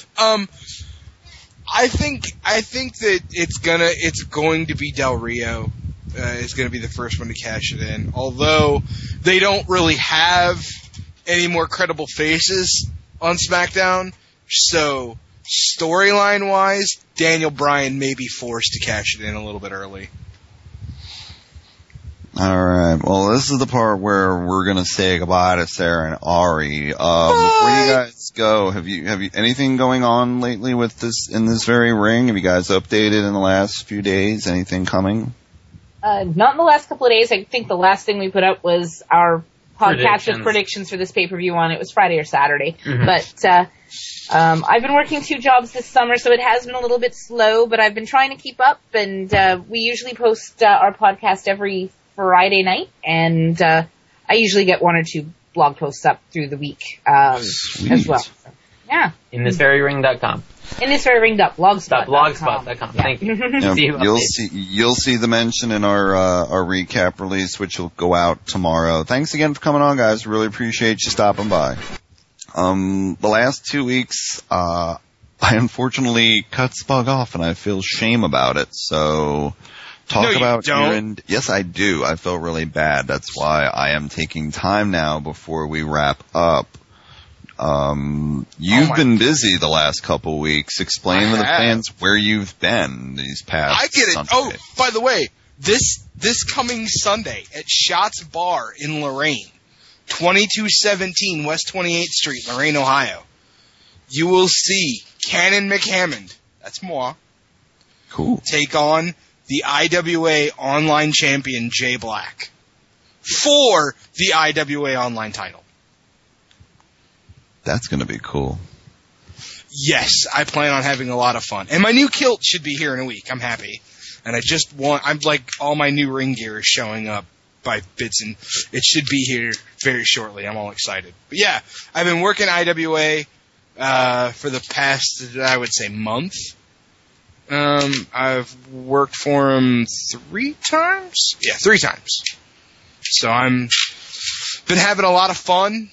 I think that it's going to be Del Rio. Is going to be the first one to cash it in. Although they don't really have any more credible faces on SmackDown, so storyline wise, Daniel Bryan may be forced to cash it in a little bit early. Alright, well this is the part where we're gonna say goodbye to Sarah and Ari. Before you guys go, have you anything going on lately with this, in this very ring? Have you guys updated in the last few days? Anything coming? Not in the last couple of days. I think the last thing we put up was our podcast with predictions for this pay-per-view on. It was Friday or Saturday. Mm-hmm. But, I've been working 2 jobs this summer, so it has been a little bit slow, but I've been trying to keep up, and, we usually post, our podcast every Friday night, and, I usually get 1 or 2 blog posts up through the week, as well. So, yeah. In thisveryring.com. In thisveryring.blogspot.com. Blogspot.com. Yeah. Thank you. You'll see the mention in our recap release, which will go out tomorrow. Thanks again for coming on, guys. Really appreciate you stopping by. The last 2 weeks, I unfortunately cut Spug off, and I feel shame about it. So, Yes, I do. I felt really bad. That's why I am taking time now before we wrap up. You've been busy the last couple weeks. Explain to the fans where you've been these past I get it. Sunday. Oh, by the way, this coming Sunday at Shots Bar in Lorain, 2217 West 28th Street, Lorain, Ohio, you will see Cannon McHammond, that's moi, cool, take on the IWA Online Champion Jay Black for the IWA Online title. That's going to be cool. Yes, I plan on having a lot of fun. And my new kilt should be here in a week. I'm happy. And I'm like, all my new ring gear is showing up by bits, and it should be here very shortly. I'm all excited. But yeah, I've been working IWA, for the past, I would say, month. I've worked for him 3 times? Yeah, 3 times. So been having a lot of fun.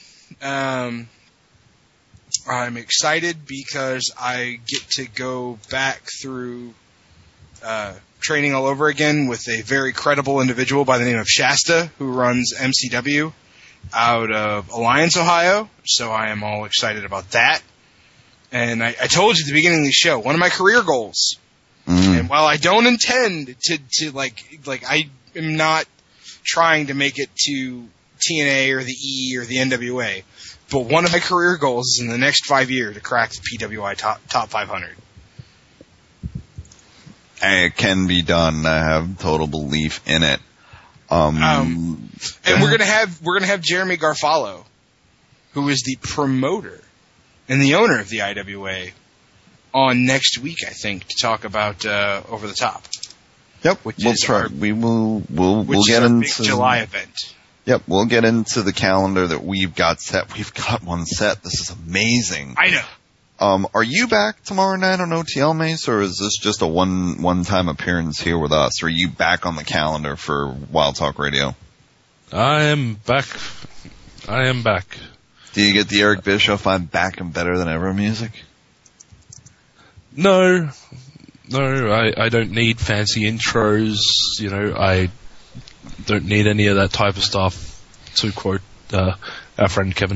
I'm excited because I get to go back through training all over again with a very credible individual by the name of Shasta, who runs MCW, out of Alliance, Ohio. So I am all excited about that. And I told you at the beginning of the show, one of my career goals. And while I don't intend to like I am not trying to make it to TNA or the E or the NWA, but one of my career goals is in the next 5 years to crack the PWI top 500. It can be done. I have total belief in it. And we're gonna have Jeremy Garofalo, who is the promoter and the owner of the IWA, on next week, I think, to talk about Over the Top. Yep, we'll try. We'll get into big July event. Yep, we'll get into the calendar that we've got set. We've got one set. This is amazing. I know. Are you back tomorrow night on OTL, Mace, or is this just a one-time appearance here with us? Or are you back on the calendar for Wild Talk Radio? I am back. Do you get the Eric Bischoff "I'm back and better than ever" music? No, I don't need fancy intros. You know, I don't need any of that type of stuff. To quote our friend Kevin.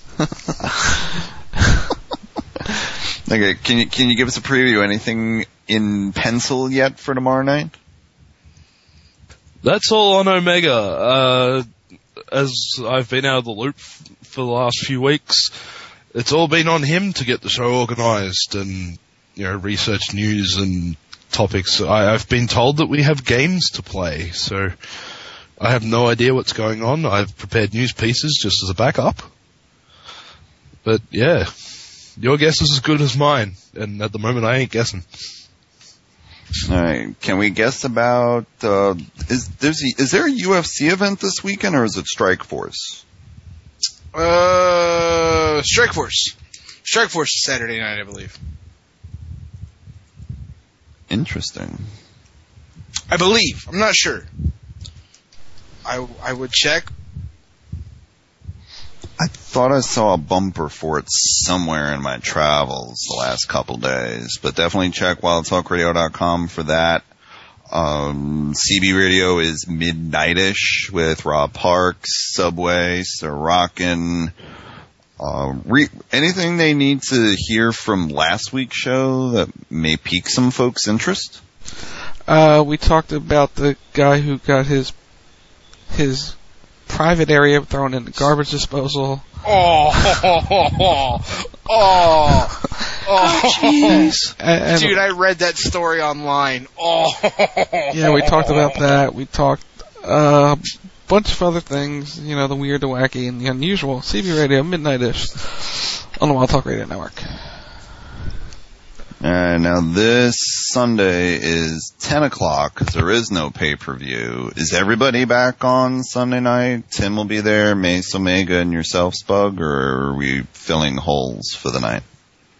Okay, can you give us a preview? Anything in pencil yet for tomorrow night? That's all on Omega. As I've been out of the loop for the last few weeks, it's all been on him to get the show organised and, you know, research news and topics. I've been told that we have games to play, so I have no idea what's going on. I've prepared news pieces just as a backup. But yeah, your guess is as good as mine, and at the moment I ain't guessing. Alright, can we guess about, is there a UFC event this weekend, or is it Strikeforce? Strikeforce. Strikeforce is Saturday night, I believe. Interesting. I believe. I'm not sure. I would check. I thought I saw a bumper for it somewhere in my travels the last couple days, but definitely check wildtalkradio.com for that. CB Radio is midnightish with Rob Parks, Subway, Sorokin. Anything they need to hear from last week's show that may pique some folks' interest? We talked about the guy who got his private area thrown in the garbage disposal. Jeez. Dude, I read that story online. Yeah, we talked about that. We talked a bunch of other things, you know, the weird, the wacky, and the unusual. CB Radio, midnight-ish, on the Wild Talk Radio Network. Now this Sunday is 10 o'clock because there is no pay-per-view. Is everybody back on Sunday night? Tim will be there, Mace, Omega, and yourself, Spug, or are we filling holes for the night?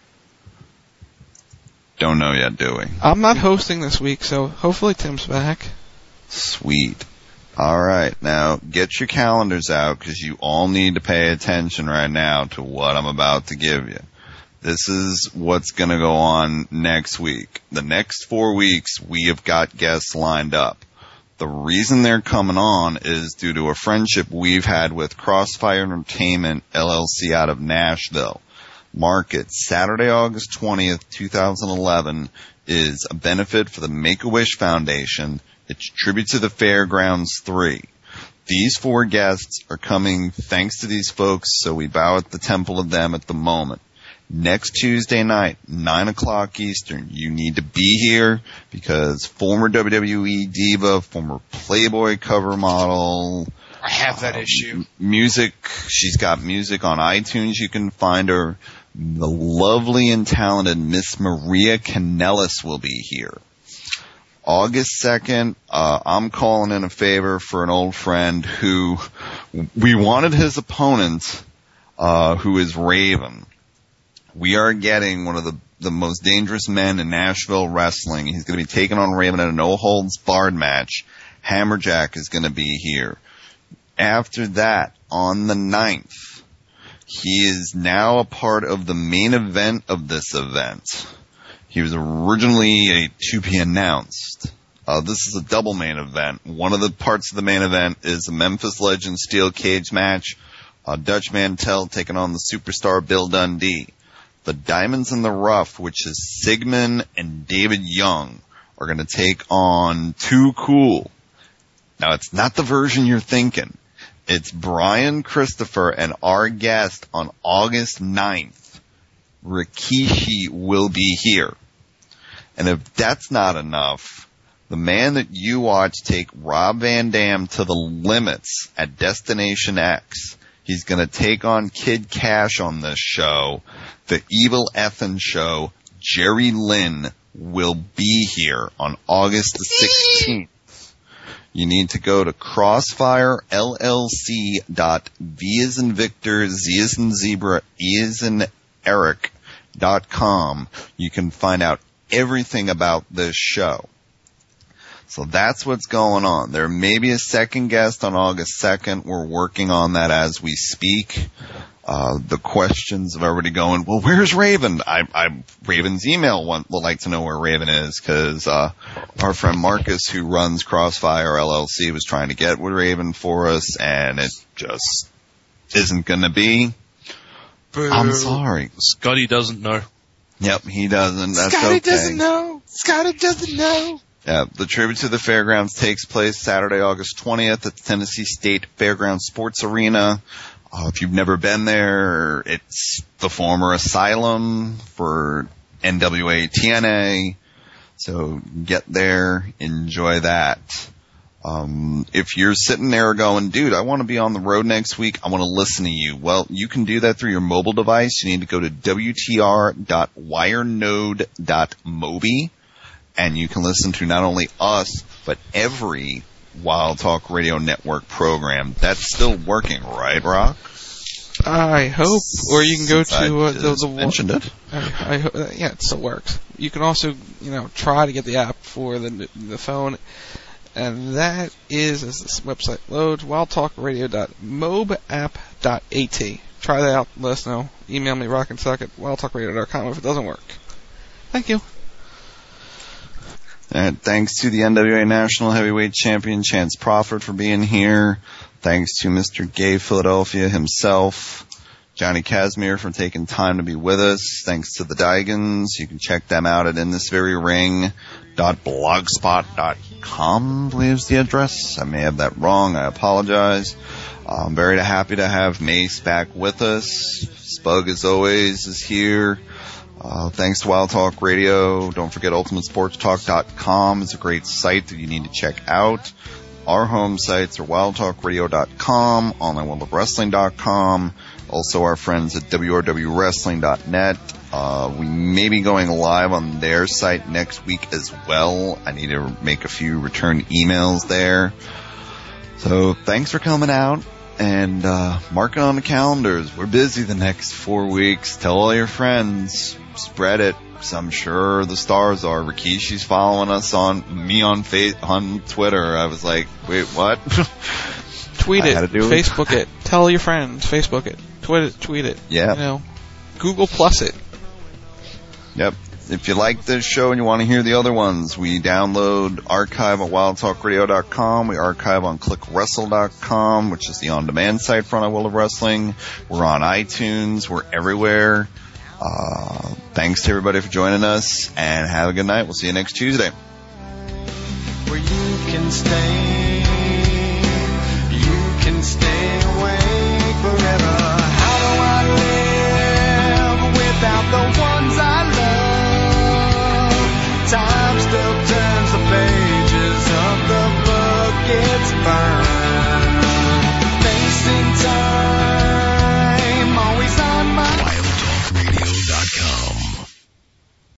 Don't know yet, do we? I'm not hosting this week, so hopefully Tim's back. Sweet. Alright, now get your calendars out because you all need to pay attention right now to what I'm about to give you. This is what's going to go on next week. The next 4 weeks, we have got guests lined up. The reason they're coming on is due to a friendship we've had with Crossfire Entertainment, LLC, out of Nashville. Mark it. Saturday, August 20th, 2011 is a benefit for the Make-A-Wish Foundation. It's tribute to the Fairgrounds 3. These 4 guests are coming thanks to these folks, so we bow at the temple of them at the moment. Next Tuesday night, 9 o'clock Eastern, you need to be here because former WWE diva, former Playboy cover model. I have that issue. Music, she's got music on iTunes, you can find her. The lovely and talented Miss Maria Kanellis will be here. August 2nd, I'm calling in a favor for an old friend who, we wanted his opponent, who is Raven. We are getting one of the most dangerous men in Nashville wrestling. He's going to be taking on Raven in a no-holds-barred match. Hammerjack is going to be here. After that, on the 9th, he is now a part of the main event of this event. He was originally to be announced. This is a double main event. One of the parts of the main event is a Memphis Legend steel cage match Dutch Mantel taking on the superstar Bill Dundee. The Diamonds in the Rough, which is Sigmund and David Young, are going to take on Too Cool. Now, it's not the version you're thinking. It's Brian Christopher and our guest on August 9th. Rikishi will be here. And if that's not enough, the man that you watch take Rob Van Dam to the limits at Destination X, he's going to take on Kid Cash on this show. The Evil Effin' Show, Jerry Lynn, will be here on August the 16th. You need to go to crossfirellc.v as in Victor, Z as in Zebra, E as in Eric.com. You can find out everything about this show. So that's what's going on. There may be a second guest on August 2nd. We're working on that as we speak. The questions of everybody going, well, where's Raven? Raven's email would like to know where Raven is, because our friend Marcus, who runs Crossfire LLC, was trying to get with Raven for us, and it just isn't going to be. Boo. I'm sorry. Scotty doesn't know. Yep, he doesn't. That's Scotty okay. doesn't know. Scotty doesn't know. Yeah, the Tribute to the Fairgrounds takes place Saturday, August 20th at the Tennessee State Fairgrounds Sports Arena. If you've never been there, it's the former asylum for NWA TNA. So get there, enjoy that. If you're sitting there going, dude, I want to be on the road next week, I want to listen to you. Well, you can do that through your mobile device. You need to go to wtr.wirenode.mobi, and you can listen to not only us, but every Wild Talk Radio Network program. That's still working, right, Rock? I hope. Or you can go to the mentioned it. Yeah, it still works. You can also, try to get the app for the phone, and that is, as this website loads, wildtalkradio.mobapp.at. Try that out. Let us know. Email me rockandsuck@wildtalkradio.com if it doesn't work. Thank you. And thanks to the NWA National Heavyweight Champion Chance Crawford for being here. Thanks to Mr. Gay Philadelphia himself. Johnny Casimir for taking time to be with us. Thanks to the Digans. You can check them out at inthisveryring.blogspot.com, I believe is the address. I may have that wrong. I apologize. I'm very happy to have Mace back with us. Spug, as always, is here. Thanks to Wild Talk Radio. Don't forget UltimateSportsTalk.com is a great site that you need to check out. Our home sites are WildTalkRadio.com, OnlineWorldOfWrestling.com, also our friends at WRWWrestling.net. We may be going live on their site next week as well. I need to make a few return emails there. So thanks for coming out. And mark it on the calendars. We're busy the next 4 weeks. Tell all your friends. Spread it. So I'm sure the stars are. Rikishi's following us on Twitter. I was like, wait, what? Tweet it. Facebook it. Tell your friends. Facebook it. Tweet it. Yeah. Google Plus it. Yep. If you like this show and you want to hear the other ones, we download archive at wildtalkradio.com. We archive on clickwrestle.com, which is the on-demand site for World of Wrestling. We're on iTunes. We're everywhere. Thanks to everybody for joining us, and have a good night. We'll see you next Tuesday. Where you can stay